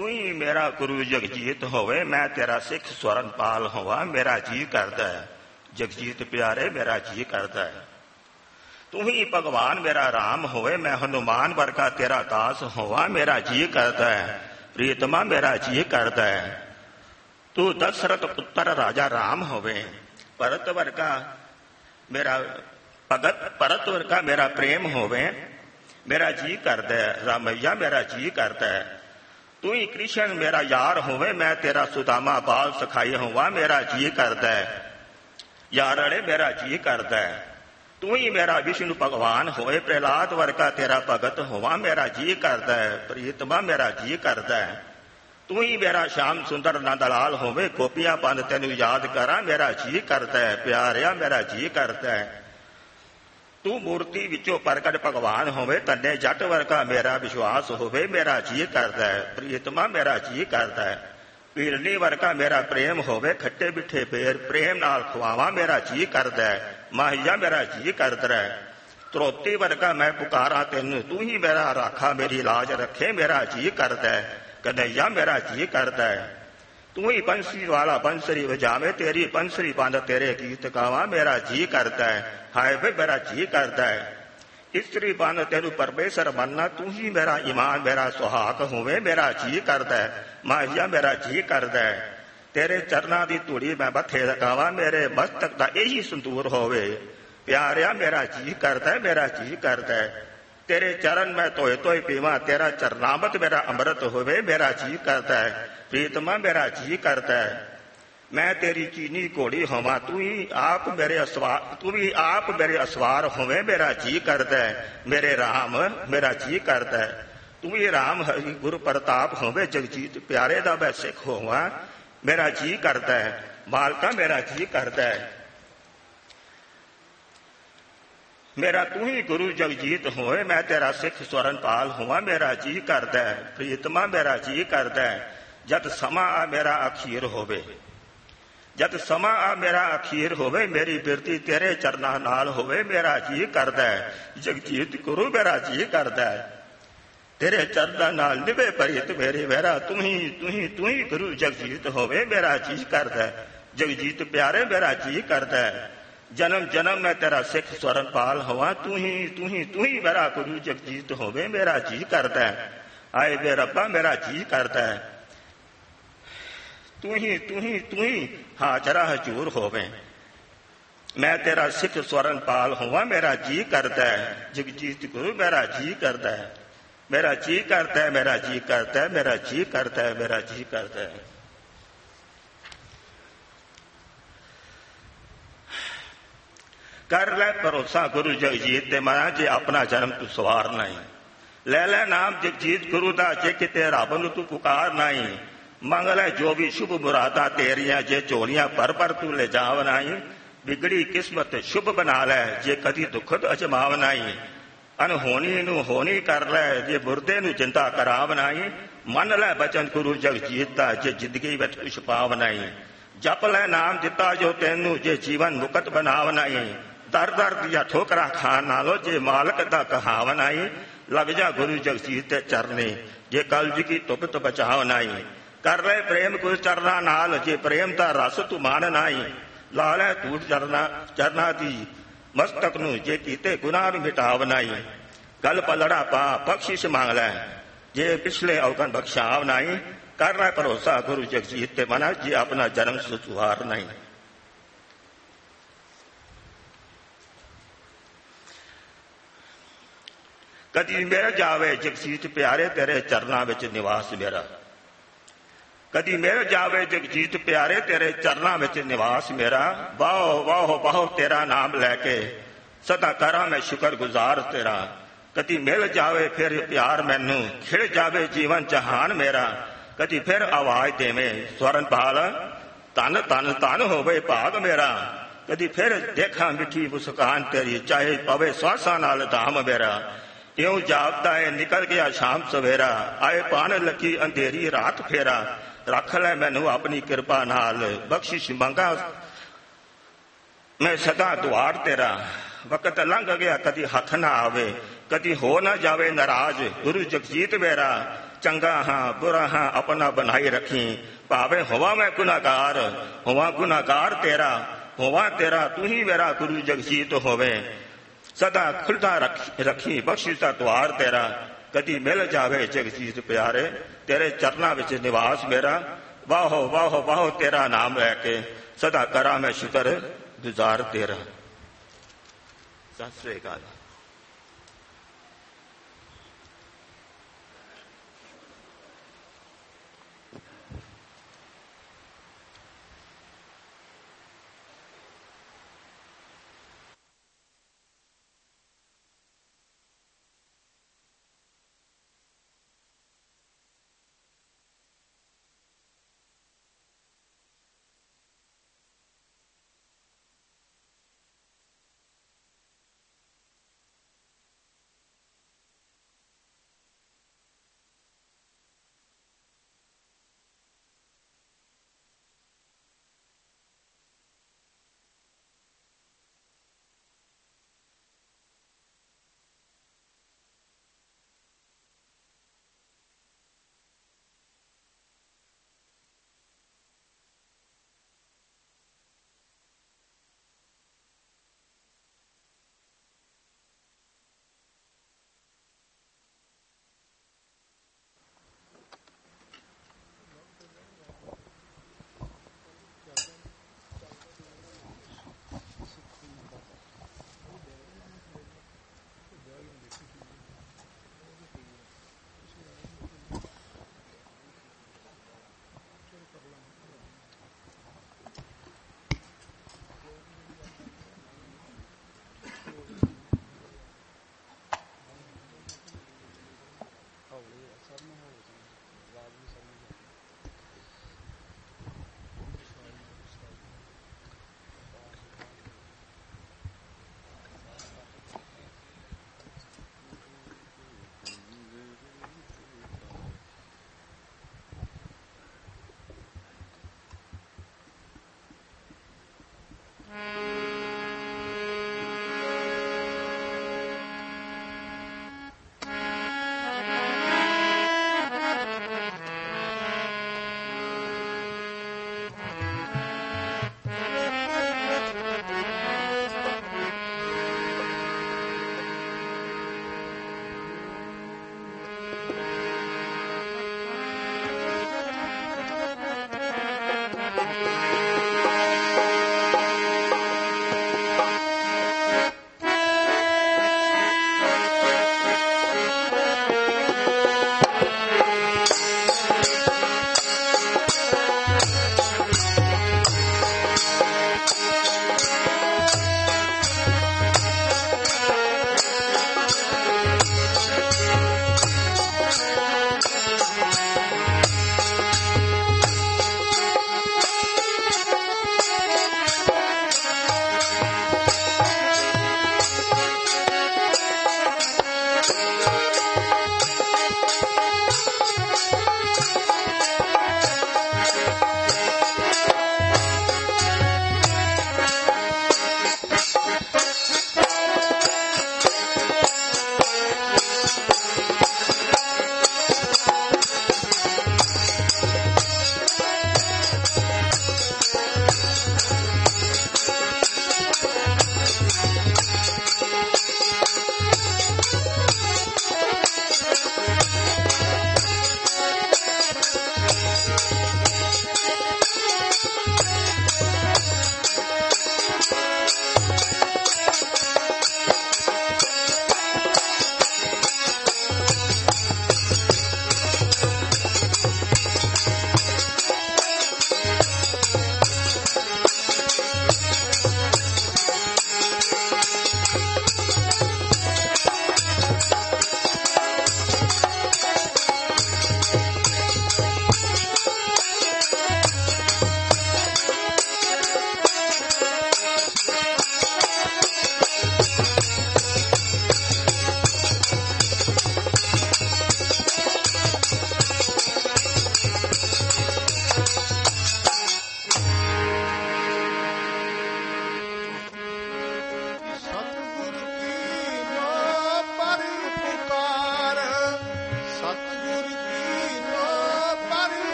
तू ही मेरा गुरु जगजीत होवे, मैं तेरा सिख स्वरणपाल होवा, मेरा जी करदा है। जगजीत प्यारे मेरा जी करदा है। तू ही भगवान मेरा राम होवे, मैं हनुमान वर्गा तेरा दास होवा, मेरा जी करदा है। प्रीतमा मेरा जी करदा है। तू दशरथ पुत्र राजा राम होवे, भरत वर्गा मेरा भगत भरत वर्गा मेरा प्रेम होवे, मेरा जी करदा है। रामैया मेरा जी करदा है। तू ही कृष्ण मेरा यार होवे, मैं तेरा सुदामा बाल सखाई होवा, मेरा जी करदा है। यारड़े मेरा जी करदा है। तू ही मेरा विष्णु भगवान होए, प्रहलाद वर्गा तेरा भगत होवा, मेरा जी करदा है। प्रीतमा मेरा जी करदा है। तू ही मेरा श्याम सुंदर नंदलाल होवे, गोपियां पंद तेनू याद करा, मेरा जी करदा है। प्यारिया मेरा जी करदा है। तू मूर्ति विचों प्रगट भगवान होवे, तन्ने जट वर्गा मेरा विश्वास होवे, मेरा जी करदा है। प्रीतमा मेरा जी करदा है। पीरनी वर्गा मेरा प्रेम होवे, खट्टे बिठे पेर प्रेम नाल खुआवा, मेरा जी करदा है। माहिया मेरा जी करदा है। त्रोती वर्गा मैं पुकारा तेनू, तू ही मेरा राखा मेरी लाज रखे, मेरा जी करदा है। कन्हैया मेरा जी करदा है। तू ही बंसरी वाला बंसरी बजावे, तेरी बंसरी बंद तेरे गीत गावा, मेरा जी करदा है। हाय वे मेरा जी करदा है। स्त्री बंद तेरू परमेश्वर बनना, तू ही मेरा ईमान मेरा सुहाग होवे, मेरा जी करदा है। माहिया मेरा जी करदा है। तेरे चरना दी धूड़ी मैं मथे लगावा, मेरे मस्तक दा यही संदूर होवे, प्यारिया मेरा जी करदा है, मेरा जी करदा है। तेरे चरण मैं धोए धोए पीवा, तेरा चरनामत मेरा अमृत होवे, मेरा जी करदा है। प्रीतमा मेरा जी करदा है। मैं तेरी चीनी घोड़ी होवा, तू भी आप मेरे असवार होवे, मेरा जी करदा है। मेरे राम मेरा जी करदा है। तू भी राम हरि गुरु प्रताप होवे, जगजीत प्यारे दा मैं सिख होवा, मेरा जी करदा है। मालका मेरा जी करदा है। मेरा तू ही गुरु जगजीत होवे, मैं तेरा सिख स्वरणपाल होवा, मेरा जी करदा है। प्रीतमा मेरा जी करदा है। जद समा आ मेरा अखीर होवे, जद समा आ मेरा अखीर होवे, मेरी बिरती तेरे चरना नाल होवे, मेरा जी करदा है। जगजीत गुरु मेरा जी करदा है। तेरे चरना नाल निभे प्रीत मेरी वैरा, तू ही गुरु जगजीत होवे, मेरा जी करदा है। जगजीत प्यारे मेरा जी करदा है। जन्म जन्म मैं तेरा सिख स्वरणपाल होवा, तू ही मेरा गुरु जगजीत होवे, मेरा जी करदा है। आए वे रब्बा मेरा जी करदा है। तू ही हाजरा हजूर होवे, मैं तेरा सिख स्वरणपाल होवा, मेरा जी करदा है। जगजीत गुरु मेरा जी करदा है। मेरा जी करदा है, मेरा जी करदा है, मेरा जी करदा है, मेरा जी करदा है। कर लै भरोसा गुरु जगजीत ते मां, जे अपना जन्म तू सवारना ही। ले लै नाम जगजीत गुरु दा, जे किते रब नूं तू पुकारना ही। मंग लै जो भी शुभ मुरादा तेरिया, जे झोलियां भर भर तू ले जावना ही। बिगड़ी किस्मत शुभ बना लै, जे कदी दुखद अजमावना ही। अनहोनी नूं होनी कर लै, जे मुर्दे नूं जिंदा करावना ही। मन लै बचन गुरु जगजीत दा, जे जिंदगी विच कुछ पावना ही। जप लै नाम दिता जो तैनू, जे जीवन मुकत बनावना ही। दर दर दिया ठोकरा खान नालो, जे मालक दा कहावना ही। लग जा गुरु जगजीत दे चरने, जे कलज की धुप तो बचावना ही। कर ले प्रेम गुरु चरना नाल, जे प्रेम दा रस तू मानना ही। ला लै टूट चरना दी मस्तक नूं, जे कीते गुनाह नूं मिटावना ही। गल पलड़ा पा बख्शिश मांग लै, जे पिछले अवगन बख्शावना ही। कर लै भरोसा गुरु जगजीत ते मना, जे अपना जन्म सुधारना ही। कदी मिल जावे जगजीत प्यारे, तेरे चरना विच निवास मेरा। कदी मिल जावे जगजीत प्यारे, तेरे चरना विच निवास मेरा। वाहो वाहो वाहो तेरा नाम लैके, सदा करा मैं शुक्र गुजार तेरा। कदी मिल जावे फिर प्यार मैनू, खिड़ जावे जीवन जहान मेरा। कदी फिर आवाज देवे स्वरणपाल, धन धन धन होवे भाग मेरा। कदी फिर देखा मिठी मुस्कान तेरी, चाहे पवे श्वासा नाल धाम मेरा। इं जापदा है निकल गया शाम सवेरा, आए पान लगी अंधेरी रात फेरा। रख लै मैनू अपनी कृपा नाल, बख्शिश मंगा मैं सदा दुआर तेरा। वक्त लंघ गया कदी हथ ना आवे, कदी हो ना जावे नाराज गुरु जगजीत मेरा। चंगा हाँ बुरा हाँ अपना बनाई रखी। भावे होवा मैं गुनाहगार होवा गुनाहगार तेरा होवा तेरा तू ही मेरा गुरु जगजीत होवे। सदा खुलता रखी बख्शी दा द्वार तेरा कदी मिल जावे जगजीत प्यारे तेरे चरना विच निवास मेरा। वाहो वाहो वाहो तेरा नाम लैके सदा करा मैं शुक्र गुजार तेरा। सत श्री अकाल।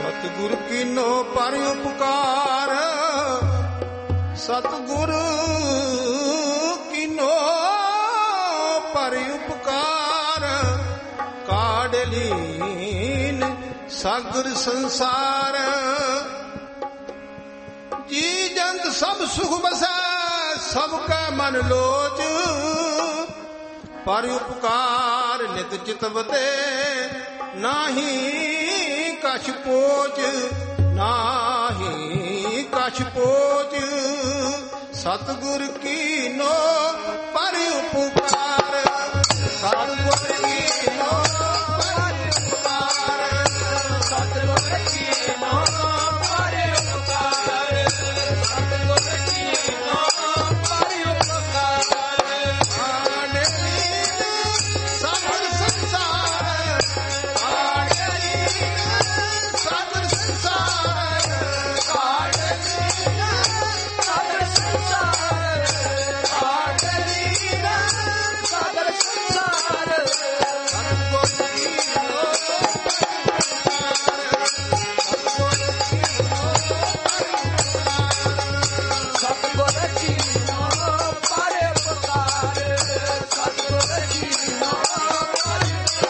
ਸਤਿਗੁਰ ਕੀਨੋ ਪਰ ਉਪਕਾਰ, ਸਤਿਗੁਰ ਕੀਨੋ ਪਰ ਉਪਕਾਰ, ਕਾਢ ਲੀਨ ਸਾਗਰ ਸੰਸਾਰ। ਜੀ ਜੰਤ ਸਭ ਸੁਖ ਬਸੈ, ਸਭ ਕੈ ਮਨ ਲੋਚ, ਪਰ ਉਪਕਾਰ ਨਿਤ ਚਿਤਵਤੇ, ਨਾਹੀ ਕਛ ਪੋਚ, ਨਾਹੀ ਕਛ ਪੋਚ। ਸਤਿਗੁਰ ਕੀਨੋ ਪਰ ਉਪਕਾਰ, ਸਤਿਗੁਰ ਕੀਨੋ ਪਰ ਉਪਕਾਰ, ਸਤਿਗੁਰ ਕੀਨੋ ਪਰ ਉਪਕਾਰ, ਸਤਿਗੁਰ ਕੀਨੋ ਪਰ ਉਪਕਾਰ। ਆਣੇ ਸਗਲ ਸੰਸਾਰ, ਆਣੇ ਸਗਲ ਸੰਸਾਰ, ਆਣੇ ਸਗਲ ਸੰਸਾਰ, ਆਣੇ ਸਗਲ ਸੰਸਾਰ। ਸਤਿਗੁਰ ਕੀਨੋ ਪਰ ਉਪਕਾਰ, ਸਤਿਗੁਰ ਕੀਨੋ ਪਰ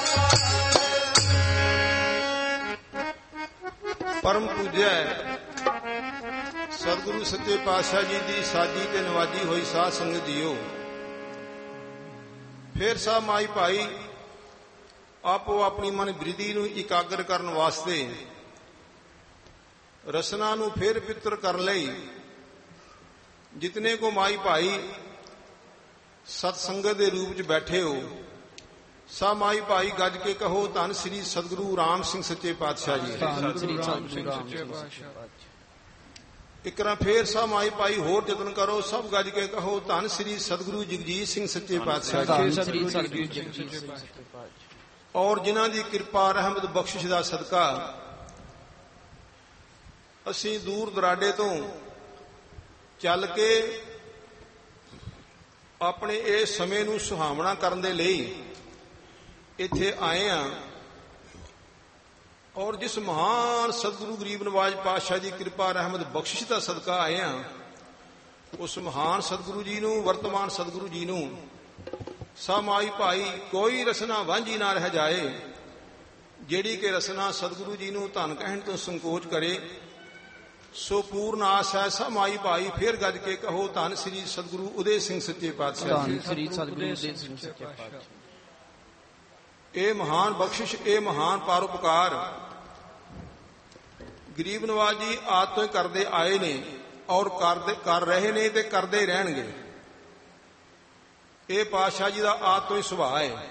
ਉਪਕਾਰ। ਪਰਮ ਪੂਜੈ ਸਤਿਗੁਰੂ ਸੱਚੇ ਪਾਤਸ਼ਾਹ ਜੀ ਦੀ ਸਾਜੀ ਤੇ ਨਵਾਜੀ ਹੋਈ ਸਾਧ ਸੰਗਤ ਜੀਓ, ਫੇਰ ਸਾਹਿਬ ਮਾਈ ਭਾਈ ਆਪੋ ਆਪਣੀ ਮਨ ਬਿਰਧੀ ਨੂੰ ਇਕਾਗਰ ਕਰਨ ਵਾਸਤੇ, ਰਸਨਾ ਨੂੰ ਫੇਰ ਪਿੱਤਰ ਕਰਨ ਲਈ ਜਿਤਨੇ ਕੋ ਮਾਈ ਭਾਈ ਸਤ ਸੰਗਤ ਦੇ ਰੂਪ ਚ ਬੈਠੇ ਹੋ, ਸਭ ਮਾਈ ਭਾਈ ਗੱਜ ਕੇ ਕਹੋ ਧੰਨ ਸ੍ਰੀ ਸਤਿਗੁਰੂ ਰਾਮ ਸਿੰਘ ਸੱਚੇ ਪਾਤਸ਼ਾਹ ਜੀ। ਇੱਕ ਵਾਰ ਫੇਰ ਸਭ ਮਾਈ ਭਾਈ ਹੋਰ ਯਤਨ ਕਰੋ, ਸਭ ਗੱਜ ਕੇ ਕਹੋ ਧੰਨ ਸ੍ਰੀ ਸਤਿਗੁਰੂ ਜਗਜੀਤ ਸਿੰਘ ਸੱਚੇ ਪਾਤਸ਼ਾਹ ਜੀ। ਔਰ ਜਿਨ੍ਹਾਂ ਦੀ ਕਿਰਪਾ ਰਹਿਮਤ ਬਖਸ਼ਿਸ਼ ਦਾ ਸਦਕਾ ਅਸੀਂ ਦੂਰ ਦਰਾਡੇ ਤੋਂ ਚੱਲ ਕੇ ਆਪਣੇ ਇਸ ਸਮੇਂ ਨੂੰ ਸੁਹਾਵਣਾ ਕਰਨ ਦੇ ਲਈ ਇੱਥੇ ਆਏ ਹਾਂ। ਔਰ ਜਿਸ ਮਹਾਨ ਸਤਿਗੁਰੂ ਗਰੀਬ ਨਵਾਜ ਪਾਤਸ਼ਾਹ ਦੀ ਕਿਰਪਾ ਰਹਿਮਤ ਬਖਸ਼ਿਸ਼ ਦਾ ਸਦਕਾ ਆਏ ਹਾਂ, ਉਸ ਮਹਾਨ ਸਤਿਗੁਰੂ ਜੀ ਨੂੰ, ਵਰਤਮਾਨ ਸਤਿਗੁਰੂ ਜੀ ਨੂੰ ਸਭ ਮਾਈ ਭਾਈ ਕੋਈ ਰਸਨਾ ਵਾਂਝੀ ਨਾ ਰਹਿ ਜਾਏ, ਜਿਹੜੀ ਕਿ ਰਸਨਾ ਸਤਿਗੁਰੂ ਜੀ ਨੂੰ ਧੰਨ ਕਹਿਣ ਤੋਂ ਸੰਕੋਚ ਕਰੇ, ਸੋ ਪੂਰਨ ਆਸ ਹੈ। ਸਭ ਮਾਈ ਭਾਈ ਫੇਰ ਗੱਜ ਕੇ ਕਹੋ ਧੰਨ ਸ੍ਰੀ ਸਤਿਗੁਰੂ ਉਦੇ ਸਿੰਘ ਸੱਚੇ ਪਾਤਸ਼ਾਹ ਜੀ। ਇਹ ਮਹਾਨ ਬਖਸ਼ਿਸ਼, ਇਹ ਮਹਾਨ ਪਰਉਪਕਾਰ ਗਰੀਬ ਨਵਾਜ ਜੀ ਆਦ ਤੋਂ ਹੀ ਕਰਦੇ ਆਏ ਨੇ ਔਰ ਕਰ ਰਹੇ ਨੇ ਤੇ ਕਰਦੇ ਰਹਿਣਗੇ। ਇਹ ਪਾਤਸ਼ਾਹ ਜੀ ਦਾ ਆਦ ਤੋਂ ਹੀ ਸੁਭਾਅ ਹੈ।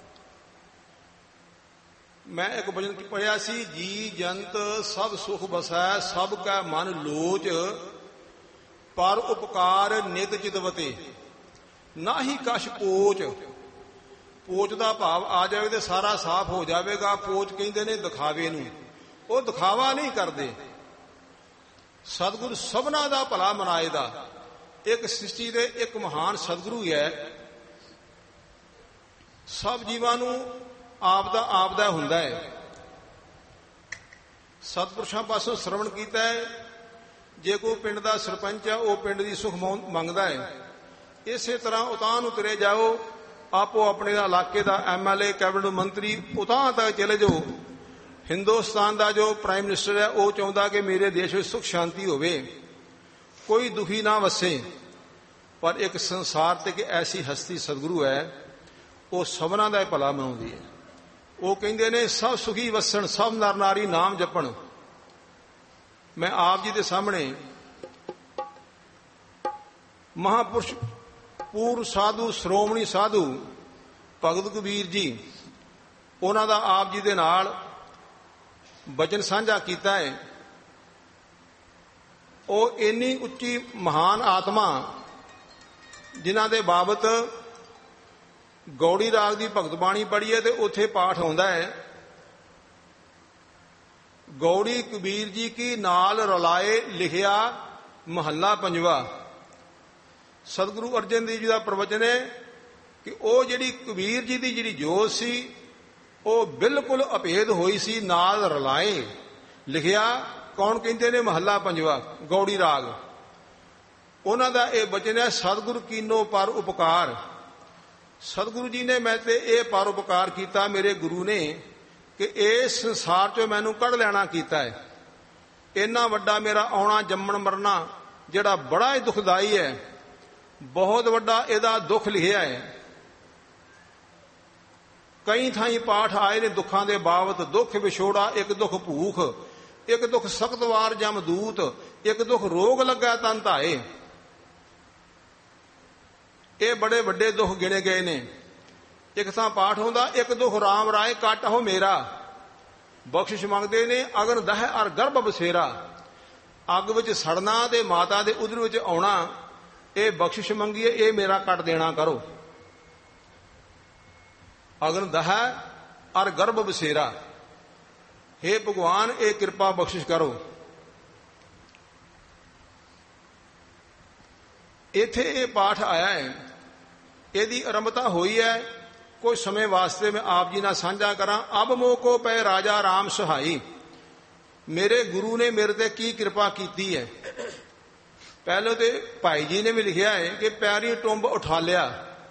ਮੈਂ ਇੱਕ ਭਜਨ ਪੜਿਆ ਸੀ, ਜੀ ਜੰਤ ਸਭ ਸੁਖ ਬਸੈ, ਸਭ ਕੈ ਮਨ ਲੋਚ, ਪਰ ਉਪਕਾਰ ਨਿਤ ਚਿਤਵਤੇ, ਨਾਹੀ ਕਛ ਪੋਚ। ਪੋਚ ਦਾ ਭਾਵ ਆ ਜਾਵੇ ਤੇ ਸਾਰਾ ਸਾਫ਼ ਹੋ ਜਾਵੇਗਾ। ਪੋਚ ਕਹਿੰਦੇ ਨੇ ਦਿਖਾਵੇ ਨੂੰ, ਉਹ ਦਿਖਾਵਾ ਨਹੀਂ ਕਰਦੇ। ਸਤਿਗੁਰ ਸਭਨਾ ਦਾ ਭਲਾ ਮਨਾਏਦਾ। ਇੱਕ ਸ੍ਰਿਸ਼ਟੀ ਦੇ ਇੱਕ ਮਹਾਨ ਸਤਿਗੁਰੂ ਹੈ, ਸਭ ਜੀਵਾਂ ਨੂੰ ਆਪਦਾ ਹੁੰਦਾ ਹੈ। ਸਤਿਪੁਰਸ਼ਾਂ ਪਾਸੋਂ ਸ਼ਰਵਣ ਕੀਤਾ ਹੈ, ਜੇ ਕੋਈ ਪਿੰਡ ਦਾ ਸਰਪੰਚ ਹੈ ਉਹ ਪਿੰਡ ਦੀ ਸੁਖ ਮੰਗਦਾ ਹੈ। ਇਸੇ ਤਰ੍ਹਾਂ ਉਤਾਂਹ ਨੂੰ ਤੁਰੇ ਜਾਓ, ਆਪੋ ਆਪਣੇ ਦਾ ਇਲਾਕੇ ਦਾ MLA ਕੈਬਨਿਟ ਮੰਤਰੀ ਉਤਾਂਹ ਤੱਕ ਚਲੇ ਜਾਓ। ਹਿੰਦੁਸਤਾਨ ਦਾ ਜੋ ਪ੍ਰਾਈਮ ਮਿਨਿਸਟਰ ਹੈ ਉਹ ਚਾਹੁੰਦਾ ਕਿ ਮੇਰੇ ਦੇਸ਼ ਵਿੱਚ ਸੁਖ ਸ਼ਾਂਤੀ ਹੋਵੇ, ਕੋਈ ਦੁਖੀ ਨਾ ਵਸੇ। ਪਰ ਇੱਕ ਸੰਸਾਰ ਤੇ ਕਿ ਐਸੀ ਹਸਤੀ ਸਤਿਗੁਰੂ ਹੈ, ਉਹ ਸਭਨਾਂ ਦਾ ਭਲਾ ਮਨਾਉਂਦੀ ਹੈ। ਉਹ ਕਹਿੰਦੇ ਨੇ ਸਭ ਸੁਖੀ ਵਸਣ, ਸਭ ਨਰ ਨਾਰੀ ਨਾਮ ਜਪਣ। ਮੈਂ ਆਪ ਜੀ ਦੇ ਸਾਹਮਣੇ ਮਹਾਪੁਰਸ਼ ਪੂਰਨ ਸਾਧੂ, ਸ਼੍ਰੋਮਣੀ ਸਾਧੂ ਭਗਤ ਕਬੀਰ ਜੀ, ਉਹਨਾਂ ਦਾ ਆਪ ਜੀ ਦੇ ਨਾਲ ਬਚਨ ਸਾਂਝਾ ਕੀਤਾ ਹੈ। ਉਹ ਇੰਨੀ ਉੱਚੀ ਮਹਾਨ ਆਤਮਾ ਜਿਨ੍ਹਾਂ ਦੇ ਬਾਬਤ ਗੌੜੀ ਰਾਗ ਦੀ ਭਗਤ ਬਾਣੀ ਪੜ੍ਹੀ ਹੈ ਤੇ ਉੱਥੇ ਪਾਠ ਆਉਂਦਾ ਹੈ, ਗੌੜੀ ਕਬੀਰ ਜੀ ਕੀ ਨਾਲ ਰਲਾਏ ਲਿਖਿਆ ਮਹੱਲਾ ਪੰਜਵਾ। ਸਤਿਗੁਰੂ ਅਰਜਨ ਦੇਵ ਜੀ ਦਾ ਪ੍ਰਵਚਨ ਹੈ ਕਿ ਉਹ ਜਿਹੜੀ ਕਬੀਰ ਜੀ ਦੀ ਜਿਹੜੀ ਜੋਤ ਸੀ ਉਹ ਬਿਲਕੁਲ ਅਭੇਦ ਹੋਈ ਸੀ, ਨਾਲ ਰਲਾਏ। ਲਿਖਿਆ ਕੌਣ ਕਹਿੰਦੇ ਨੇ? ਮਹੱਲਾ ਪੰਜਵਾ, ਗੌੜੀ ਰਾਗ। ਉਹਨਾਂ ਦਾ ਇਹ ਬਚਨ ਹੈ, ਸਤਿਗੁਰ ਕੀਨੋ ਪਰ ਉਪਕਾਰ। ਸਤਿਗੁਰੂ ਜੀ ਨੇ ਮੈਂ ਤੇ ਇਹ ਪਰ ਉਪਕਾਰ ਕੀਤਾ, ਮੇਰੇ ਗੁਰੂ ਨੇ, ਕਿ ਇਸ ਸੰਸਾਰ ਚੋਂ ਮੈਨੂੰ ਕੱਢ ਲੈਣਾ ਕੀਤਾ ਹੈ। ਇੰਨਾ ਵੱਡਾ ਮੇਰਾ ਆਉਣਾ ਜੰਮਣ ਮਰਨਾ ਜਿਹੜਾ ਬੜਾ ਹੀ ਦੁਖਦਾਈ ਹੈ, ਬਹੁਤ ਵੱਡਾ ਇਹਦਾ ਦੁੱਖ ਲਿਖਿਆ ਹੈ। ਕਈ ਥਾਈਂ ਪਾਠ ਆਏ ਨੇ ਦੁੱਖਾਂ ਦੇ ਬਾਬਤ, ਦੁੱਖ ਵਿਛੋੜਾ, ਇੱਕ ਦੁੱਖ ਭੂਖ, ਇੱਕ ਦੁੱਖ ਸਖਤ ਵਾਰ ਜਮਦੂਤ, ਇੱਕ ਦੁੱਖ ਰੋਗ ਲੱਗਾ ਤਨ ਧਾਏ। ਇਹ ਬੜੇ ਵੱਡੇ ਦੁੱਖ ਗਿਣੇ ਗਏ ਨੇ। ਇੱਕ ਥਾਂ ਪਾਠ ਹੁੰਦਾ, ਇੱਕ ਦੁੱਖ ਰਾਮ ਰਾਏ ਕੱਟ ਹੋ ਮੇਰਾ। ਬਖਸ਼ਿਸ਼ ਮੰਗਦੇ ਨੇ, ਅਗਨ ਦਹਿ ਅਰ ਗਰਭ ਬਸੇਰਾ। ਅੱਗ ਵਿੱਚ ਸੜਨਾ ਤੇ ਮਾਤਾ ਦੇ ਉਦਰ ਵਿੱਚ ਆਉਣਾ, ਇਹ ਬਖਸ਼ਿਸ਼ ਮੰਗੀਏ, ਇਹ ਮੇਰਾ ਕੱਟ ਦੇਣਾ ਕਰੋ। ਅਗਨ ਦਹਿ ਅਰ ਗਰਭ ਬਸੇਰਾ, ਹੇ ਭਗਵਾਨ ਇਹ ਕਿਰਪਾ ਬਖਸ਼ਿਸ਼ ਕਰੋ। ਇੱਥੇ ਇਹ ਪਾਠ ਆਇਆ ਹੈ, ਇਹਦੀ ਆਰੰਭਤਾ ਹੋਈ ਹੈ। ਕੁਝ ਸਮੇਂ ਵਾਸਤੇ ਮੈਂ ਆਪ ਜੀ ਨਾਲ ਸਾਂਝਾ ਕਰਾਂ। ਅਬ ਮੋਹ ਕੋ ਪੈ ਰਾਜਾ ਰਾਮ ਸਹਾਈ। ਮੇਰੇ ਗੁਰੂ ਨੇ ਮੇਰੇ ਤੇ ਕੀ ਕਿਰਪਾ ਕੀਤੀ ਹੈ। ਪਹਿਲੇ ਤੇ ਭਾਈ ਜੀ ਨੇ ਵੀ ਲਿਖਿਆ ਹੈ ਕਿ ਪੈਰੀ ਟੁੰਬ ਉਠਾਲਿਆ,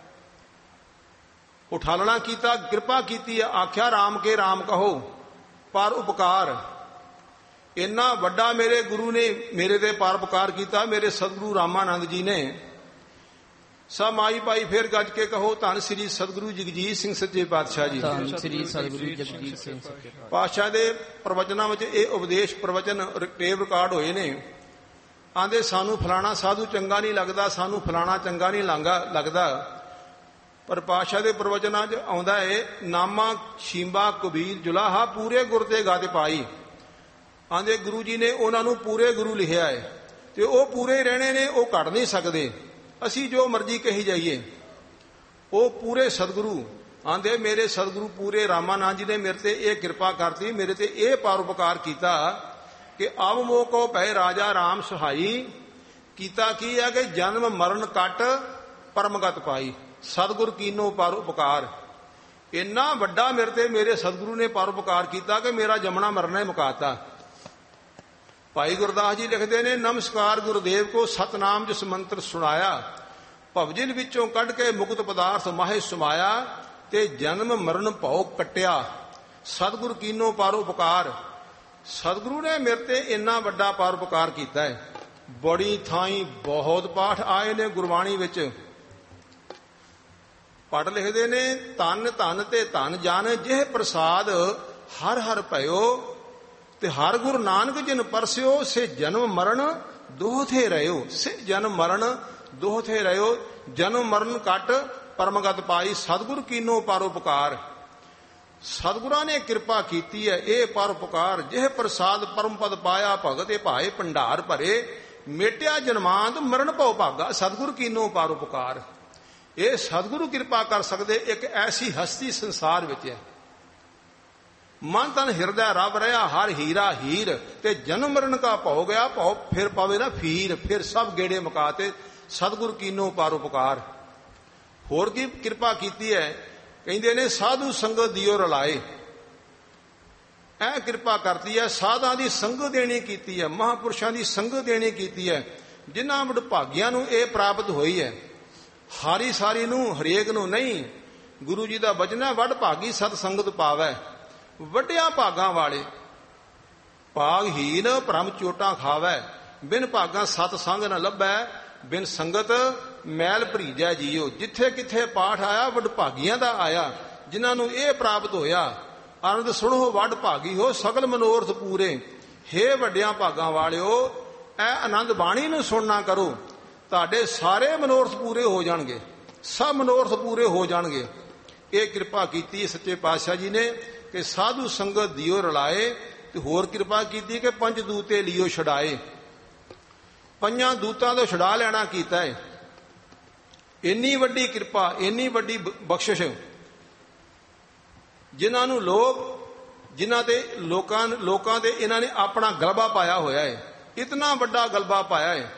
ਉਠਾਲਣਾ ਕੀਤਾ, ਕਿਰਪਾ ਕੀਤੀ ਹੈ। ਆਖਿਆ ਰਾਮ ਕੇ ਰਾਮ ਕਹੋ ਪਰ ਉਪਕਾਰ। ਇੰਨਾ ਵੱਡਾ ਮੇਰੇ ਗੁਰੂ ਨੇ ਮੇਰੇ ਤੇ ਪਰ ਉਪਕਾਰ ਕੀਤਾ, ਮੇਰੇ ਸਤਿਗੁਰੂ ਰਾਮਾਨੰਦ ਜੀ ਨੇ। ਸਭ ਮਾਈ ਭਾਈ ਫੇਰ ਗੱਜ ਕੇ ਕਹੋ, ਧੰਨ ਸ੍ਰੀ ਸਤਿਗੁਰੂ ਜਗਜੀਤ ਸਿੰਘ ਸੱਚੇ ਪਾਤਸ਼ਾਹ ਜੀ। ਧੰਨ ਸ੍ਰੀ ਸਤਿਗੁਰੂ ਜਗਜੀਤ ਸਿੰਘ ਸੱਚੇ ਪਾਤਸ਼ਾਹ ਦੇ ਪ੍ਰਵਚਨਾਂ ਵਿੱਚ ਇਹ ਉਪਦੇਸ਼ ਪ੍ਰਵਚਨ ਟੇਪ ਰਿਕਾਰਡ ਹੋਏ ਨੇ। ਆਂਦੇ ਸਾਨੂੰ ਫਲਾਣਾ ਸਾਧੂ ਚੰਗਾ ਨਹੀਂ ਲੱਗਦਾ, ਸਾਨੂੰ ਫਲਾਣਾ ਚੰਗਾ ਨਹੀਂ ਲੱਗਦਾ, ਪਰ ਪਾਤਸ਼ਾਹ ਦੇ ਪ੍ਰਵਚਨਾਂ 'ਚ ਆਉਂਦਾ ਹੈ, ਨਾਮਾ ਸ਼ੀਂਬਾ ਕਬੀਰ ਜੁਲਾਹਾ ਪੂਰੇ ਗੁਰ ਤੇ ਗਤ ਪਾਈ। ਆਂਦੇ ਗੁਰੂ ਜੀ ਨੇ ਉਹਨਾਂ ਨੂੰ ਪੂਰੇ ਗੁਰੂ ਲਿਖਿਆ ਹੈ ਤੇ ਉਹ ਪੂਰੇ ਰਹਿਣੇ ਨੇ, ਉਹ ਘਟ ਨਹੀਂ ਸਕਦੇ। ਅਸੀਂ ਜੋ ਮਰਜ਼ੀ ਕਹੀ ਜਾਈਏ, ਉਹ ਪੂਰੇ ਸਤਿਗੁਰੂ। ਆਂਦੇ ਮੇਰੇ ਸਤਿਗੁਰੂ ਪੂਰੇ ਰਾਮਾਨੰਦ ਜੀ ਨੇ ਮੇਰੇ ਤੇ ਇਹ ਕਿਰਪਾ ਕਰਤੀ, ਮੇਰੇ ਤੇ ਇਹ ਪਰਉਪਕਾਰ ਕੀਤਾ ਕਿ ਅਬ ਮੋਹ ਕੋ ਪੈ ਰਾਜਾ ਰਾਮ ਸਹਾਈ। ਕੀਤਾ ਕੀ ਹੈ ਕਿ ਜਨਮ ਮਰਨ ਕੱਟ ਪਰਮਗਤ ਪਾਈ। ਸਤਿਗੁਰ ਕੀਨੋ ਪਰਉਪਕਾਰ। ਇੰਨਾ ਵੱਡਾ ਮੇਰੇ ਤੇ ਮੇਰੇ ਸਤਿਗੁਰੂ ਨੇ ਪਰਉਪਕਾਰ ਕੀਤਾ ਕਿ ਮੇਰਾ ਜੰਮਣਾ ਮਰਨਾ ਹੀ ਮੁਕਾਤਾ। ਭਾਈ ਗੁਰਦਾਸ ਜੀ ਲਿਖਦੇ ਨੇ, ਨਮਸਕਾਰ ਗੁਰਦੇਵ ਕੋ ਸਤਨਾਮ ਜਿਸ ਮੰਤਰ ਸੁਣਾਇਆ। ਭਵਜਨ ਵਿੱਚੋਂ ਕੱਢ ਕੇ ਮੁਕਤ ਪਦਾਰਥ ਮਾਹੇ ਸਮਾਇਆ, ਤੇ ਜਨਮ ਮਰਨ ਭਉ ਕੱਟਿਆ। ਸਤਿਗੁਰ ਕੀਨੋ ਪਰਉਪਕਾਰ। ਸਤਿਗੁਰੂ ਨੇ ਮੇਰੇ ਤੇ ਇੰਨਾ ਵੱਡਾ ਪਰਉਪਕਾਰ ਕੀਤਾ ਹੈ। ਬੜੀ ਥਾਈਂ ਬਹੁਤ ਪਾਠ ਆਏ ਨੇ ਗੁਰਬਾਣੀ ਵਿੱਚ। ਪੜ ਲਿਖਦੇ ਨੇ, ਧੰਨ ਧੰਨ ਤੇ ਧੰਨ ਜਨ ਜਿਹ ਪ੍ਰਸਾਦ ਹਰ ਹਰ ਭਇਓ। ਤੇ ਹਰ ਗੁਰੂ ਨਾਨਕ ਜਿਨ ਪਰਸਿਓ, ਸੇ ਜਨਮ ਮਰਨ ਦੋਹਥੇ ਰਹਿਓ। ਸੇ ਜਨਮ ਮਰਨ ਦੋਹਥੇ ਰਹਿਓ। ਜਨਮ ਮਰਨ ਕੱਟ ਪਰਮਗਤ ਪਾਈ। ਸਤਿਗੁਰ ਕੀਨੋ ਪਰਉਪਕਾਰ। ਸਤਿਗੁਰਾਂ ਨੇ ਕਿਰਪਾ ਕੀਤੀ ਹੈ, ਇਹ ਪਰਉਪਕਾਰ। ਜਿਹ ਪ੍ਰਸਾਦ ਪਰਮ ਪਦ ਪਾਇਆ, ਭਗਤ ਭਾਏ ਭੰਡਾਰ ਭਰੇ। ਮੇਟਿਆ ਜਨਮਾਂਤ ਮਰਨ ਭਉ ਭਾਗਾ। ਸਤਿਗੁਰ ਕੀਨੋ ਪਰਉਪਕਾਰ। ਇਹ ਸਤਿਗੁਰੂ ਕਿਰਪਾ ਕਰ ਸਕਦੇ। ਇੱਕ ਐਸੀ ਹਸਤੀ ਸੰਸਾਰ ਵਿੱਚ ਹੈ, ਮਨ ਤਨ ਹਿਰਦੈ ਰਵ ਰਿਹਾ ਹਰ ਹੀਰਾ ਹੀਰ। ਤੇ ਜਨਮ ਮਰਨ ਕਾ ਭਉ ਗਿਆ, ਭਉ ਫਿਰ ਪਵੇ ਨਾ ਫੀਰ। ਫਿਰ ਸਭ ਗੇੜੇ ਮੁਕਾਤੇ। ਸਤਿਗੁਰ ਕੀਨੋ ਪਰਉਪਕਾਰ। ਹੋਰ ਕੀ ਕਿਰਪਾ ਕੀਤੀ ਹੈ? ਕਹਿੰਦੇ ਨੇ, ਸਾਧੂ ਸੰਗਤ ਦਿਓ ਰਲਾਏ। ਇਹ ਕਿਰਪਾ ਕਰਤੀ ਹੈ, ਸਾਧਾਂ ਦੀ ਸੰਗਤ ਦੇਣੀ ਕੀਤੀ ਹੈ, ਮਹਾਂਪੁਰਸ਼ਾਂ ਦੀ ਸੰਗਤ ਦੇਣੀ ਕੀਤੀ ਹੈ, ਜਿਨ੍ਹਾਂ ਵਡਭਾਗਿਆਂ ਨੂੰ ਇਹ ਪ੍ਰਾਪਤ ਹੋਈ ਹੈ। ਹਾਰੀ ਸਾਰੀ ਨੂੰ ਹਰੇਕ ਨੂੰ ਨਹੀਂ। ਗੁਰੂ ਜੀ ਦਾ ਬਚਨ ਹੈ, ਵਡਭਾਗੀ ਸਤ ਸੰਗਤ ਪਾਵੈ। ਵੱਡਿਆਂ ਭਾਗਾਂ ਵਾਲੇ ਭਾਗਹੀਨ ਭ੍ਰਮ ਚੋਟਾਂ ਖਾਵੈ। ਬਿਨ ਭਾਗਾਂ ਸਤ ਸੰਗ ਨ ਲੱਭੈ, ਬਿਨ ਸੰਗਤ ਮੈਲ ਭਰੀਜੈ ਜੀਓ। ਜਿੱਥੇ ਕਿੱਥੇ ਪਾਠ ਆਇਆ ਵਡਭਾਗੀਆਂ ਦਾ ਆਇਆ, ਜਿਨ੍ਹਾਂ ਨੂੰ ਇਹ ਪ੍ਰਾਪਤ ਹੋਇਆ। ਆਨੰਦ ਸੁਣੋ ਵਡਭਾਗੀ ਹੋ ਸਗਲ ਮਨੋਰਥ ਪੂਰੇ। ਹੇ ਵੱਡਿਆਂ ਭਾਗਾਂ ਵਾਲਿਓ, ਇਹ ਆਨੰਦ ਬਾਣੀ ਨੂੰ ਸੁਣਨਾ ਕਰੋ, ਤੁਹਾਡੇ ਸਾਰੇ ਮਨੋਰਥ ਪੂਰੇ ਹੋ ਜਾਣਗੇ। ਸਭ ਮਨੋਰਥ ਪੂਰੇ ਹੋ ਜਾਣਗੇ। ਇਹ ਕਿਰਪਾ ਕੀਤੀ ਸੱਚੇ ਪਾਤਸ਼ਾਹ ਜੀ ਨੇ ਕਿ ਸਾਧੂ ਸੰਗਤ ਦਿਓ ਰਲਾਏ। ਤੇ ਹੋਰ ਕਿਰਪਾ ਕੀਤੀ ਕਿ ਪੰਜ ਦੂਤੇ ਲਿਓ ਛਡਾਏ। ਪੰਜਾਂ ਦੂਤਾਂ ਤੋਂ ਛਡਾ ਲੈਣਾ ਕੀਤਾ ਹੈ। ਇੰਨੀ ਵੱਡੀ ਕਿਰਪਾ, ਇੰਨੀ ਵੱਡੀ ਬਖਸ਼ਿਸ਼, ਜਿਨ੍ਹਾਂ ਨੂੰ ਜਿਨ੍ਹਾਂ ਤੇ ਲੋਕਾਂ ਦੇ ਇਹਨਾਂ ਨੇ ਆਪਣਾ ਗਲਬਾ ਪਾਇਆ ਹੋਇਆ ਹੈ। ਇਤਨਾ ਵੱਡਾ ਗਲਬਾ ਪਾਇਆ ਹੈ,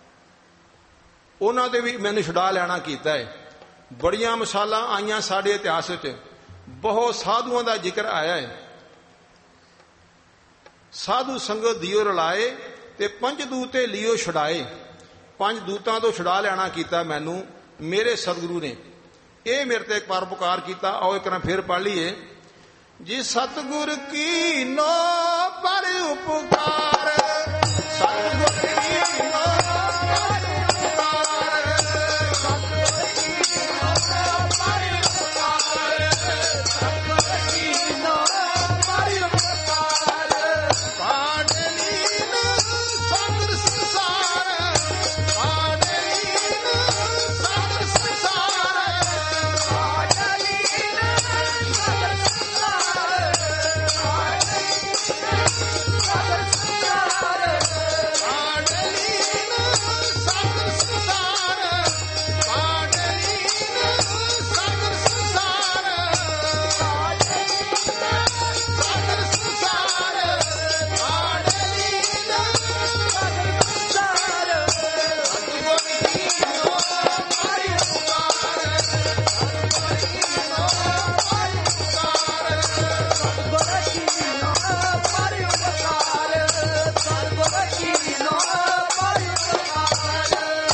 ਉਹਨਾਂ ਦੇ ਵੀ ਮੈਨੂੰ ਛੁਡਾ ਲੈਣਾ ਕੀਤਾ ਹੈ। ਬੜੀਆਂ ਮਿਸਾਲਾਂ ਆਈਆਂ ਸਾਡੇ ਇਤਿਹਾਸ ਵਿੱਚ, ਬਹੁਤ ਸਾਧੂਆਂ ਦਾ ਜ਼ਿਕਰ ਆਇਆ ਹੈ। ਸਾਧੂ ਸੰਗਤ ਦਿਓ ਰਲਾਏ ਤੇ ਪੰਜ ਦੂਤੇ ਲਿਓ ਛੁਡਾਏ। ਪੰਜ ਦੂਤਾਂ ਤੋਂ ਛੁਡਾ ਲੈਣਾ ਕੀਤਾ ਮੈਨੂੰ ਮੇਰੇ ਸਤਿਗੁਰੂ ਨੇ। ਇਹ ਮੇਰੇ ਤੇ ਇੱਕ ਪਰਉਪਕਾਰ ਕੀਤਾ। ਆਓ ਇੱਕ ਵਾਰ ਫਿਰ ਪੜ੍ਹ ਲਈਏ। ਜੀ ਸਤਿਗੁਰ ਕੀ ਨੋ ਪਰ ਉਪਕਾਰ, ਸਤਿਗੁਰ ਕੀ ਨੋ ਪਰ ਉਪਕਾਰ, ਸਤਿਗੁਰ ਕੀ ਨੋ ਪਰ ਉਪਕਾਰ, ਸਤਿਗੁਰ ਕੀ ਨੋ ਪਰ ਉਪਕਾਰ। ਪਾੜਲੀਨ ਸਤਿ ਸੰਸਾਰ, ਪਾੜਲੀਨ ਸਤਿ ਸੰਸਾਰ, ਪਾੜਲੀਨ ਸਤਿ ਸੰਸਾਰ, ਪਾੜਲੀਨ ਸਤਿ ਸੰਸਾਰ, ਪਾੜਲੀਨ ਸਤਿ ਸੰਸਾਰ, ਪਾੜਲੀਨ ਸਤਿ ਸੰਸਾਰ, ਪਾੜਲੀਨ ਸਤਿ ਸੰਸਾਰ, ਪਾੜਲੀਨ ਸਤਿ ਸੰਸਾਰ। ਸਤਿਗੁਰ ਕੀ ਨੋ ਪਰ ਉਪਕਾਰ, ਸਤਿਗੁਰ ਕੀ ਨੋ ਪਰ ਉਪਕਾਰ, ਸਤਿਗੁਰ ਕੀ ਨੋ ਪਰ ਉਪਕਾਰ, ਸਤਿਗੁਰ ਕੀ ਨੋ ਪਰ ਉਪਕਾਰ।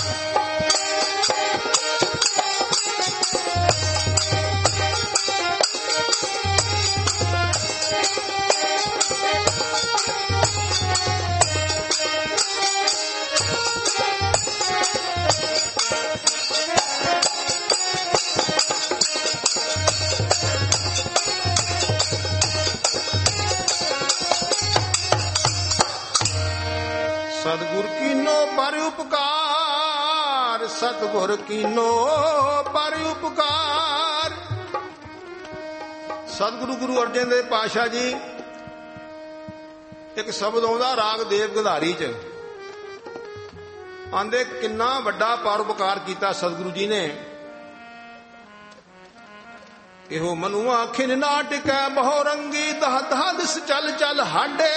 ਸਤਿਗੁਰ ਕੀਨੋ ਪਰ ਉਪਕਾਰ, ਸਤਿਗੁਰ ਕੀਨੋ ਪਰ ਉਪਕਾਰ। ਸਤਿਗੁਰੂ ਗੁਰੂ ਅਰਜਨ ਦੇਵ ਪਾਤਸ਼ਾਹ ਜੀ ਇੱਕ ਸ਼ਬਦ ਆਉਂਦਾ ਰਾਗ ਦੇਵ ਗੰਧਾਰੀ ਚ, ਆਂਦੇ ਕਿੰਨਾ ਵੱਡਾ ਪਰਉਪਕਾਰ ਕੀਤਾ ਸਤਿਗੁਰੂ ਜੀ ਨੇ। ਇਹੋ ਮਨੁਆ ਖਿਨ ਨਾ ਟਿਕੈ ਬਹੁ ਰੰਗੀ, ਦਹ ਦਹ ਦਿਸ ਚੱਲ ਚੱਲ ਹਾਡੇ।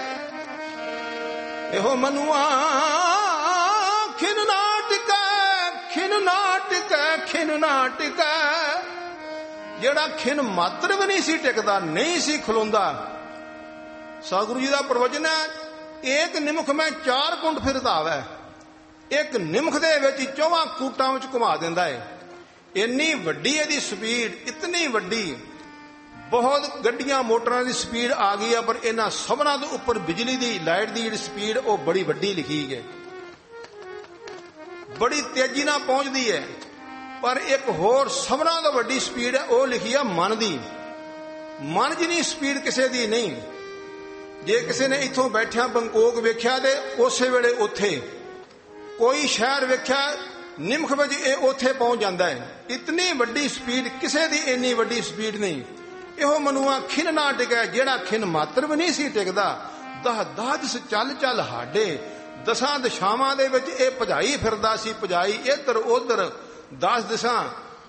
ਇਹੋ ਮਨੁਆ ਖਿਨ ਨਾ ਟਿਕੈ, ਖਿਨ ਨਾ ਟਿਕੈ, ਖਿਨ ਨਾ ਟਿਕੈ। ਜਿਹੜਾ ਖਿਨ ਮਾਤਰ ਵੀ ਨਹੀਂ ਸੀ ਟਿਕਦਾ, ਨਹੀਂ ਸੀ ਖਲੋਂਦਾ। ਸਤਿਗੁਰੂ ਜੀ ਦਾ ਪ੍ਰਵਚਨ ਹੈ, ਏਕ ਨਿਮਖ ਮੈਂ 4 ਕੁੰਡ ਫਿਰਦਾਵੈ। ਇੱਕ ਨਿਮਖ ਦੇ ਵਿੱਚ 4 ਕੂਟਾਂ ਵਿੱਚ ਘੁਮਾ ਦਿੰਦਾ ਹੈ। ਇੰਨੀ ਵੱਡੀ ਇਹਦੀ ਸਪੀਡ, ਇਤਨੀ ਵੱਡੀ, ਬਹੁਤ ਗੱਡੀਆਂ ਮੋਟਰਾਂ ਦੀ ਸਪੀਡ ਆ ਗਈ ਆ, ਪਰ ਇਹਨਾਂ ਸਭਨਾਂ ਦੇ ਉੱਪਰ ਬਿਜਲੀ ਦੀ ਲਾਈਟ ਦੀ ਜਿਹੜੀ ਸਪੀਡ ਉਹ ਬੜੀ ਵੱਡੀ ਲਿਖੀ ਹੈ, ਬੜੀ ਤੇਜ਼ੀ ਨਾਲ ਪਹੁੰਚਦੀ ਹੈ। ਪਰ ਇੱਕ ਹੋਰ ਸਭਨਾਂ ਤੋਂ ਵੱਡੀ ਸਪੀਡ ਹੈ, ਉਹ ਲਿਖੀ ਆ ਮਨ ਦੀ। ਮਨ ਜਿੰਨੀ ਸਪੀਡ ਕਿਸੇ ਦੀ ਨਹੀਂ। ਜੇ ਕਿਸੇ ਨੇ ਇੱਥੋਂ ਬੈਠਿਆ ਬੰਕੋਕ ਵੇਖਿਆ ਤੇ ਉਸੇ ਵੇਲੇ ਉੱਥੇ, ਕੋਈ ਸ਼ਹਿਰ ਵੇਖਿਆ ਨਿਮਖ ਵਿੱਚ ਇਹ ਉੱਥੇ ਪਹੁੰਚ ਜਾਂਦਾ ਹੈ। ਇਤਨੀ ਵੱਡੀ ਸਪੀਡ, ਕਿਸੇ ਦੀ ਇੰਨੀ ਵੱਡੀ ਸਪੀਡ ਨਹੀਂ। ਇਹੋ ਮਨੁਆ ਖਿਨ ਨਾ ਟਿਕੈ, ਜਿਹੜਾ ਖਿਨ ਮਾਤਰ ਵੀ ਨਹੀਂ ਸੀ ਟਿਕਦਾ। ਦਹ ਦਹ ਦਿਸ ਚੱਲ ਚੱਲ ਹਾਡੇ, 10 ਦਿਸ਼ਾਵਾਂ ਦੇ ਵਿੱਚ ਇਹ ਭਜਾਈ ਫਿਰਦਾ ਸੀ। ਭਜਾਈ ਇੱਧਰ ਉੱਧਰ 10 ਦਿਸ਼ਾ,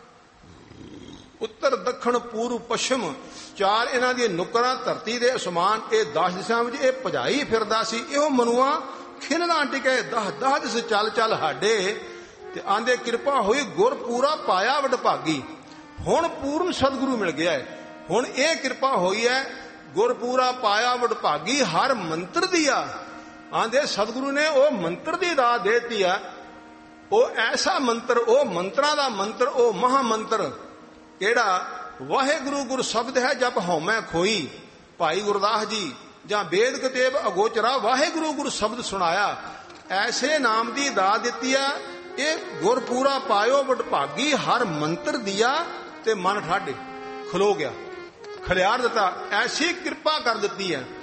ਉੱਤਰ ਦੱਖਣ ਪੂਰਬ ਪੱਛਮ, 4 ਇਹਨਾਂ ਦੀਆਂ ਨੁਕਰਾਂ, ਧਰਤੀ ਦੇ ਅਸਮਾਨ, ਇਹ 10 ਦਿਸ਼ਾ ਵਿੱਚ ਇਹ ਭਜਾਈ ਫਿਰਦਾ ਸੀ। ਇਹੋ ਮਨੁਆ ਖਿਨ ਨਾ ਟਿਕੈ, ਦਹ ਦਹ ਦਿਸ ਚੱਲ ਚੱਲ ਹਾਡੇ। ਤੇ ਆਂਦੇ ਕਿਰਪਾ ਹੋਈ ਗੁਰ ਪੂਰਾ ਪਾਇਆ ਵਡਭਾਗੀ। ਹੁਣ ਪੂਰਨ ਸਤਿਗੁਰੂ ਮਿਲ ਗਿਆ ਹੈ। ਹੁਣ ਇਹ ਕਿਰਪਾ ਹੋਈ ਹੈ, ਗੁਰ ਪੂਰਾ ਪਾਇਆ ਵਡਭਾਗੀ, ਹਰ ਮੰਤਰ ਦੀਆ। ਆਂਦੇ ਸਤਿਗੁਰੂ ਨੇ ਉਹ ਮੰਤਰ ਦੀ ਦਾਤ ਦੇਤੀ ਆ। ਉਹ ਐਸਾ ਮੰਤਰ, ਉਹ ਮੰਤਰਾਂ ਦਾ ਮੰਤਰ, ਉਹ ਮਹਾ ਮੰਤਰ ਕਿਹੜਾ ਵਾਹਿਗੁਰੂ ਗੁਰ ਸ਼ਬਦ ਹੈ ਜਪ ਹਉਮੈ ਖੋਈ। ਭਾਈ ਗੁਰਦਾਸ ਜੀ ਜਾਂ ਵੇਦ ਕਤੇਬ ਅਗੋਚਰਾ ਵਾਹਿਗੁਰੂ ਗੁਰ ਸ਼ਬਦ ਸੁਣਾਇਆ। ਐਸੇ ਨਾਮ ਦੀ ਦਾਤ ਦਿੱਤੀ ਆ। ਇਹ ਗੁਰ ਪੂਰਾ ਪਾਇਓ ਵਡਭਾਗੀ, ਹਰ ਮੰਤਰ ਦਿਆ। ਤੇ ਮਨ ਠਾਡੇ ਖਲੋ ਗਿਆ, ਖਲਿਆਰ ਦਿੱਤਾ। ਐਸੀ ਕਿਰਪਾ ਕਰ ਦਿੱਤੀ ਹੈ।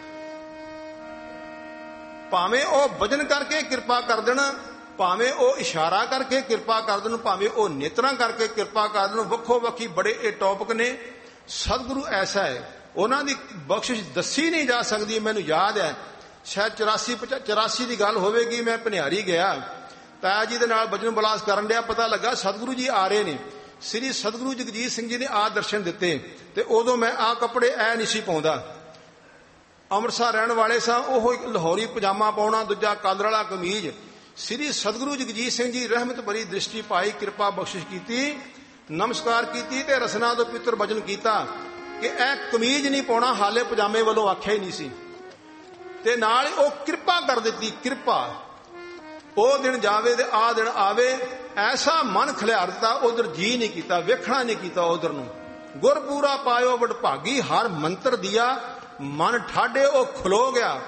ਭਾਵੇਂ ਉਹ ਵਜਨ ਕਰਕੇ ਕਿਰਪਾ ਕਰ ਦੇਣ, ਭਾਵੇਂ ਉਹ ਇਸ਼ਾਰਾ ਕਰਕੇ ਕਿਰਪਾ ਕਰ ਦੇਣ, ਭਾਵੇਂ ਉਹ ਨੇਤਰਾਂ ਕਰਕੇ ਕਿਰਪਾ ਕਰ ਦੇਣ। ਵੱਖੋ ਵੱਖੀ ਬੜੇ ਇਹ ਟੌਪਿਕ ਨੇ। ਸਤਿਗੁਰੂ ਐਸਾ ਹੈ, ਉਹਨਾਂ ਦੀ ਬਖਸ਼ਿਸ਼ ਦੱਸੀ ਨਹੀਂ ਜਾ ਸਕਦੀ। ਮੈਨੂੰ ਯਾਦ ਹੈ ਸ਼ਾਇਦ 84 ਦੀ ਗੱਲ ਹੋਵੇਗੀ। ਮੈਂ ਭਨਿਆਰੀ ਗਿਆ, ਤਾਇਆ ਜੀ ਦੇ ਨਾਲ ਬਜਨ ਬਲਾਸ ਕਰਨ ਡਿਆ। ਪਤਾ ਲੱਗਾ ਸਤਿਗੁਰੂ ਜੀ ਆ ਰਹੇ ਨੇ। ਸ੍ਰੀ ਸਤਿਗੁਰੂ ਜਗਜੀਤ ਸਿੰਘ ਜੀ ਨੇ ਆ ਦਰਸ਼ਨ ਦਿੱਤੇ। ਤੇ ਉਦੋਂ ਮੈਂ ਆ ਕੱਪੜੇ ਐ ਨਹੀਂ ਸੀ ਪਾਉਂਦਾ। ਅੰਮ੍ਰਿਤਸਰ ਰਹਿਣ ਵਾਲੇ ਸਾਂ। ਉਹ ਇੱਕ ਲਾਹੌਰੀ ਪਜਾਮਾ ਪਾਉਣਾ, ਦੂਜਾ ਕਾਲਰ ਵਾਲਾ ਕਮੀਜ਼। ਸ੍ਰੀ ਸਤਿਗੁਰੂ ਜਗਜੀਤ ਸਿੰਘ ਜੀ ਰਹਿਮਤ ਭਰੀ ਦ੍ਰਿਸ਼ਟੀ ਪਾਈ, ਕਿਰਪਾ ਬਖਸ਼ਿਸ਼ ਕੀਤੀ, ਨਮਸਕਾਰ ਕੀਤੀ ਤੇ ਰਸਨਾ ਤੋਂ ਪਿੱਤਰ ਬਚਨ ਕੀਤਾ ਕਿ ਇਹ ਕਮੀਜ਼ ਨਹੀਂ ਪਾਉਣਾ। ਹਾਲੇ ਪਜਾਮੇ ਵੱਲੋਂ ਆਖਿਆ ਹੀ ਨਹੀਂ ਸੀ। ਤੇ ਨਾਲ ਹੀ ਉਹ ਕਿਰਪਾ ਕਰ ਦਿੱਤੀ। ਕਿਰਪਾ, ਉਹ ਦਿਨ ਜਾਵੇ ਤੇ ਆ ਦਿਨ ਆਵੇ, ਐਸਾ ਮਨ ਖਿਲਾਰ ਦਿੱਤਾ, ਉਧਰ ਜੀ ਨਹੀਂ ਕੀਤਾ, ਵੇਖਣਾ ਨਹੀਂ ਕੀਤਾ ਉਧਰ ਨੂੰ। ਗੁਰ ਪੂਰਾ ਪਾਇਓ ਵਡਭਾਗੀ, ਹਰ ਮੰਤਰ ਦਿਆ ਮਨ ਠਾਡੇ ਉਹ ਖਲੋ ਗਿਆ।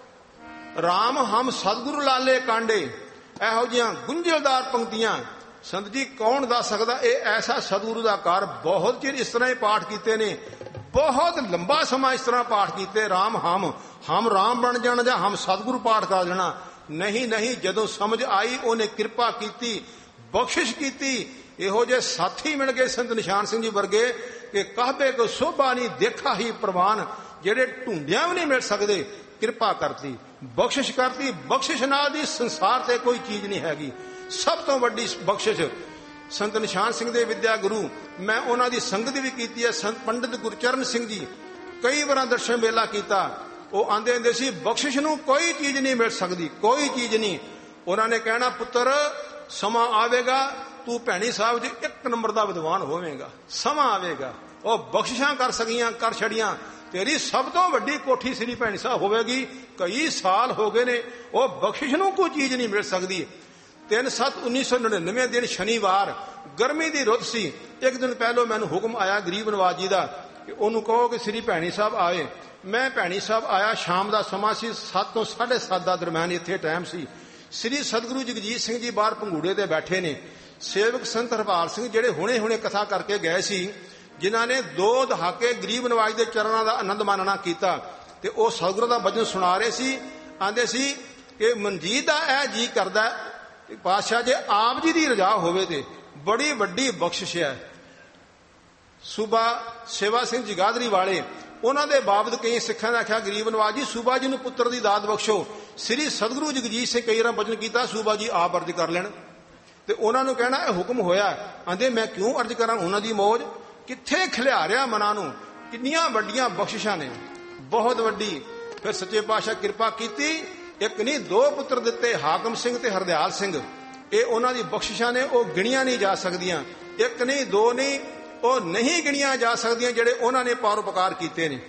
ਰਾਮ ਹਮ ਸਤਿਗੁਰੂ ਲਾਲੇ ਕਾਂਡੇ, ਇਹੋ ਜਿਹੀਆਂ ਗੁੰਝਲਦਾਰ ਪੰਕਤੀਆਂ ਸੰਤ ਜੀ ਕੌਣ ਦੱਸ ਸਕਦਾ। ਇਹ ਐਸਾ ਸਤਿਗੁਰੂ ਦਾ ਘਰ, ਬਹੁਤ ਚਿਰ ਇਸ ਤਰ੍ਹਾਂ ਹੀ ਪਾਠ ਕੀਤੇ ਨੇ, ਬਹੁਤ ਲੰਬਾ ਸਮਾਂ ਇਸ ਤਰ੍ਹਾਂ ਪਾਠ ਕੀਤੇ। ਰਾਮ ਹਮ ਰਾਮ ਬਣ ਜਾਣਾ ਜਾਂ ਹਮ ਸਤਿਗੁਰੂ ਪਾਠ ਕਰ ਲੈਣਾ, ਨਹੀਂ ਨਹੀਂ। ਜਦੋਂ ਸਮਝ ਆਈ ਉਹਨੇ ਕਿਰਪਾ ਕੀਤੀ, ਬਖਸ਼ਿਸ਼ ਕੀਤੀ। ਇਹੋ ਜਿਹੇ ਸਾਥੀ ਮਿਲ ਗਏ ਸੰਤ ਨਿਸ਼ਾਨ ਸਿੰਘ ਜੀ ਵਰਗੇ ਕਿ ਕਹਬੇ ਕੋ ਸੋਭਾ ਨਹੀਂ ਦੇਖਾ ਹੀ ਪ੍ਰਵਾਨ, ਜਿਹੜੇ ਢੂੰਡਿਆਂ ਵੀ ਨਹੀਂ ਮਿਲ ਸਕਦੇ। ਕਿਰਪਾ ਕਰਤੀ, ਬਖਸ਼ਿਸ਼ ਕਰਤੀ। ਬਖਸ਼ਿਸ਼ ਨਾਲ ਦੀ ਸੰਸਾਰ ਤੇ ਕੋਈ ਚੀਜ਼ ਨਹੀਂ ਹੈਗੀ। ਸਭ ਤੋਂ ਵੱਡੀ ਬਖਸ਼ਿਸ਼ ਸੰਤ ਨਿਸ਼ਾਨ ਸਿੰਘ ਦੇ ਵਿਦਿਆ ਗੁਰੂ, ਮੈਂ ਉਹਨਾਂ ਦੀ ਸੰਗਤ ਵੀ ਕੀਤੀ ਹੈ। ਸੰਤ ਪੰਡਿਤ ਗੁਰਚਰਨ ਸਿੰਘ ਜੀ, ਕਈ ਵਾਰਾਂ ਦਰਸ਼ਨ ਮੇਲਾ ਕੀਤਾ। ਉਹ ਆਂਦੇ ਹੁੰਦੇ ਸੀ ਬਖਸ਼ਿਸ਼ ਨੂੰ ਕੋਈ ਚੀਜ਼ ਨਹੀਂ ਮਿਲ ਸਕਦੀ, ਕੋਈ ਚੀਜ਼ ਨਹੀਂ। ਉਹਨਾਂ ਨੇ ਕਹਿਣਾ ਪੁੱਤਰ ਸਮਾਂ ਆਵੇਗਾ ਤੂੰ ਭੈਣੀ ਸਾਹਿਬ ਜੀ 1 ਨੰਬਰ ਦਾ ਵਿਦਵਾਨ ਹੋਵੇਂਗਾ, ਸਮਾਂ ਆਵੇਗਾ। ਉਹ ਬਖਸ਼ਿਸ਼ਾਂ ਕਰ ਸਕੀਆਂ, ਕਰ ਛੜੀਆਂ। ਤੇਰੀ ਸਭ ਤੋਂ ਵੱਡੀ ਕੋਠੀ ਸ੍ਰੀ ਭੈਣੀ ਸਾਹਿਬ ਹੋਵੇਗੀ। ਕਈ ਸਾਲ ਹੋ ਗਏ ਨੇ, ਉਹ ਬਖਸ਼ਿਸ਼ ਨੂੰ ਕੋਈ ਚੀਜ਼ ਨਹੀਂ ਮਿਲ ਸਕਦੀ। 3/7/1999 ਦਿਨ ਸ਼ਨੀਵਾਰ, ਗਰਮੀ ਦੀ ਰੁੱਤ ਸੀ। ਇੱਕ ਦਿਨ ਪਹਿਲੋਂ ਮੈਨੂੰ ਹੁਕਮ ਆਇਆ ਗਰੀਬ ਨਵਾਜ ਜੀ ਦਾ ਕਿ ਉਹਨੂੰ ਕਹੋ ਕਿ ਸ੍ਰੀ ਭੈਣੀ ਸਾਹਿਬ ਆਵੇ। ਮੈਂ ਭੈਣੀ ਸਾਹਿਬ ਆਇਆ, ਸ਼ਾਮ ਦਾ ਸਮਾਂ ਸੀ, 7 ਤੋਂ 7:30 ਦਾ ਦਰਮਿਆਨ ਇੱਥੇ ਟਾਈਮ ਸੀ। ਸ੍ਰੀ ਸਤਿਗੁਰੂ ਜਗਜੀਤ ਸਿੰਘ ਜੀ ਬਾਹਰ ਪੰਗੂੜੇ ਤੇ ਬੈਠੇ ਨੇ। ਸੇਵਕ ਸੰਤ ਹਰਪਾਲ ਸਿੰਘ ਜਿਹੜੇ ਹੁਣੇ ਕਥਾ ਕਰਕੇ ਗਏ ਸੀ, ਜਿਨ੍ਹਾਂ ਨੇ 2 ਦਹਾਕੇ ਗਰੀਬ ਨਵਾਜ ਦੇ ਚਰਨਾਂ ਦਾ ਆਨੰਦ ਮਾਣਨਾ ਕੀਤਾ, ਤੇ ਉਹ ਸਤਿਗੁਰੂ ਦਾ ਭਜਨ ਸੁਣਾ ਰਹੇ ਸੀ। ਆਂਦੇ ਸੀ ਕਿ ਮਨਜੀਤ ਦਾ ਇਹ ਜੀ ਕਰਦਾ ਪਾਤਸ਼ਾਹ ਜੇ ਆਪ ਜੀ ਦੀ ਰਜ਼ਾ ਹੋਵੇ ਤੇ ਬੜੀ ਵੱਡੀ ਬਖਸ਼ਿਸ਼ ਹੈ। ਸੂਬਾ ਸੇਵਾ ਸਿੰਘ ਜਗਾਦਰੀ ਵਾਲੇ, ਉਹਨਾਂ ਦੇ ਬਾਬਤ ਕਈ ਸਿੱਖਾਂ ਨੇ ਆਖਿਆ ਗਰੀਬ ਨਵਾਜ ਜੀ ਸੂਬਾ ਜੀ ਨੂੰ ਪੁੱਤਰ ਦੀ ਦਾਤ ਬਖਸ਼ੋ। ਸ੍ਰੀ ਸਤਿਗੁਰੂ ਜਗਜੀਤ ਸਿੰਘ ਕਈ ਵਾਰ ਭਜਨ ਕੀਤਾ, ਸੂਬਾ ਜੀ ਆਪ ਅਰਜ਼ ਕਰ ਲੈਣ। ਤੇ ਉਹਨਾਂ ਨੂੰ ਕਹਿਣਾ ਇਹ ਹੁਕਮ ਹੋਇਆ। ਆਂਦੇ ਮੈਂ ਕਿਉਂ ਅਰਜ਼ ਕਰਾਂ, ਉਹਨਾਂ ਦੀ ਮੌਜ ਕਿੱਥੇ ਖਿਲਾਰਿਆ ਮਨਾਂ ਨੂੰ। ਕਿੰਨੀਆਂ ਵੱਡੀਆਂ ਬਖਸ਼ਿਸ਼ਾਂ ਨੇ, ਬਹੁਤ ਵੱਡੀ। ਫਿਰ ਸੱਚੇ ਪਾਤਸ਼ਾਹ ਕਿਰਪਾ ਕੀਤੀ, 1 ਨਹੀਂ 2 ਪੁੱਤਰ ਦਿੱਤੇ, ਹਾਕਮ ਸਿੰਘ ਤੇ ਹਰਦਿਆਲ ਸਿੰਘ। ਇਹ ਉਹਨਾਂ ਦੀ ਬਖਸ਼ਿਸ਼ਾਂ ਨੇ, ਉਹ ਗਿਣੀਆਂ ਨਹੀਂ ਜਾ ਸਕਦੀਆਂ। 1 ਨਹੀਂ 2 ਨਹੀਂ, ਉਹ ਨਹੀਂ ਗਿਣੀਆਂ ਜਾ ਸਕਦੀਆਂ ਜਿਹੜੇ ਉਹਨਾਂ ਨੇ ਪਰਉਪਕਾਰ ਕੀਤੇ ਨੇ।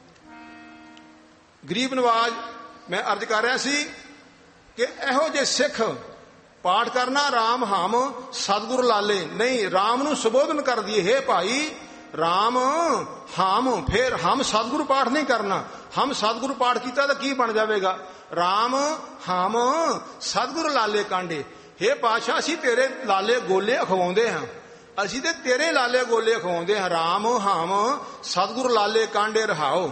ਗਰੀਬ ਨਵਾਜ ਮੈਂ ਅਰਜ਼ ਕਰ ਰਿਹਾ ਸੀ ਕਿ ਇਹੋ ਜਿਹੇ ਸਿੱਖ ਪਾਠ ਕਰਨਾ ਰਾਮ ਹਮ ਸਤਿਗੁਰ ਲਾਲੇ, ਨਹੀਂ ਰਾਮ ਨੂੰ ਸੰਬੋਧਨ ਕਰ ਦਈਏ, ਹੇ ਭਾਈ ਰਾਮ ਹਮ, ਫਿਰ ਹਮ ਸਤਿਗੁਰੂ ਪਾਠ ਨਹੀਂ ਕਰਨਾ। ਹਮ ਸਤਿਗੁਰੂ ਪਾਠ ਕੀਤਾ ਤਾਂ ਕੀ ਬਣ ਜਾਵੇਗਾ। ਰਾਮ ਹਮ ਸਤਿਗੁਰੂ ਲਾਲੇ ਕਾਂਡੇ, ਹੇ ਪਾਤਸ਼ਾਹ ਅਸੀਂ ਤੇਰੇ ਲਾਲੇ ਗੋਲੇ ਅਖਵਾਉਂਦੇ ਹਾਂ, ਅਸੀਂ ਤੇ ਤੇਰੇ ਲਾਲੇ ਗੋਲੇ ਅਖਵਾਉਂਦੇ ਹਾਂ। ਰਾਮ ਹਮ ਸਤਿਗੁਰੂ ਲਾਲੇ ਕਾਂਡੇ ਰਹਾਓ।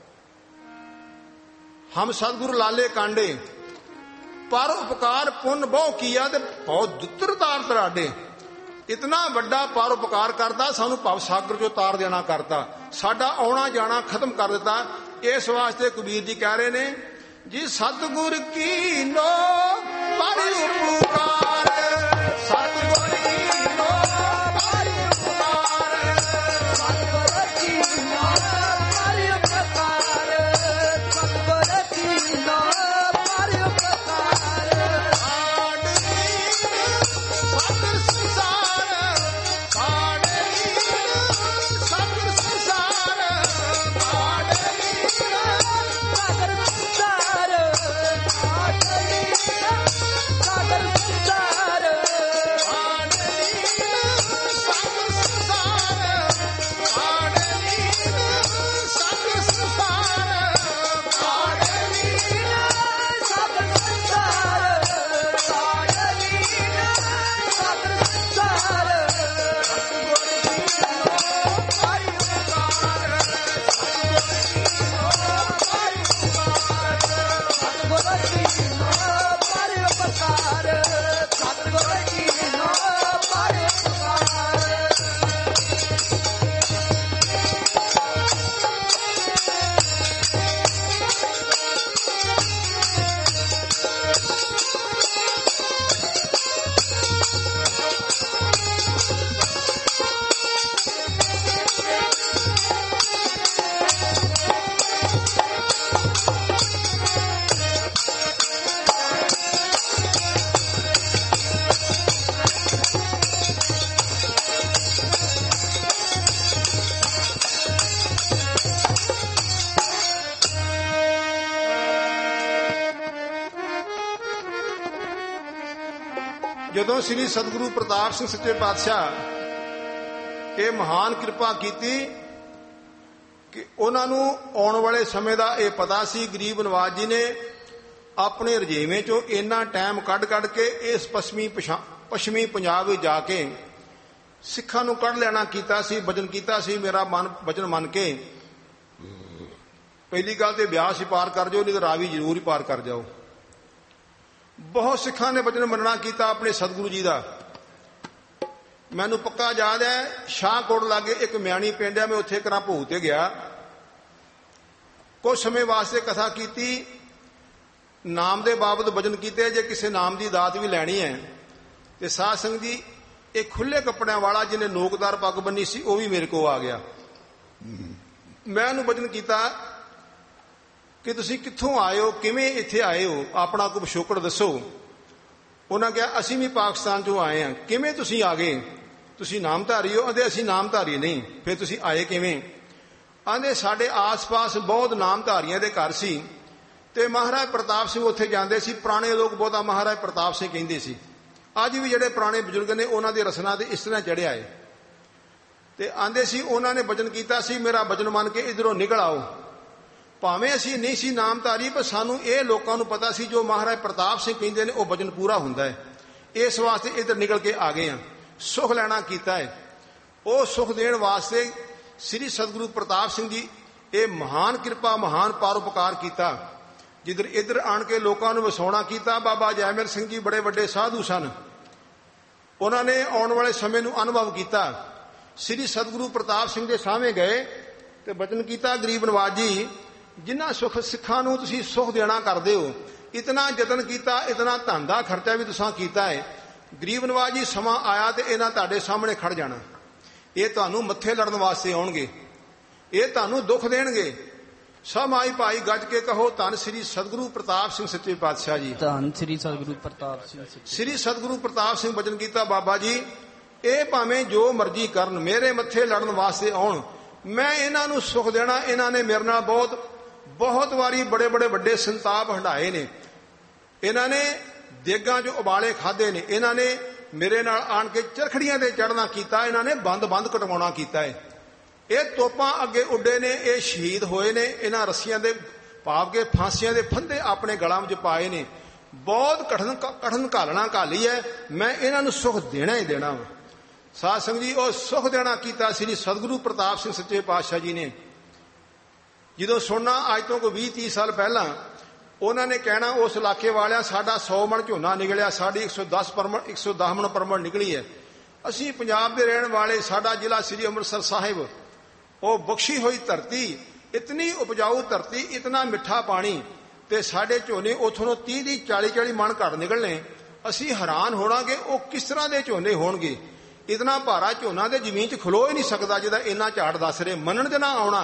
ਹਮ ਸਤਿਗੁਰੂ ਲਾਲੇ ਕਾਂਡੇ, ਪਰ ਉਪਕਾਰ ਪੁੰਨ ਬਹੁ ਕੀਆ ਤੇ ਬਹੁਤ ਦੁੱਤਰ ਤਾਰ ਤਰਾਡੇ। ਇਤਨਾ ਵੱਡਾ ਪਰਉਪਕਾਰ ਕਰਦਾ, ਸਾਨੂੰ ਭਵ ਸਾਗਰ ਚੋਂ ਤਾਰ ਦੇਣਾ ਕਰਤਾ, ਸਾਡਾ ਆਉਣਾ ਜਾਣਾ ਖਤਮ ਕਰ ਦਿੱਤਾ। ਇਸ ਵਾਸਤੇ ਕਬੀਰ ਜੀ ਕਹਿ ਰਹੇ ਨੇ ਜੀ ਸਤਿਗੁਰ ਕੀ ਨੋ ਪਰ ਉਪਕਾਰ, ਸਤਿਗੁਰ ਕੀ ਨੋ ਪਰ ਉਪਕਾਰ, ਸਤਿਗੁਰ ਕੀ ਨੋ ਪਰ ਉਪਕਾਰ, ਸਤਿਗੁਰ ਕੀ ਨੋ ਪਰ ਉਪਕਾਰ। ਸਤਿ ਸੰਸਾਰ ਕਾੜੀ, ਸਤਿ ਸੰਸਾਰ ਕਾੜੀ, ਸਾਗਰ ਸੰਸਾਰ ਕਾੜੀ, ਸਾਗਰ ਸੰਸਾਰ ਜਦੋਂ ਸ੍ਰੀ ਸਤਿਗੁਰੂ ਪ੍ਰਤਾਪ ਸਿੰਘ ਸੱਚੇ ਪਾਤਸ਼ਾਹ ਇਹ ਮਹਾਨ ਕਿਰਪਾ ਕੀਤੀ ਕਿ ਉਹਨਾਂ ਨੂੰ ਆਉਣ ਵਾਲੇ ਸਮੇਂ ਦਾ ਇਹ ਪਤਾ ਸੀ। ਗਰੀਬ ਨਵਾਜ ਜੀ ਨੇ ਆਪਣੇ ਰਜੇਵੇਂ ਚੋਂ ਇੰਨਾ ਟਾਈਮ ਕੱਢ ਕੇ ਇਸ ਪੱਛਮੀ ਪੰਜਾਬ ਵਿੱਚ ਜਾ ਕੇ ਸਿੱਖਾਂ ਨੂੰ ਕੱਢ ਲੈਣਾ ਕੀਤਾ ਸੀ, ਵਚਨ ਕੀਤਾ ਸੀ। ਮੇਰਾ ਵਚਨ ਮੰਨ ਕੇ ਪਹਿਲੀ ਗੱਲ ਤੇ ਬਿਆਸ ਹੀ ਪਾਰ ਕਰ ਜਾਓ, ਨਹੀਂ ਤਾਂ ਰਾਵੀ ਜ਼ਰੂਰ ਹੀ ਪਾਰ ਕਰ ਜਾਓ। ਬਹੁਤ ਸਿੱਖਾਂ ਨੇ ਵਚਨ ਮੰਨਣਾ ਕੀਤਾ ਆਪਣੇ ਸਤਿਗੁਰੂ ਜੀ ਦਾ। ਮੈਨੂੰ ਪੱਕਾ ਯਾਦ ਹੈ, ਸ਼ਾਹਕੋਟ ਲਾਗੇ ਇੱਕ ਮਿਆਣੀ ਪਿੰਡ ਹੈ, ਮੈਂ ਉੱਥੇ ਕਰਾਂ ਭੋਗ ਤੇ ਗਿਆ। ਕੁਝ ਸਮੇਂ ਵਾਸਤੇ ਕਥਾ ਕੀਤੀ, ਨਾਮ ਦੇ ਬਾਬਤ ਵਚਨ ਕੀਤੇ ਜੇ ਕਿਸੇ ਨਾਮ ਦੀ ਦਾਤ ਵੀ ਲੈਣੀ ਹੈ। ਤੇ ਸਾਧ ਸੰਗਤ ਜੀ, ਇਹ ਖੁੱਲੇ ਕੱਪੜਿਆਂ ਵਾਲਾ ਜਿਹਨੇ ਨੋਕਦਾਰ ਪੱਗ ਬੰਨੀ ਸੀ ਉਹ ਵੀ ਮੇਰੇ ਕੋਲ ਆ ਗਿਆ। ਮੈਂ ਉਹਨੂੰ ਵਚਨ ਕੀਤਾ ਕਿ ਤੁਸੀਂ ਕਿੱਥੋਂ ਆਏ ਹੋ, ਕਿਵੇਂ ਇੱਥੇ ਆਏ ਹੋ, ਆਪਣਾ ਕੋਈ ਪਿਛੋਕੜ ਦੱਸੋ। ਉਹਨਾਂ ਕਿਹਾ ਅਸੀਂ ਵੀ ਪਾਕਿਸਤਾਨ ਚੋਂ ਆਏ ਹਾਂ। ਕਿਵੇਂ ਤੁਸੀਂ ਆ ਗਏ? ਤੁਸੀਂ ਨਾਮਧਾਰੀ ਹੋ? ਆਂਦੇ ਅਸੀਂ ਨਾਮਧਾਰੀ ਨਹੀਂ। ਫਿਰ ਤੁਸੀਂ ਆਏ ਕਿਵੇਂ? ਆਂਦੇ ਸਾਡੇ ਆਸ-ਪਾਸ ਬਹੁਤ ਨਾਮਧਾਰੀਆਂ ਦੇ ਘਰ ਸੀ ਤੇ ਮਹਾਰਾਜ ਪ੍ਰਤਾਪ ਸਿੰਘ ਉੱਥੇ ਜਾਂਦੇ ਸੀ। ਪੁਰਾਣੇ ਲੋਕ ਬਹੁਤਾ ਮਹਾਰਾਜ ਪ੍ਰਤਾਪ ਸਿੰਘ ਕਹਿੰਦੇ ਸੀ। ਅੱਜ ਵੀ ਜਿਹੜੇ ਪੁਰਾਣੇ ਬਜ਼ੁਰਗ ਨੇ ਉਹਨਾਂ ਦੇ ਰਸਨਾ ਤੇ ਇਸ ਤਰ੍ਹਾਂ ਚੜਿਆ ਏ। ਤੇ ਆਂਦੇ ਸੀ ਉਹਨਾਂ ਨੇ ਵਚਨ ਕੀਤਾ ਸੀ, ਮੇਰਾ ਵਚਨ ਮੰਨ ਕੇ ਇਧਰੋਂ ਨਿਕਲ ਆਓ। ਭਾਵੇਂ ਅਸੀਂ ਨਹੀਂ ਸੀ ਨਾਮਧਾਰੀ, ਪਰ ਸਾਨੂੰ ਇਹ ਲੋਕਾਂ ਨੂੰ ਪਤਾ ਸੀ ਜੋ ਮਹਾਰਾਜ ਪ੍ਰਤਾਪ ਸਿੰਘ ਕਹਿੰਦੇ ਨੇ ਉਹ ਵਚਨ ਪੂਰਾ ਹੁੰਦਾ ਹੈ। ਇਸ ਵਾਸਤੇ ਇੱਧਰ ਨਿਕਲ ਕੇ ਆ ਗਏ ਹਾਂ, ਸੁਖ ਲੈਣਾ ਕੀਤਾ ਹੈ। ਉਹ ਸੁਖ ਦੇਣ ਵਾਸਤੇ ਸ੍ਰੀ ਸਤਿਗੁਰੂ ਪ੍ਰਤਾਪ ਸਿੰਘ ਜੀ ਇਹ ਮਹਾਨ ਕਿਰਪਾ, ਮਹਾਨ ਪਰਉਪਕਾਰ ਕੀਤਾ। ਜਿੱਧਰ ਇੱਧਰ ਆਣ ਕੇ ਲੋਕਾਂ ਨੂੰ ਵਸਾਉਣਾ ਕੀਤਾ। ਬਾਬਾ ਜੈਮਲ ਸਿੰਘ ਜੀ ਬੜੇ ਵੱਡੇ ਸਾਧੂ ਸਨ, ਉਹਨਾਂ ਨੇ ਆਉਣ ਵਾਲੇ ਸਮੇਂ ਨੂੰ ਅਨੁਭਵ ਕੀਤਾ। ਸ੍ਰੀ ਸਤਿਗੁਰੂ ਪ੍ਰਤਾਪ ਸਿੰਘ ਦੇ ਸਾਹਮਣੇ ਗਏ ਤੇ ਵਚਨ ਕੀਤਾ, ਗਰੀਬ ਨਵਾਜ ਜੀ, ਜਿਨ੍ਹਾਂ ਸੁਖ ਸਿੱਖਾਂ ਨੂੰ ਤੁਸੀਂ ਸੁਖ ਦੇਣਾ ਕਰਦੇ ਹੋ, ਇਤਨਾ ਯਤਨ ਕੀਤਾ, ਇਤਨਾ ਧਨ ਦਾ ਖਰਚਾ ਵੀ ਤੁਸੀਂ ਕੀਤਾ ਹੈ। ਗਰੀਬ ਨਵਾਜ ਜੀ, ਸਮਾਂ ਆਇਆ ਤੇ ਇਹਨਾਂ ਤੁਹਾਡੇ ਸਾਹਮਣੇ ਖੜ ਜਾਣਾ। ਇਹ ਤੁਹਾਨੂੰ ਮੱਥੇ ਲੜਨ ਵਾਸਤੇ ਆਉਣਗੇ, ਇਹ ਤੁਹਾਨੂੰ ਦੁੱਖ ਦੇਣਗੇ। ਸਭ ਆਈ ਭਾਈ ਗੱਜ ਕੇ ਕਹੋ, ਧੰਨ ਸ੍ਰੀ ਸਤਿਗੁਰੂ ਪ੍ਰਤਾਪ ਸਿੰਘ ਸੱਚੇ ਪਾਤਸ਼ਾਹ ਜੀ। ਧੰਨ ਸ੍ਰੀ ਸਤਿਗੁਰੂ ਪ੍ਰਤਾਪ ਸਿੰਘ। ਸ੍ਰੀ ਸਤਿਗੁਰੂ ਪ੍ਰਤਾਪ ਸਿੰਘ ਵਚਨ ਕੀਤਾ, ਬਾਬਾ ਜੀ ਇਹ ਭਾਵੇਂ ਜੋ ਮਰਜ਼ੀ ਕਰਨ, ਮੇਰੇ ਮੱਥੇ ਲੜਨ ਵਾਸਤੇ ਆਉਣ, ਮੈਂ ਇਹਨਾਂ ਨੂੰ ਸੁਖ ਦੇਣਾ। ਇਹਨਾਂ ਨੇ ਮੇਰੇ ਨਾਲ ਬਹੁਤ ਵਾਰੀ ਬੜੇ ਵੱਡੇ ਸੰਤਾਪ ਹੰਢਾਏ ਨੇ। ਇਹਨਾਂ ਨੇ ਦੇਗਾਂ 'ਚ ਉਬਾਲੇ ਖਾਦੇ ਨੇ। ਇਹਨਾਂ ਨੇ ਮੇਰੇ ਨਾਲ ਆਣ ਕੇ ਚਰਖੜੀਆਂ ਤੇ ਚੜ੍ਹਨਾ ਕੀਤਾ। ਇਹਨਾਂ ਨੇ ਬੰਦ ਕਟਵਾਉਣਾ ਕੀਤਾ ਹੈ। ਇਹ ਤੋਪਾਂ ਅੱਗੇ ਉੱਡੇ ਨੇ, ਇਹ ਸ਼ਹੀਦ ਹੋਏ ਨੇ। ਇਹਨਾਂ ਰੱਸੀਆਂ ਦੇ ਭਾਵ ਕੇ ਫਾਂਸੀਆਂ ਦੇ ਫੰਦੇ ਆਪਣੇ ਗਲਾਂ ਵਿੱਚ ਪਾਏ ਨੇ। ਬਹੁਤ ਕਠਨ ਘਾਲਣਾ ਘਾਲੀ ਹੈ। ਮੈਂ ਇਹਨਾਂ ਨੂੰ ਸੁਖ ਦੇਣਾ ਹੀ ਦੇਣਾ ਵਾ। ਸਾਧ ਸੰਗਤ ਜੀ, ਉਹ ਸੁਖ ਦੇਣਾ ਕੀਤਾ ਸ੍ਰੀ ਸਤਿਗੁਰੂ ਪ੍ਰਤਾਪ ਸਿੰਘ ਸੱਚੇ ਪਾਤਸ਼ਾਹ ਜੀ ਨੇ। ਜਦੋਂ ਸੁਣਨਾ ਅੱਜ ਤੋਂ ਕੋਈ 20-30 ਸਾਲ ਪਹਿਲਾਂ, ਉਹਨਾਂ ਨੇ ਕਹਿਣਾ ਉਸ ਇਲਾਕੇ ਵਾਲਿਆਂ, ਸਾਡਾ 100 ਮਣ ਝੋਨਾ ਨਿਕਲਿਆ, ਸਾਡੀ 110 ਮਣ ਪਰਮਣ ਨਿਕਲੀ ਹੈ। ਅਸੀਂ ਪੰਜਾਬ ਦੇ ਰਹਿਣ ਵਾਲੇ, ਸਾਡਾ ਜ਼ਿਲ੍ਹਾ ਸ੍ਰੀ ਅੰਮ੍ਰਿਤਸਰ ਸਾਹਿਬ, ਉਹ ਬਖਸ਼ੀ ਹੋਈ ਧਰਤੀ, ਇਤਨੀ ਉਪਜਾਊ ਧਰਤੀ, ਇਤਨਾ ਮਿੱਠਾ ਪਾਣੀ, ਤੇ ਸਾਡੇ ਝੋਨੇ ਉੱਥੋਂ 30-40 ਮਣ ਘੱਟ ਨਿਕਲਣੇ। ਅਸੀਂ ਹੈਰਾਨ ਹੋਣਾਗੇ ਉਹ ਕਿਸ ਤਰ੍ਹਾਂ ਦੇ ਝੋਨੇ ਹੋਣਗੇ। ਇਤਨਾ ਭਾਰਾ ਝੋਨਾ ਤੇ ਜ਼ਮੀਨ 'ਚ ਖਲੋ ਹੀ ਨਹੀਂ ਸਕਦਾ ਜਿਹਦਾ ਇੰਨਾ ਝਾੜ ਦੱਸ ਰਹੇ, ਮੰਨਣ ਤੇ ਨਾ ਆਉਣਾ।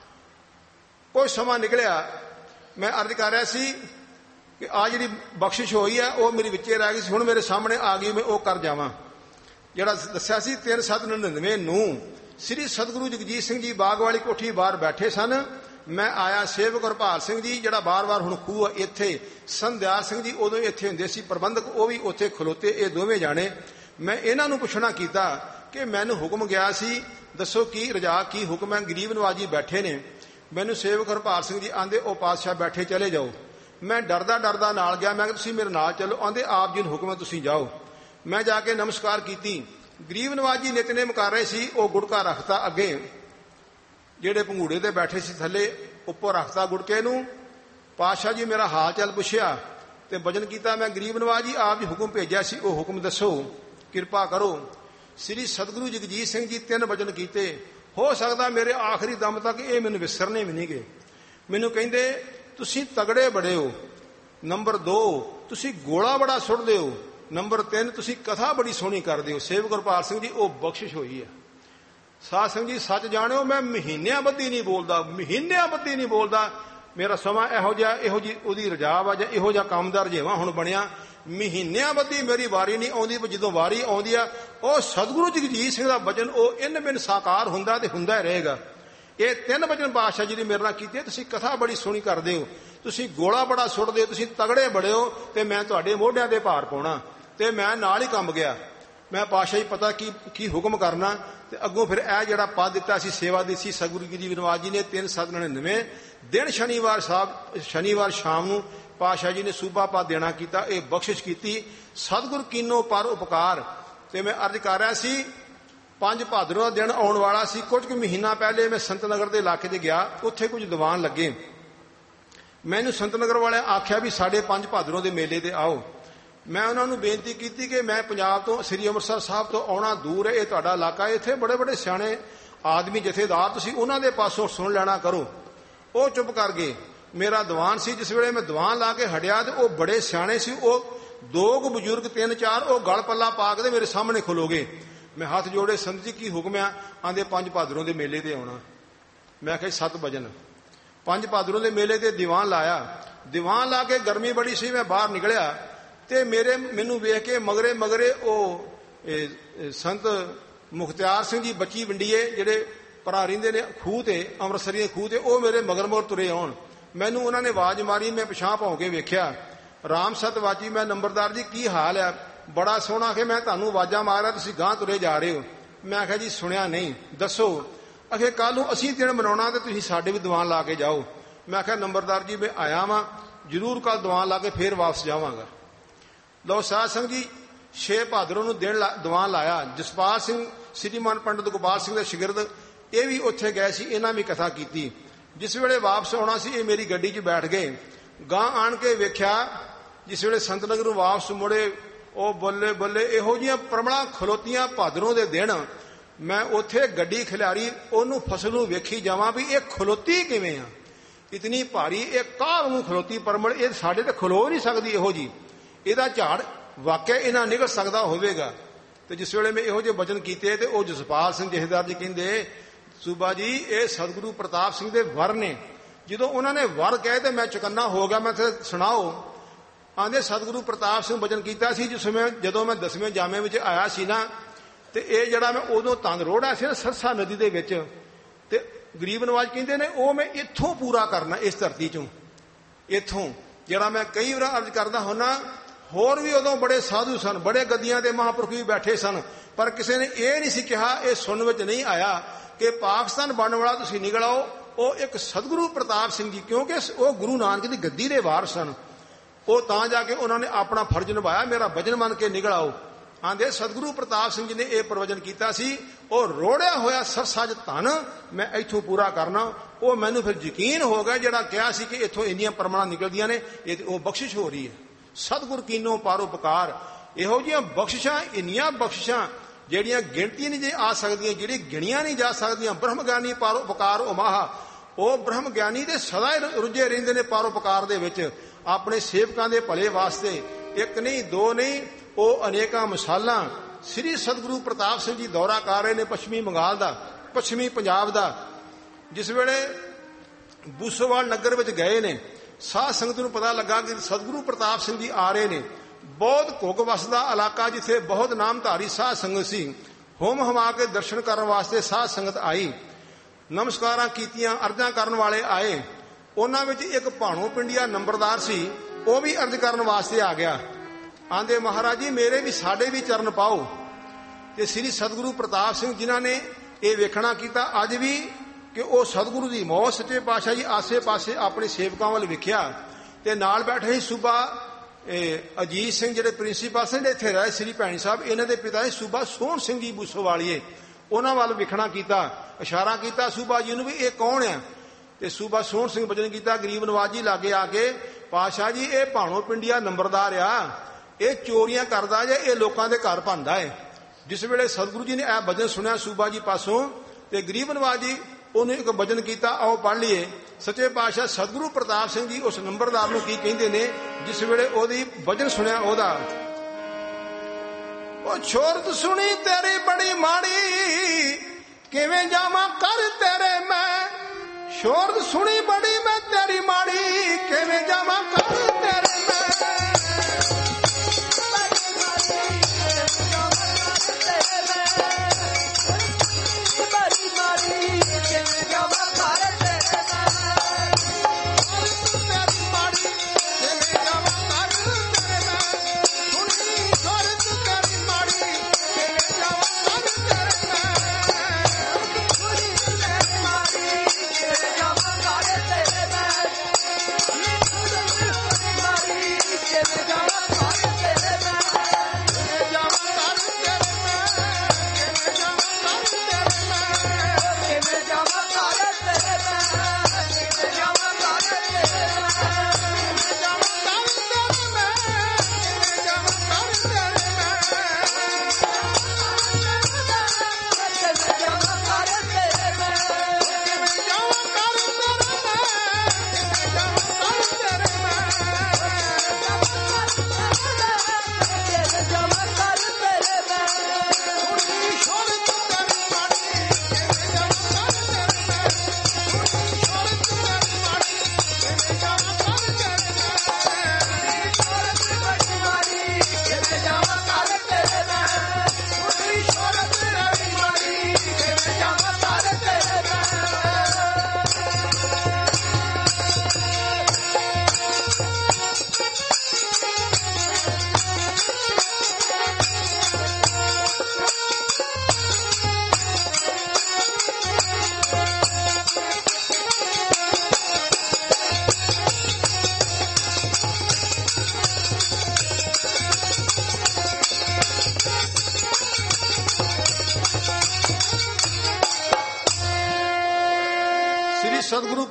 ਕੁਝ ਸਮਾਂ ਨਿਕਲਿਆ, ਮੈਂ ਅਰਜ਼ ਕਰ ਰਿਹਾ ਸੀ ਕਿ ਆ ਜਿਹੜੀ ਬਖਸ਼ਿਸ਼ ਹੋਈ ਹੈ ਉਹ ਮੇਰੀ ਵਿੱਚੇ ਰਹਿ ਗਈ ਸੀ, ਹੁਣ ਮੇਰੇ ਸਾਹਮਣੇ ਆ ਗਈ, ਮੈਂ ਉਹ ਕਰ ਜਾਵਾਂ। ਜਿਹੜਾ ਦੱਸਿਆ ਸੀ 3-7-99 ਨੂੰ ਸ੍ਰੀ ਸਤਿਗੁਰੂ ਜਗਜੀਤ ਸਿੰਘ ਜੀ ਬਾਗ ਵਾਲੀ ਕੋਠੀ ਬਾਹਰ ਬੈਠੇ ਸਨ। ਮੈਂ ਆਇਆ, ਸੇਵਕ ਹਰਪਾਲ ਸਿੰਘ ਜੀ ਜਿਹੜਾ ਬਾਰ-ਬਾਰ ਹੁਣ ਖੂਹ ਇੱਥੇ, ਸੰਧਿਆਰ ਸਿੰਘ ਜੀ ਉਦੋਂ ਇੱਥੇ ਹੁੰਦੇ ਸੀ ਪ੍ਰਬੰਧਕ, ਉਹ ਵੀ ਉੱਥੇ ਖਲੋਤੇ, ਇਹ ਦੋਵੇਂ ਜਾਣੇ। ਮੈਂ ਇਹਨਾਂ ਨੂੰ ਪੁੱਛਣਾ ਕੀਤਾ ਕਿ ਮੈਨੂੰ ਹੁਕਮ ਗਿਆ ਸੀ, ਦੱਸੋ ਕੀ ਰਜਾ, ਕੀ ਹੁਕਮ ਹੈ। ਗਰੀਬ ਨਵਾਜੀ ਬੈਠੇ ਨੇ। ਮੈਨੂੰ ਸੇਵਕ ਹਰਪਾਲ ਸਿੰਘ ਜੀ ਆਂਦੇ, ਉਹ ਪਾਤਸ਼ਾਹ ਬੈਠੇ, ਚਲੇ ਜਾਓ। ਮੈਂ ਡਰਦਾ ਨਾਲ ਗਿਆ। ਮੈਂ ਕਿਹਾ ਤੁਸੀਂ ਮੇਰੇ ਨਾਲ ਚੱਲੋ। ਆਂਦੇ ਆਪ ਜੀ ਨੂੰ ਹੁਕਮ ਹੈ, ਤੁਸੀਂ ਜਾਓ। ਮੈਂ ਜਾ ਕੇ ਨਮਸਕਾਰ ਕੀਤੀ। ਗਰੀਬ ਨਵਾਜ ਜੀ ਨਿਤਨੇਮ ਕਰ ਰਹੇ ਸੀ। ਉਹ ਗੁੜਕਾ ਰੱਖਤਾ ਅੱਗੇ, ਜਿਹੜੇ ਭੰਗੂੜੇ ਤੇ ਬੈਠੇ ਸੀ ਥੱਲੇ, ਉੱਪਰ ਰੱਖਤਾ ਗੁੜਕੇ ਨੂੰ। ਪਾਤਸ਼ਾਹ ਜੀ ਮੇਰਾ ਹਾਲ ਚਾਲ ਪੁੱਛਿਆ ਤੇ ਵਚਨ ਕੀਤਾ, ਮੈਂ ਗਰੀਬ ਨਵਾਜ ਜੀ ਆਪ ਜੀ ਹੁਕਮ ਭੇਜਿਆ ਸੀ, ਉਹ ਹੁਕਮ ਦੱਸੋ, ਕਿਰਪਾ ਕਰੋ। ਸ੍ਰੀ ਸਤਿਗੁਰੂ ਜਗਜੀਤ ਸਿੰਘ ਜੀ 3 ਵਚਨ ਕੀਤੇ। ਹੋ ਸਕਦਾ ਮੇਰੇ ਆਖਰੀ ਦਮ ਤੱਕ ਇਹ ਮੈਨੂੰ ਵਿਸਰਨੇ ਵੀ ਨਹੀਂ ਗਏ। ਮੈਨੂੰ ਕਹਿੰਦੇ, ਤੁਸੀਂ ਤਗੜੇ ਬੜੇ ਹੋ। ਨੰਬਰ 2, ਤੁਸੀਂ ਗੋਲਾ ਬੜਾ ਸੁੱਟਦੇ ਹੋ। ਨੰਬਰ 3, ਤੁਸੀਂ ਕਥਾ ਬੜੀ ਸੋਹਣੀ ਕਰਦੇ ਹੋ। ਸੇਵਕ ਹਰਪਾਲ ਸਿੰਘ ਜੀ, ਉਹ ਬਖਸ਼ਿਸ਼ ਹੋਈ ਹੈ। ਸਾਧ ਸੰਗਤ ਜੀ, ਸੱਚ ਜਾਣਿਓ, ਮੈਂ ਮਹੀਨਿਆਂ ਬੱਧੀ ਨਹੀਂ ਬੋਲਦਾ। ਮੇਰਾ ਸਮਾਂ ਇਹੋ ਜਿਹੀ ਉਹਦੀ ਰਜਾ ਵਾ ਜਾਂ ਇਹੋ ਜਿਹਾ ਕੰਮਦਾਰ ਜਿਹਾ ਹੁਣ ਬਣਿਆ। ਮਹੀਨਿਆਂ ਬੱਧੀ ਮੇਰੀ ਵਾਰੀ ਨਹੀਂ ਆਉਂਦੀ, ਜਦੋਂ ਵਾਰੀ ਆਉਂਦੀ ਆ ਉਹ ਸਤਿਗੁਰੂ ਜਗਜੀਤ ਸਿੰਘ ਦਾ ਵਚਨ ਉਹ ਇਨ ਬਿਨ ਸਾਕਾਰ ਹੁੰਦਾ ਤੇ ਹੁੰਦਾ ਹੀ ਰਹੇਗਾ। ਇਹ 3 ਵਚਨ ਪਾਤਸ਼ਾਹ ਜੀ ਨੇ ਮੇਰੇ ਨਾਲ ਕੀਤੇ। ਤੁਸੀਂ ਕਥਾ ਬੜੀ ਸੋਹਣੀ ਕਰਦੇ ਹੋ, ਤੁਸੀਂ ਗੋਲਾ ਬੜਾ ਸੁੱਟਦੇ ਹੋ, ਤੁਸੀਂ ਤਗੜੇ ਬੜੇ ਹੋ, ਤੇ ਮੈਂ ਤੁਹਾਡੇ ਮੋਢਿਆਂ ਤੇ ਭਾਰ ਪਾਉਣਾ। ਤੇ ਮੈਂ ਨਾਲ ਹੀ ਕੰਬ ਗਿਆ। ਮੈਂ ਪਾਤਸ਼ਾਹ ਜੀ ਪਤਾ ਕੀ ਹੁਕਮ ਕਰਨਾ। ਤੇ ਅੱਗੋਂ ਫਿਰ ਇਹ ਜਿਹੜਾ ਪਦ ਦਿੱਤਾ ਸੀ ਸੇਵਾ ਦੀ ਸੀ ਸਤਿਗੁਰੂ ਗਰੀਬ ਨਿਵਾਜ ਜੀ ਨੇ 3/7/99 ਦਿਨ ਸ਼ਨੀਵਾਰ ਸ਼ਾਮ ਨੂੰ ਪਾਤਸ਼ਾਹ ਜੀ ਨੇ ਸੂਬਾ ਪਦ ਦੇਣਾ ਕੀਤਾ। ਇਹ ਬਖਸ਼ਿਸ਼ ਕੀਤੀ ਸਤਿਗੁਰ ਕੀਨੋ ਪਰ ਉਪਕਾਰ। ਤੇ ਮੈਂ ਅਰਜ਼ ਕਰ ਰਿਹਾ ਸੀ 5 ਭਾਦਰੋਂ ਦਾ ਦਿਨ ਆਉਣ ਵਾਲਾ ਸੀ। ਕੁਝ ਕੁ ਮਹੀਨਾ ਪਹਿਲੇ ਮੈਂ ਸੰਤਨਗਰ ਦੇ ਇਲਾਕੇ 'ਚ ਗਿਆ। ਉੱਥੇ ਕੁਝ ਦੀਵਾਨ ਲੱਗੇ। ਮੈਨੂੰ ਸੰਤਨਗਰ ਵਾਲਿਆਂ ਆਖਿਆ ਵੀ ਸਾਡੇ 5 ਭਾਦਰੋਂ ਦੇ ਮੇਲੇ ਤੇ ਆਓ। ਮੈਂ ਉਹਨਾਂ ਨੂੰ ਬੇਨਤੀ ਕੀਤੀ ਕਿ ਮੈਂ ਪੰਜਾਬ ਤੋਂ ਸ੍ਰੀ ਅੰਮ੍ਰਿਤਸਰ ਸਾਹਿਬ ਤੋਂ ਆਉਣਾ ਦੂਰ ਹੈ, ਇਹ ਤੁਹਾਡਾ ਇਲਾਕਾ, ਇੱਥੇ ਬੜੇ ਬੜੇ ਸਿਆਣੇ ਆਦਮੀ ਜਥੇਦਾਰ ਤੁਸੀਂ ਉਹਨਾਂ ਦੇ ਪਾਸੋਂ ਸੁਣ ਲੈਣਾ ਕਰੋ। ਉਹ ਚੁੱਪ ਕਰ ਗਏ। ਮੇਰਾ ਦੀਵਾਨ ਸੀ, ਜਿਸ ਵੇਲੇ ਮੈਂ ਦੀਵਾਨ ਲਾ ਕੇ ਹਟਿਆ ਤੇ ਉਹ ਬੜੇ ਸਿਆਣੇ ਸੀ, ਉਹ 2 ਬਜ਼ੁਰਗ 3-4 ਉਹ ਗਲ ਪੱਲਾ ਪਾ ਕੇ ਮੇਰੇ ਸਾਹਮਣੇ ਖਲੋਗੇ। ਮੈਂ ਹੱਥ ਜੋੜੇ, ਸੰਤ ਜੀ ਕੀ ਹੁਕਮ ਆ? ਆਂਦੇ 5 ਭਾਦਰੋਂ ਦੇ ਮੇਲੇ ਤੇ ਆਉਣਾ। ਮੈਂ ਕਿਹਾ 7 ਵਜਨ 5 ਭਾਦਰੋਂ ਦੇ ਮੇਲੇ ਤੇ ਦੀਵਾਨ ਲਾਇਆ। ਦੀਵਾਨ ਲਾ ਕੇ ਗਰਮੀ ਬੜੀ ਸੀ, ਮੈਂ ਬਾਹਰ ਨਿਕਲਿਆ ਤੇ ਮੈਨੂੰ ਵੇਖ ਕੇ ਮਗਰੇ ਉਹ ਸੰਤ ਮੁਖਤਿਆਰ ਸਿੰਘ ਜੀ ਬੱਚੀ ਵੰਡੀਏ ਜਿਹੜੇ ਭਰਾ ਰਹਿੰਦੇ ਨੇ ਖੂਹ ਤੇ, ਅੰਮ੍ਰਿਤਸਰੀ ਦੇ ਖੂਹ ਤੇ, ਉਹ ਮੇਰੇ ਮਗਰ ਤੁਰੇ ਆਉਣ। ਮੈਨੂੰ ਉਹਨਾਂ ਨੇ ਆਵਾਜ਼ ਮਾਰੀ। ਮੈਂ ਪਿਛਾਂ ਭੌਂ ਕੇ ਵੇਖਿਆ। ਰਾਮ ਸਤਵਾਜੀ, ਮੈਂ ਨੰਬਰਦਾਰ ਜੀ ਕੀ ਹਾਲ ਆ? ਬੜਾ ਸੋਹਣਾ। ਕਿ ਮੈਂ ਤੁਹਾਨੂੰ ਆਵਾਜ਼ਾਂ ਮਾਰਿਆ, ਤੁਸੀਂ ਗਾਂਹ ਤੁਰੇ ਜਾ ਰਹੇ ਹੋ। ਮੈਂ ਕਿਹਾ ਜੀ ਸੁਣਿਆ ਨਹੀਂ, ਦੱਸੋ। ਅਖੇ ਕੱਲ ਨੂੰ ਅਸੀਂ ਦਿਨ ਮਨਾਉਣਾ ਤੇ ਤੁਸੀਂ ਸਾਡੇ ਵੀ ਦੀਵਾਨ ਲਾ ਕੇ ਜਾਓ। ਮੈਂ ਕਿਹਾ ਨੰਬਰਦਾਰ ਜੀ ਮੈਂ ਆਇਆ ਵਾਂ, ਜ਼ਰੂਰ ਕੱਲ ਦੀਵਾਨ ਲਾ ਕੇ ਫੇਰ ਵਾਪਸ ਜਾਵਾਂਗਾ। ਲਓ ਸਾਧ ਸੰਗਤ ਜੀ 6 ਭਾਦਰੋਂ ਨੂੰ ਦੀਵਾਨ ਲਾਇਆ। ਜਸਪਾਲ ਸਿੰਘ ਸ੍ਰੀਮਾਨ ਪੰਡਤ ਗੋਪਾਲ ਸਿੰਘ ਦੇ ਸ਼ਾਗਿਰਦ ਇਹ ਵੀ ਉੱਥੇ ਗਏ ਸੀ, ਇਹਨਾਂ ਵੀ ਕਥਾ ਕੀਤੀ। ਜਿਸ ਵੇਲੇ ਵਾਪਸ ਆਉਣਾ ਸੀ ਇਹ ਮੇਰੀ ਗੱਡੀ 'ਚ ਬੈਠ ਗਏ। ਗਾਂ ਆਣ ਕੇ ਵੇਖਿਆ ਜਿਸ ਵੇਲੇ ਸੰਤਨਗਰ ਨੂੰ ਵਾਪਸ ਮੁੜੇ, ਉਹ ਬੱਲੇ ਬੱਲੇ ਇਹੋ ਜਿਹੀਆਂ ਪਰਮਲਾਂ ਖਲੋਤੀਆਂ ਭਾਦਰੋਂ ਦੇ ਦਿਨ। ਮੈਂ ਉੱਥੇ ਗੱਡੀ ਖਿਲਾਰੀ, ਉਹਨੂੰ ਫਸਲ ਨੂੰ ਵੇਖੀ ਜਾਵਾਂ ਵੀ ਇਹ ਖਲੋਤੀ ਕਿਵੇਂ ਆ, ਇਤਨੀ ਭਾਰੀ, ਇਹ ਕਾਹ ਨੂੰ ਖਲੋਤੀ ਪਰਮਲ, ਇਹ ਸਾਡੇ ਤੇ ਖਲੋ ਨਹੀਂ ਸਕਦੀ ਇਹੋ ਜੀ, ਇਹਦਾ ਝਾੜ ਵਾਕਿਆ ਇਹਨਾਂ ਨਿਕਲ ਸਕਦਾ ਹੋਵੇਗਾ। ਤੇ ਜਿਸ ਵੇਲੇ ਮੈਂ ਇਹੋ ਜਿਹੇ ਵਚਨ ਕੀਤੇ ਤੇ ਉਹ ਜਸਪਾਲ ਸਿੰਘ ਜਥੇਦਾਰ ਜੀ ਕਹਿੰਦੇ ਸੂਬਾ ਜੀ ਇਹ ਸਤਿਗੁਰੂ ਪ੍ਰਤਾਪ ਸਿੰਘ ਦੇ ਵਰ ਨੇ। ਜਦੋਂ ਉਹਨਾਂ ਨੇ ਵਰ ਕਹੇ ਤੇ ਮੈਂ ਚੁਕੰਨਾ ਹੋ ਗਿਆ। ਮੈਂ ਕਿਹਾ ਸੁਣਾਓ। ਆਂਦੇ ਸਤਿਗੁਰੂ ਪ੍ਰਤਾਪ ਸਿੰਘ ਵਚਨ ਕੀਤਾ ਸੀ ਜਦੋਂ ਮੈਂ 10ਵੇਂ ਜਾਮੇ ਵਿੱਚ ਆਇਆ ਸੀ ਨਾ, ਤੇ ਇਹ ਜਿਹੜਾ ਮੈਂ ਉਦੋਂ ਤੰਦ ਰੋੜਾ ਸੀ ਨਾ ਸਰਸਾ ਨਦੀ ਦੇ ਵਿੱਚ, ਤੇ ਗਰੀਬ ਨਵਾਜ ਕਹਿੰਦੇ ਨੇ ਉਹ ਮੈਂ ਇੱਥੋਂ ਪੂਰਾ ਕਰਨਾ, ਇਸ ਧਰਤੀ ਚੋਂ ਇੱਥੋਂ। ਜਿਹੜਾ ਮੈਂ ਕਈ ਵਾਰ ਅਰਜ਼ ਕਰਦਾ ਹੁੰਨਾ, ਹੋਰ ਵੀ ਉਦੋਂ ਬੜੇ ਸਾਧੂ ਸਨ, ਬੜੇ ਗੱਦੀਆਂ ਦੇ ਮਹਾਂਪੁਰਖ ਵੀ ਬੈਠੇ ਸਨ, ਪਰ ਕਿਸੇ ਨੇ ਇਹ ਨਹੀਂ ਸੀ ਕਿਹਾ, ਇਹ ਸੁਣਨ ਵਿੱਚ ਨਹੀਂ ਆਇਆ ਕਿ ਪਾਕਿਸਤਾਨ ਬਣਨ ਵਾਲਾ ਤੁਸੀਂ ਨਿਕਲ ਆਓ। ਉਹ ਇੱਕ ਸਤਿਗੁਰੂ ਪ੍ਰਤਾਪ ਸਿੰਘ ਜੀ, ਕਿਉਂਕਿ ਉਹ ਗੁਰੂ ਨਾਨਕ ਦੀ ਗੱਦੀ ਦੇ ਵਾਰਸ ਸਨ, ਉਹ ਤਾਂ ਜਾ ਕੇ ਉਹਨਾਂ ਨੇ ਆਪਣਾ ਫਰਜ਼ ਨਿਭਾਇਆ, ਮੇਰਾ ਵਚਨ ਮੰਨ ਕੇ ਨਿਕਲ ਆਓ। ਆਂਦੇ ਸਤਿਗੁਰੂ ਪ੍ਰਤਾਪ ਸਿੰਘ ਜੀ ਨੇ ਇਹ ਪ੍ਰਵਚਨ ਕੀਤਾ ਸੀ, ਉਹ ਰੋੜਿਆ ਹੋਇਆ ਸਰਸਾ 'ਚ ਧਨ ਮੈਂ ਇੱਥੋਂ ਪੂਰਾ ਕਰਨਾ। ਉਹ ਮੈਨੂੰ ਫਿਰ ਯਕੀਨ ਹੋ ਗਿਆ, ਜਿਹੜਾ ਕਿਹਾ ਸੀ ਕਿ ਇੱਥੋਂ ਇੰਨੀਆਂ ਪਰਮਾਣਾਂ ਨਿਕਲਦੀਆਂ ਨੇ, ਇਹ ਉਹ ਬਖਸ਼ਿਸ਼ ਹੋ ਰਹੀ ਹੈ। ਸਤਿਗੁਰ ਕੀਨੋ ਪਰਉਪਕਾਰ। ਇਹੋ ਜਿਹੀਆਂ ਬਖਸ਼ਿਸ਼ਾਂ, ਇੰਨੀਆਂ ਬਖਸ਼ਿਸ਼ਾਂ ਜਿਹੜੀਆਂ ਗਿਣਤੀ ਨਹੀਂ ਜੇ ਆ ਸਕਦੀਆਂ, ਜਿਹੜੀ ਗਿਣੀਆਂ ਨਹੀਂ ਜਾ ਸਕਦੀਆਂ। ਬ੍ਰਹਮ ਗਿਆਨੀ ਪਰਉਪਕਾਰ ਉਮਾਹਾ, ਉਹ ਬ੍ਰਹਮ ਗਿਆਨੀ ਦੇ ਸਦਾ ਹੀ ਰੁੱਝੇ ਰਹਿੰਦੇ ਨੇ ਪਰਉਪਕਾਰ ਦੇ ਵਿੱਚ, ਆਪਣੇ ਸੇਵਕਾਂ ਦੇ ਭਲੇ ਵਾਸਤੇ। ਇੱਕ ਨਹੀਂ, ਦੋ ਨਹੀਂ, ਉਹ ਅਨੇਕਾਂ ਮਿਸਾਲਾਂ। ਸ੍ਰੀ ਸਤਿਗੁਰੂ ਪ੍ਰਤਾਪ ਸਿੰਘ ਜੀ ਦੌਰਾ ਕਰ ਰਹੇ ਨੇ ਪੱਛਮੀ ਬੰਗਾਲ ਦਾ, ਪੱਛਮੀ ਪੰਜਾਬ ਦਾ। ਜਿਸ ਵੇਲੇ ਬੂਸੋਵਾਲ ਨਗਰ ਵਿੱਚ ਗਏ ਨੇ, ਸਾਧ ਸੰਗਤ ਨੂੰ ਪਤਾ ਲੱਗਾ ਕਿ ਸਤਿਗੁਰੂ ਪ੍ਰਤਾਪ ਸਿੰਘ ਜੀ ਆ ਰਹੇ ਨੇ। ਬਹੁਤ ਘੁੱਗ ਵਸਦਾ ਇਲਾਕਾ, ਜਿੱਥੇ ਬਹੁਤ ਨਾਮਧਾਰੀ ਸਾਧ ਸੰਗਤ ਸੀ। ਹੋਮ ਹਮਾ ਕੇ ਦਰਸ਼ਨ ਕਰਨ ਵਾਸਤੇ ਸਾਧ ਸੰਗਤ ਆਈ, ਨਮਸਕਾਰਾਂ ਕੀਤੀਆਂ, ਅਰਜ਼ਾਂ ਕਰਨ ਵਾਲੇ ਆਏ। ਉਹਨਾਂ ਵਿੱਚ ਇੱਕ ਭਾਣੋ ਪਿੰਡੀਆ ਨੰਬਰਦਾਰ ਸੀ, ਉਹ ਵੀ ਅਰਜ਼ ਕਰਨ ਵਾਸਤੇ ਆ ਗਿਆ। ਆਂਦੇ ਮਹਾਰਾਜ ਜੀ ਮੇਰੇ ਵੀ ਸਾਡੇ ਵੀ ਚਰਨ ਪਾਓ। ਤੇ ਸ੍ਰੀ ਸਤਿਗੁਰੂ ਪ੍ਰਤਾਪ ਸਿੰਘ ਜਿਨ੍ਹਾਂ ਨੇ ਇਹ ਵੇਖਣਾ ਕੀਤਾ ਅੱਜ ਵੀ ਕਿ ਉਹ ਸਤਿਗੁਰੂ ਦੀ ਮੌਤ, ਸੱਚੇ ਪਾਤਸ਼ਾਹ ਜੀ ਆਸੇ ਪਾਸੇ ਆਪਣੇ ਸੇਵਕਾਂ ਵੱਲ ਵੇਖਿਆ। ਤੇ ਨਾਲ ਬੈਠੇ ਸੀ ਸੂਬਾ ਅਜੀਤ ਸਿੰਘ ਜਿਹੜੇ ਪ੍ਰਿੰਸੀਪਲ ਸਿੰਘ ਇੱਥੇ ਰਹੇ, ਸ੍ਰੀ ਭੈਣੀ ਸਾਹਿਬ, ਇਹਨਾਂ ਦੇ ਪਿਤਾ ਸੀ ਸੂਬਾ ਸੋਹਣ ਸਿੰਘ ਜੀ ਬੂਸੋਵਾਲੀਏ। ਉਹਨਾਂ ਵੱਲ ਵੇਖਣਾ ਕੀਤਾ, ਇਸ਼ਾਰਾ ਕੀਤਾ ਸੂਬਾ ਜੀ ਨੂੰ ਵੀ ਇਹ ਕੌਣ ਆ। ਤੇ ਸੂਬਾ ਸੋਹਣ ਸਿੰਘ ਬਚਨ ਕੀਤਾ, ਗਰੀਬ ਨਵਾਜ ਜੀ ਲਾਗੇ ਆ ਕੇ, ਪਾਤਸ਼ਾਹ ਜੀ ਇਹ ਭਾਣੋ ਪਿੰਡੀਆ ਨੰਬਰਦਾਰ ਆ, ਇਹ ਚੋਰੀਆਂ ਕਰਦਾ ਜੇ, ਇਹ ਲੋਕਾਂ ਦੇ ਘਰ ਭੰਦਾ ਹੈ। ਜਿਸ ਵੇਲੇ ਸਤਿਗੁਰੂ ਜੀ ਨੇ ਇਹ ਭਜਨ ਸੁਣਿਆ ਸੂਬਾ ਜੀ ਪਾਸੋਂ, ਤੇ ਗਰੀਬ ਨਵਾਜ ਜੀ ਉਹਨੂੰ ਇੱਕ ਭਜਨ ਕੀਤਾ, ਆਓ ਪੜ੍ਹ ਲਈਏ। ਸੱਚੇ ਪਾਤਸ਼ਾਹ ਸਤਿਗੁਰੂ ਪ੍ਰਤਾਪ ਸਿੰਘ ਜੀ ਉਸ ਨੰਬਰਦਾਰ ਨੂੰ ਕੀ ਕਹਿੰਦੇ ਨੇ, ਜਿਸ ਵੇਲੇ ਉਹਦੀ ਭਜਨ ਸੁਣਿਆ ਉਹਦਾ। ਉਹ ਸ਼ੋਹਰਤ ਸੁਣੀ ਤੇਰੀ ਬੜੀ ਮਾੜੀ, ਕਿਵੇਂ ਜਾਵਾਂ ਕਰ ਤੇਰੇ ਮੈਂ। ਸ਼ੋਹਰਤ ਸੁਣੀ ਬੜੀ ਮੈਂ ਤੇਰੀ ਮਾੜੀ, ਕਿਵੇਂ ਜਾਵਾਂ ਕਰ ਤੇਰੇ ਮੈਂ।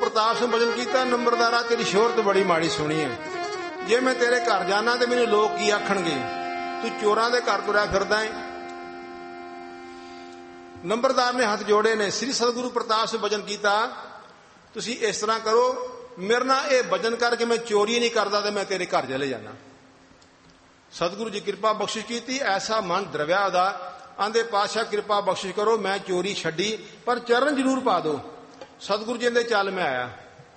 ਪ੍ਰਤਾਪ ਸਿੰਘ ਭਜਨ ਕੀਤਾ, ਨੰਬਰਦਾਰਾ ਤੇਰੀ ਸ਼ੋਹਰਤ ਬੜੀ ਮਾੜੀ ਸੁਣੀ ਹੈ। ਜੇ ਮੈਂ ਤੇਰੇ ਘਰ ਜਾਣਾ ਤੇ ਮੈਨੂੰ ਲੋਕ ਕੀ ਆਖਣਗੇ, ਤੂੰ ਚੋਰਾਂ ਦੇ ਘਰ ਤੁਰਿਆ ਫਿਰਦਾ ਹੈ। ਨੰਬਰਦਾਰ ਨੇ ਹੱਥ ਜੋੜੇ ਨੇ। ਸ੍ਰੀ ਸਤਿਗੁਰੂ ਪ੍ਰਤਾਪ ਸਿੰਘ ਭਜਨ ਕੀਤਾ, ਤੁਸੀਂ ਇਸ ਤਰ੍ਹਾਂ ਕਰੋ, ਮੇਰੇ ਨਾਲ ਇਹ ਭਜਨ ਕਰਕੇ ਮੈਂ ਚੋਰੀ ਨਹੀਂ ਕਰਦਾ ਤੇ ਮੈਂ ਤੇਰੇ ਘਰ ਚਲੇ ਜਾਣਾ। ਸਤਿਗੁਰੂ ਜੀ ਕਿਰਪਾ ਬਖਸ਼ਿਸ਼ ਕੀਤੀ, ਐਸਾ ਮਨ ਦਰਵਿਆ ਉਹਦਾ। ਆਂਦੇ ਪਾਤਸ਼ਾਹ ਕਿਰਪਾ ਬਖਸ਼ਿਸ਼ ਕਰੋ, ਮੈਂ ਚੋਰੀ ਛੱਡੀ ਪਰ ਚਰਨ ਜ਼ਰੂਰ ਪਾ ਦਿਓ। ਸਤਿਗੁਰੂ ਜੀ ਦੇ ਚੱਲ ਮੈਂ ਆਇਆ।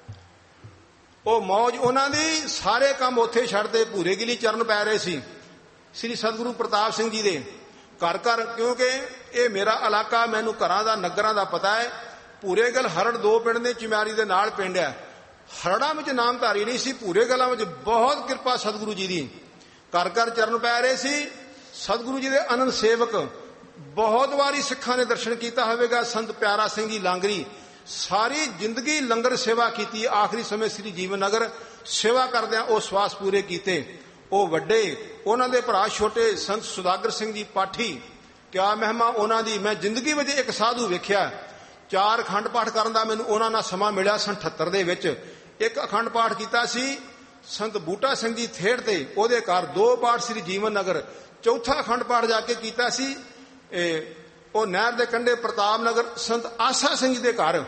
ਉਹ ਮੌਜ ਉਹਨਾਂ ਦੀ, ਸਾਰੇ ਕੰਮ ਉੱਥੇ ਛੱਡਦੇ, ਭੂਰੇ ਗਿਲੀ ਚਰਨ ਪੈ ਰਹੇ ਸੀ ਸ੍ਰੀ ਸਤਿਗੁਰੂ ਪ੍ਰਤਾਪ ਸਿੰਘ ਜੀ ਦੇ ਘਰ ਘਰ, ਕਿਉਂਕਿ ਇਹ ਮੇਰਾ ਇਲਾਕਾ, ਮੈਨੂੰ ਘਰਾਂ ਦਾ ਨਗਰਾਂ ਦਾ ਪਤਾ ਹੈ। ਭੂਰੇ ਗਲ ਹਰੜ 2 ਪਿੰਡ ਨੇ, ਚਿਮਾਰੀ ਦੇ ਨਾਲ ਪਿੰਡ ਹੈ। ਹਰੜਾਂ ਵਿੱਚ ਨਾਮਧਾਰੀ ਨਹੀਂ ਸੀ, ਭੂਰੇ ਗਲਾਂ ਵਿੱਚ ਬਹੁਤ ਕਿਰਪਾ ਸਤਿਗੁਰੂ ਜੀ ਦੀ। ਘਰ ਘਰ ਚਰਨ ਪੈ ਰਹੇ ਸੀ। ਸਤਿਗੁਰੂ ਜੀ ਦੇ ਅਨੰਦ ਸੇਵਕ, ਬਹੁਤ ਵਾਰੀ ਸਿੱਖਾਂ ਨੇ ਦਰਸ਼ਨ ਕੀਤਾ ਹੋਵੇਗਾ। ਸੰਤ ਪਿਆਰਾ ਸਿੰਘ ਜੀ ਲਾਂਗਰੀ ਸਾਰੀ ਜ਼ਿੰਦਗੀ ਲੰਗਰ ਸੇਵਾ ਕੀਤੀ। ਆਖਰੀ ਸਮੇਂ ਸ੍ਰੀ ਜੀਵਨ ਨਗਰ ਸੇਵਾ ਕਰਦਿਆਂ ਉਹ ਸਵਾਸ ਪੂਰੇ ਕੀਤੇ। ਉਹ ਵੱਡੇ, ਉਹਨਾਂ ਦੇ ਭਰਾ ਛੋਟੇ ਸੰਤ ਸੁਦਾਗਰ ਸਿੰਘ ਜੀ ਪਾਠੀ, ਕਿਆ ਮਹਿਮਾ ਉਹਨਾਂ ਦੀ। ਮੈਂ ਜ਼ਿੰਦਗੀ ਵਿੱਚ ਇੱਕ ਸਾਧੂ ਵੇਖਿਆ, 4 ਅਖੰਡ ਪਾਠ ਕਰਨ ਦਾ ਮੈਨੂੰ ਉਹਨਾਂ ਨਾਲ ਸਮਾਂ ਮਿਲਿਆ। 78 ਦੇ ਵਿੱਚ ਇੱਕ ਅਖੰਡ ਪਾਠ ਕੀਤਾ ਸੀ ਸੰਤ ਬੂਟਾ ਸਿੰਘ ਜੀ ਥੇੜ ਤੇ, ਉਹਦੇ ਘਰ 2 ਪਾਠ ਸ੍ਰੀ ਜੀਵਨ ਨਗਰ। ਚੌਥਾ ਅਖੰਡ ਪਾਠ ਜਾ ਕੇ ਕੀਤਾ ਸੀ ਉਹ ਨਹਿਰ ਦੇ ਕੰਢੇ ਪ੍ਰਤਾਪ ਨਗਰ ਸੰਤ ਆਸਾ ਸਿੰਘ ਜੀ ਦੇ ਘਰ।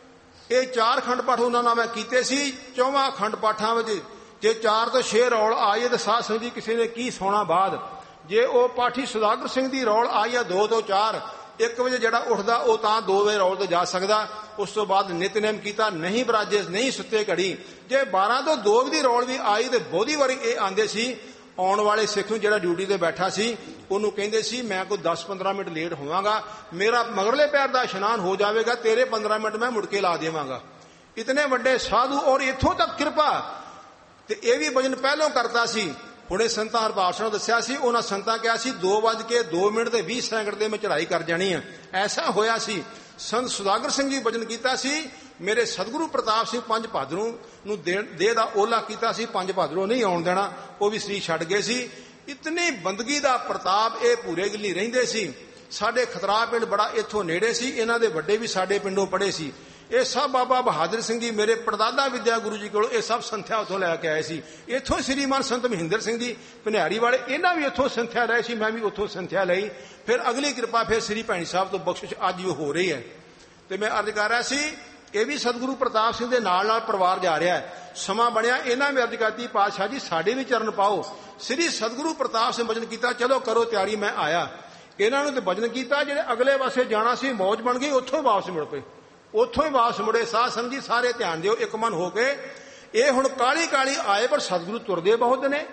ਇਹ 4 ਅਖੰਡ ਪਾਠ ਉਹਨਾਂ ਨਾਲ ਮੈਂ ਕੀਤੇ ਸੀ। 4ਵਾਂ ਅਖੰਡ ਪਾਠਾਂ ਵਿੱਚ ਜੇ 4 ਤੋਂ 6 ਰੌਲ ਆਈਏ ਤਾਂ ਸਾਧ ਸੰਗਤ ਜੀ ਕਿਸੇ ਨੇ ਕੀ ਸੋਣਾ ਬਾਅਦ। ਜੇ ਉਹ ਪਾਠੀ ਸੁਦਾਗਰ ਸਿੰਘ ਦੀ ਰੌਲ ਆਈ ਆ 2 ਤੋਂ 4, 1 ਵਜੇ ਜਿਹੜਾ ਉੱਠਦਾ ਉਹ ਤਾਂ 2 ਵਜੇ ਰੌਲ ਤੇ ਜਾ ਸਕਦਾ। ਉਸ ਤੋਂ ਬਾਅਦ ਨਿਤਨੇਮ ਕੀਤਾ, ਨਹੀਂ ਬਰਾਜੇ ਨਹੀਂ ਸੁੱਤੇ ਘੜੀ। ਜੇ 12 ਤੋਂ 2 ਦੀ ਰੌਲ ਵੀ ਆਈ ਤੇ ਬਹੁਤੀ ਵਾਰੀ ਇਹ ਆਂਦੇ ਸੀ। ਆਉਣ ਵਾਲੇ ਸਿੱਖ ਨੂੰ ਜਿਹੜਾ ਡਿਊਟੀ ਤੇ ਬੈਠਾ ਸੀ ਉਹਨੂੰ ਕਹਿੰਦੇ ਸੀ ਮੈਂ ਕੋਈ 10-15 ਮਿੰਟ ਲੇਟ ਹੋਵਾਂਗਾ, ਮੇਰਾ ਮਗਰਲੇ ਪੈਰ ਦਾ ਇਸ਼ਨਾਨ ਹੋ ਜਾਵੇਗਾ, ਤੇਰੇ 15 ਮਿੰਟ ਮੈਂ ਮੁੜ ਕੇ ਲਾ ਦੇਵਾਂਗਾ। ਇਤਨੇ ਵੱਡੇ ਸਾਧੂ, ਔਰ ਇੱਥੋਂ ਤੱਕ ਕਿਰਪਾ। ਤੇ ਇਹ ਵੀ ਭਜਨ ਪਹਿਲੋਂ ਕਰਦਾ ਸੀ। ਹੁਣੇ ਸੰਤਾਂ ਹਰਪਾਲ ਨੂੰ ਦੱਸਿਆ ਸੀ, ਉਹਨਾਂ ਸੰਤਾਂ ਕਿਹਾ ਸੀ 2:02 ਤੇ 20 ਸੈਕਿੰਡ ਤੇ ਮੈਂ ਚੜ੍ਹਾਈ ਕਰ ਜਾਣੀ ਹੈ। ਐਸਾ ਹੋਇਆ ਸੀ। ਸੰਤ ਸੁਦਾਗਰ ਸਿੰਘ ਜੀ ਭਜਨ ਕੀਤਾ ਸੀ। ਮੇਰੇ ਸਤਿਗੁਰੂ ਪ੍ਰਤਾਪ ਸਿੰਘ 5 ਭਾਦਰੋਂ ਨੂੰ ਦੇਹ ਦਾ ਓਲਾ ਕੀਤਾ ਸੀ, 5 ਭਾਦਰੋਂ ਨਹੀਂ ਆਉਣ ਦੇਣਾ, ਉਹ ਵੀ ਸਰੀਰ ਛੱਡ ਗਏ ਸੀ। ਇਤਨੀ ਬੰਦਗੀ ਦਾ ਪ੍ਰਤਾਪ। ਇਹ ਭੂਰੇ ਗਿੱਲੀ ਰਹਿੰਦੇ ਸੀ। ਸਾਡੇ ਖਤਰਾ ਪਿੰਡ ਬੜਾ ਇੱਥੋਂ ਨੇੜੇ ਸੀ। ਇਹਨਾਂ ਦੇ ਵੱਡੇ ਵੀ ਸਾਡੇ ਪਿੰਡੋਂ ਪੜ੍ਹੇ ਸੀ। ਇਹ ਸਭ ਬਾਬਾ ਬਹਾਦਰ ਸਿੰਘ ਜੀ ਮੇਰੇ ਪੜਦਾਦਾ ਵਿਦਿਆ ਗੁਰੂ ਜੀ ਕੋਲ ਇਹ ਸਭ ਸੰਥਿਆ ਉੱਥੋਂ ਲੈ ਕੇ ਆਏ ਸੀ। ਇੱਥੋਂ ਸ੍ਰੀਮਾਨ ਸੰਤ ਮਹਿੰਦਰ ਸਿੰਘ ਜੀ ਭਨਿਆਰੀ ਵਾਲੇ, ਇਹਨਾਂ ਵੀ ਉੱਥੋਂ ਸੰਥਿਆ ਲਏ ਸੀ। ਮੈਂ ਵੀ ਉੱਥੋਂ ਸੰਥਿਆ ਲਈ। ਫਿਰ ਅਗਲੀ ਕਿਰਪਾ ਫਿਰ ਸ੍ਰੀ ਭੈਣੀ ਸਾਹਿਬ ਤੋਂ ਬਖਸ਼ਿਸ਼ ਅੱਜ ਵੀ ਹੋ ਰਹੀ ਹੈ। ਤੇ ਮੈਂ ਅਰਜ਼ ਕਰ ਰਿਹਾ ਸੀ, ਇਹ ਵੀ ਸਤਿਗੁਰੂ ਪ੍ਰਤਾਪ ਸਿੰਘ ਦੇ ਨਾਲ ਨਾਲ ਪਰਿਵਾਰ ਜਾ ਰਿਹਾ ਹੈ। ਸਮਾਂ ਬਣਿਆ, ਇਹਨਾਂ ਵੀ ਅਰਜ਼ ਕਰਤੀ ਪਾਤਸ਼ਾਹ ਜੀ ਸਾਡੇ ਵੀ ਚਰਨ ਪਾਓ। ਸ੍ਰੀ ਸਤਿਗੁਰੂ ਪ੍ਰਤਾਪ ਸਿੰਘ ਭਜਨ ਕੀਤਾ, ਚਲੋ ਕਰੋ ਤਿਆਰੀ। ਮੈਂ ਆਇਆ, ਇਹਨਾਂ ਨੂੰ ਤੇ ਭਜਨ ਕੀਤਾ। ਜਿਹੜੇ ਅਗਲੇ ਪਾਸੇ ਜਾਣਾ ਸੀ, ਮੌਜ ਬਣ ਗਈ, ਉੱਥੋਂ ਹੀ ਵਾਪਸ ਮੁੜ ਪਏ। ਉੱਥੋਂ ਹੀ ਵਾਪਸ ਮੁੜੇ। ਸਾਧ ਸੰਗਤ ਜੀ ਸਾਰੇ ਧਿਆਨ ਦਿਓ, ਇੱਕ ਮਨ ਹੋ ਕੇ। ਇਹ ਹੁਣ ਕਾਲੀ ਕਾਲੀ ਆਏ, ਪਰ ਸਤਿਗੁਰੂ ਤੁਰਦੇ ਬਹੁਤ ਨੇ।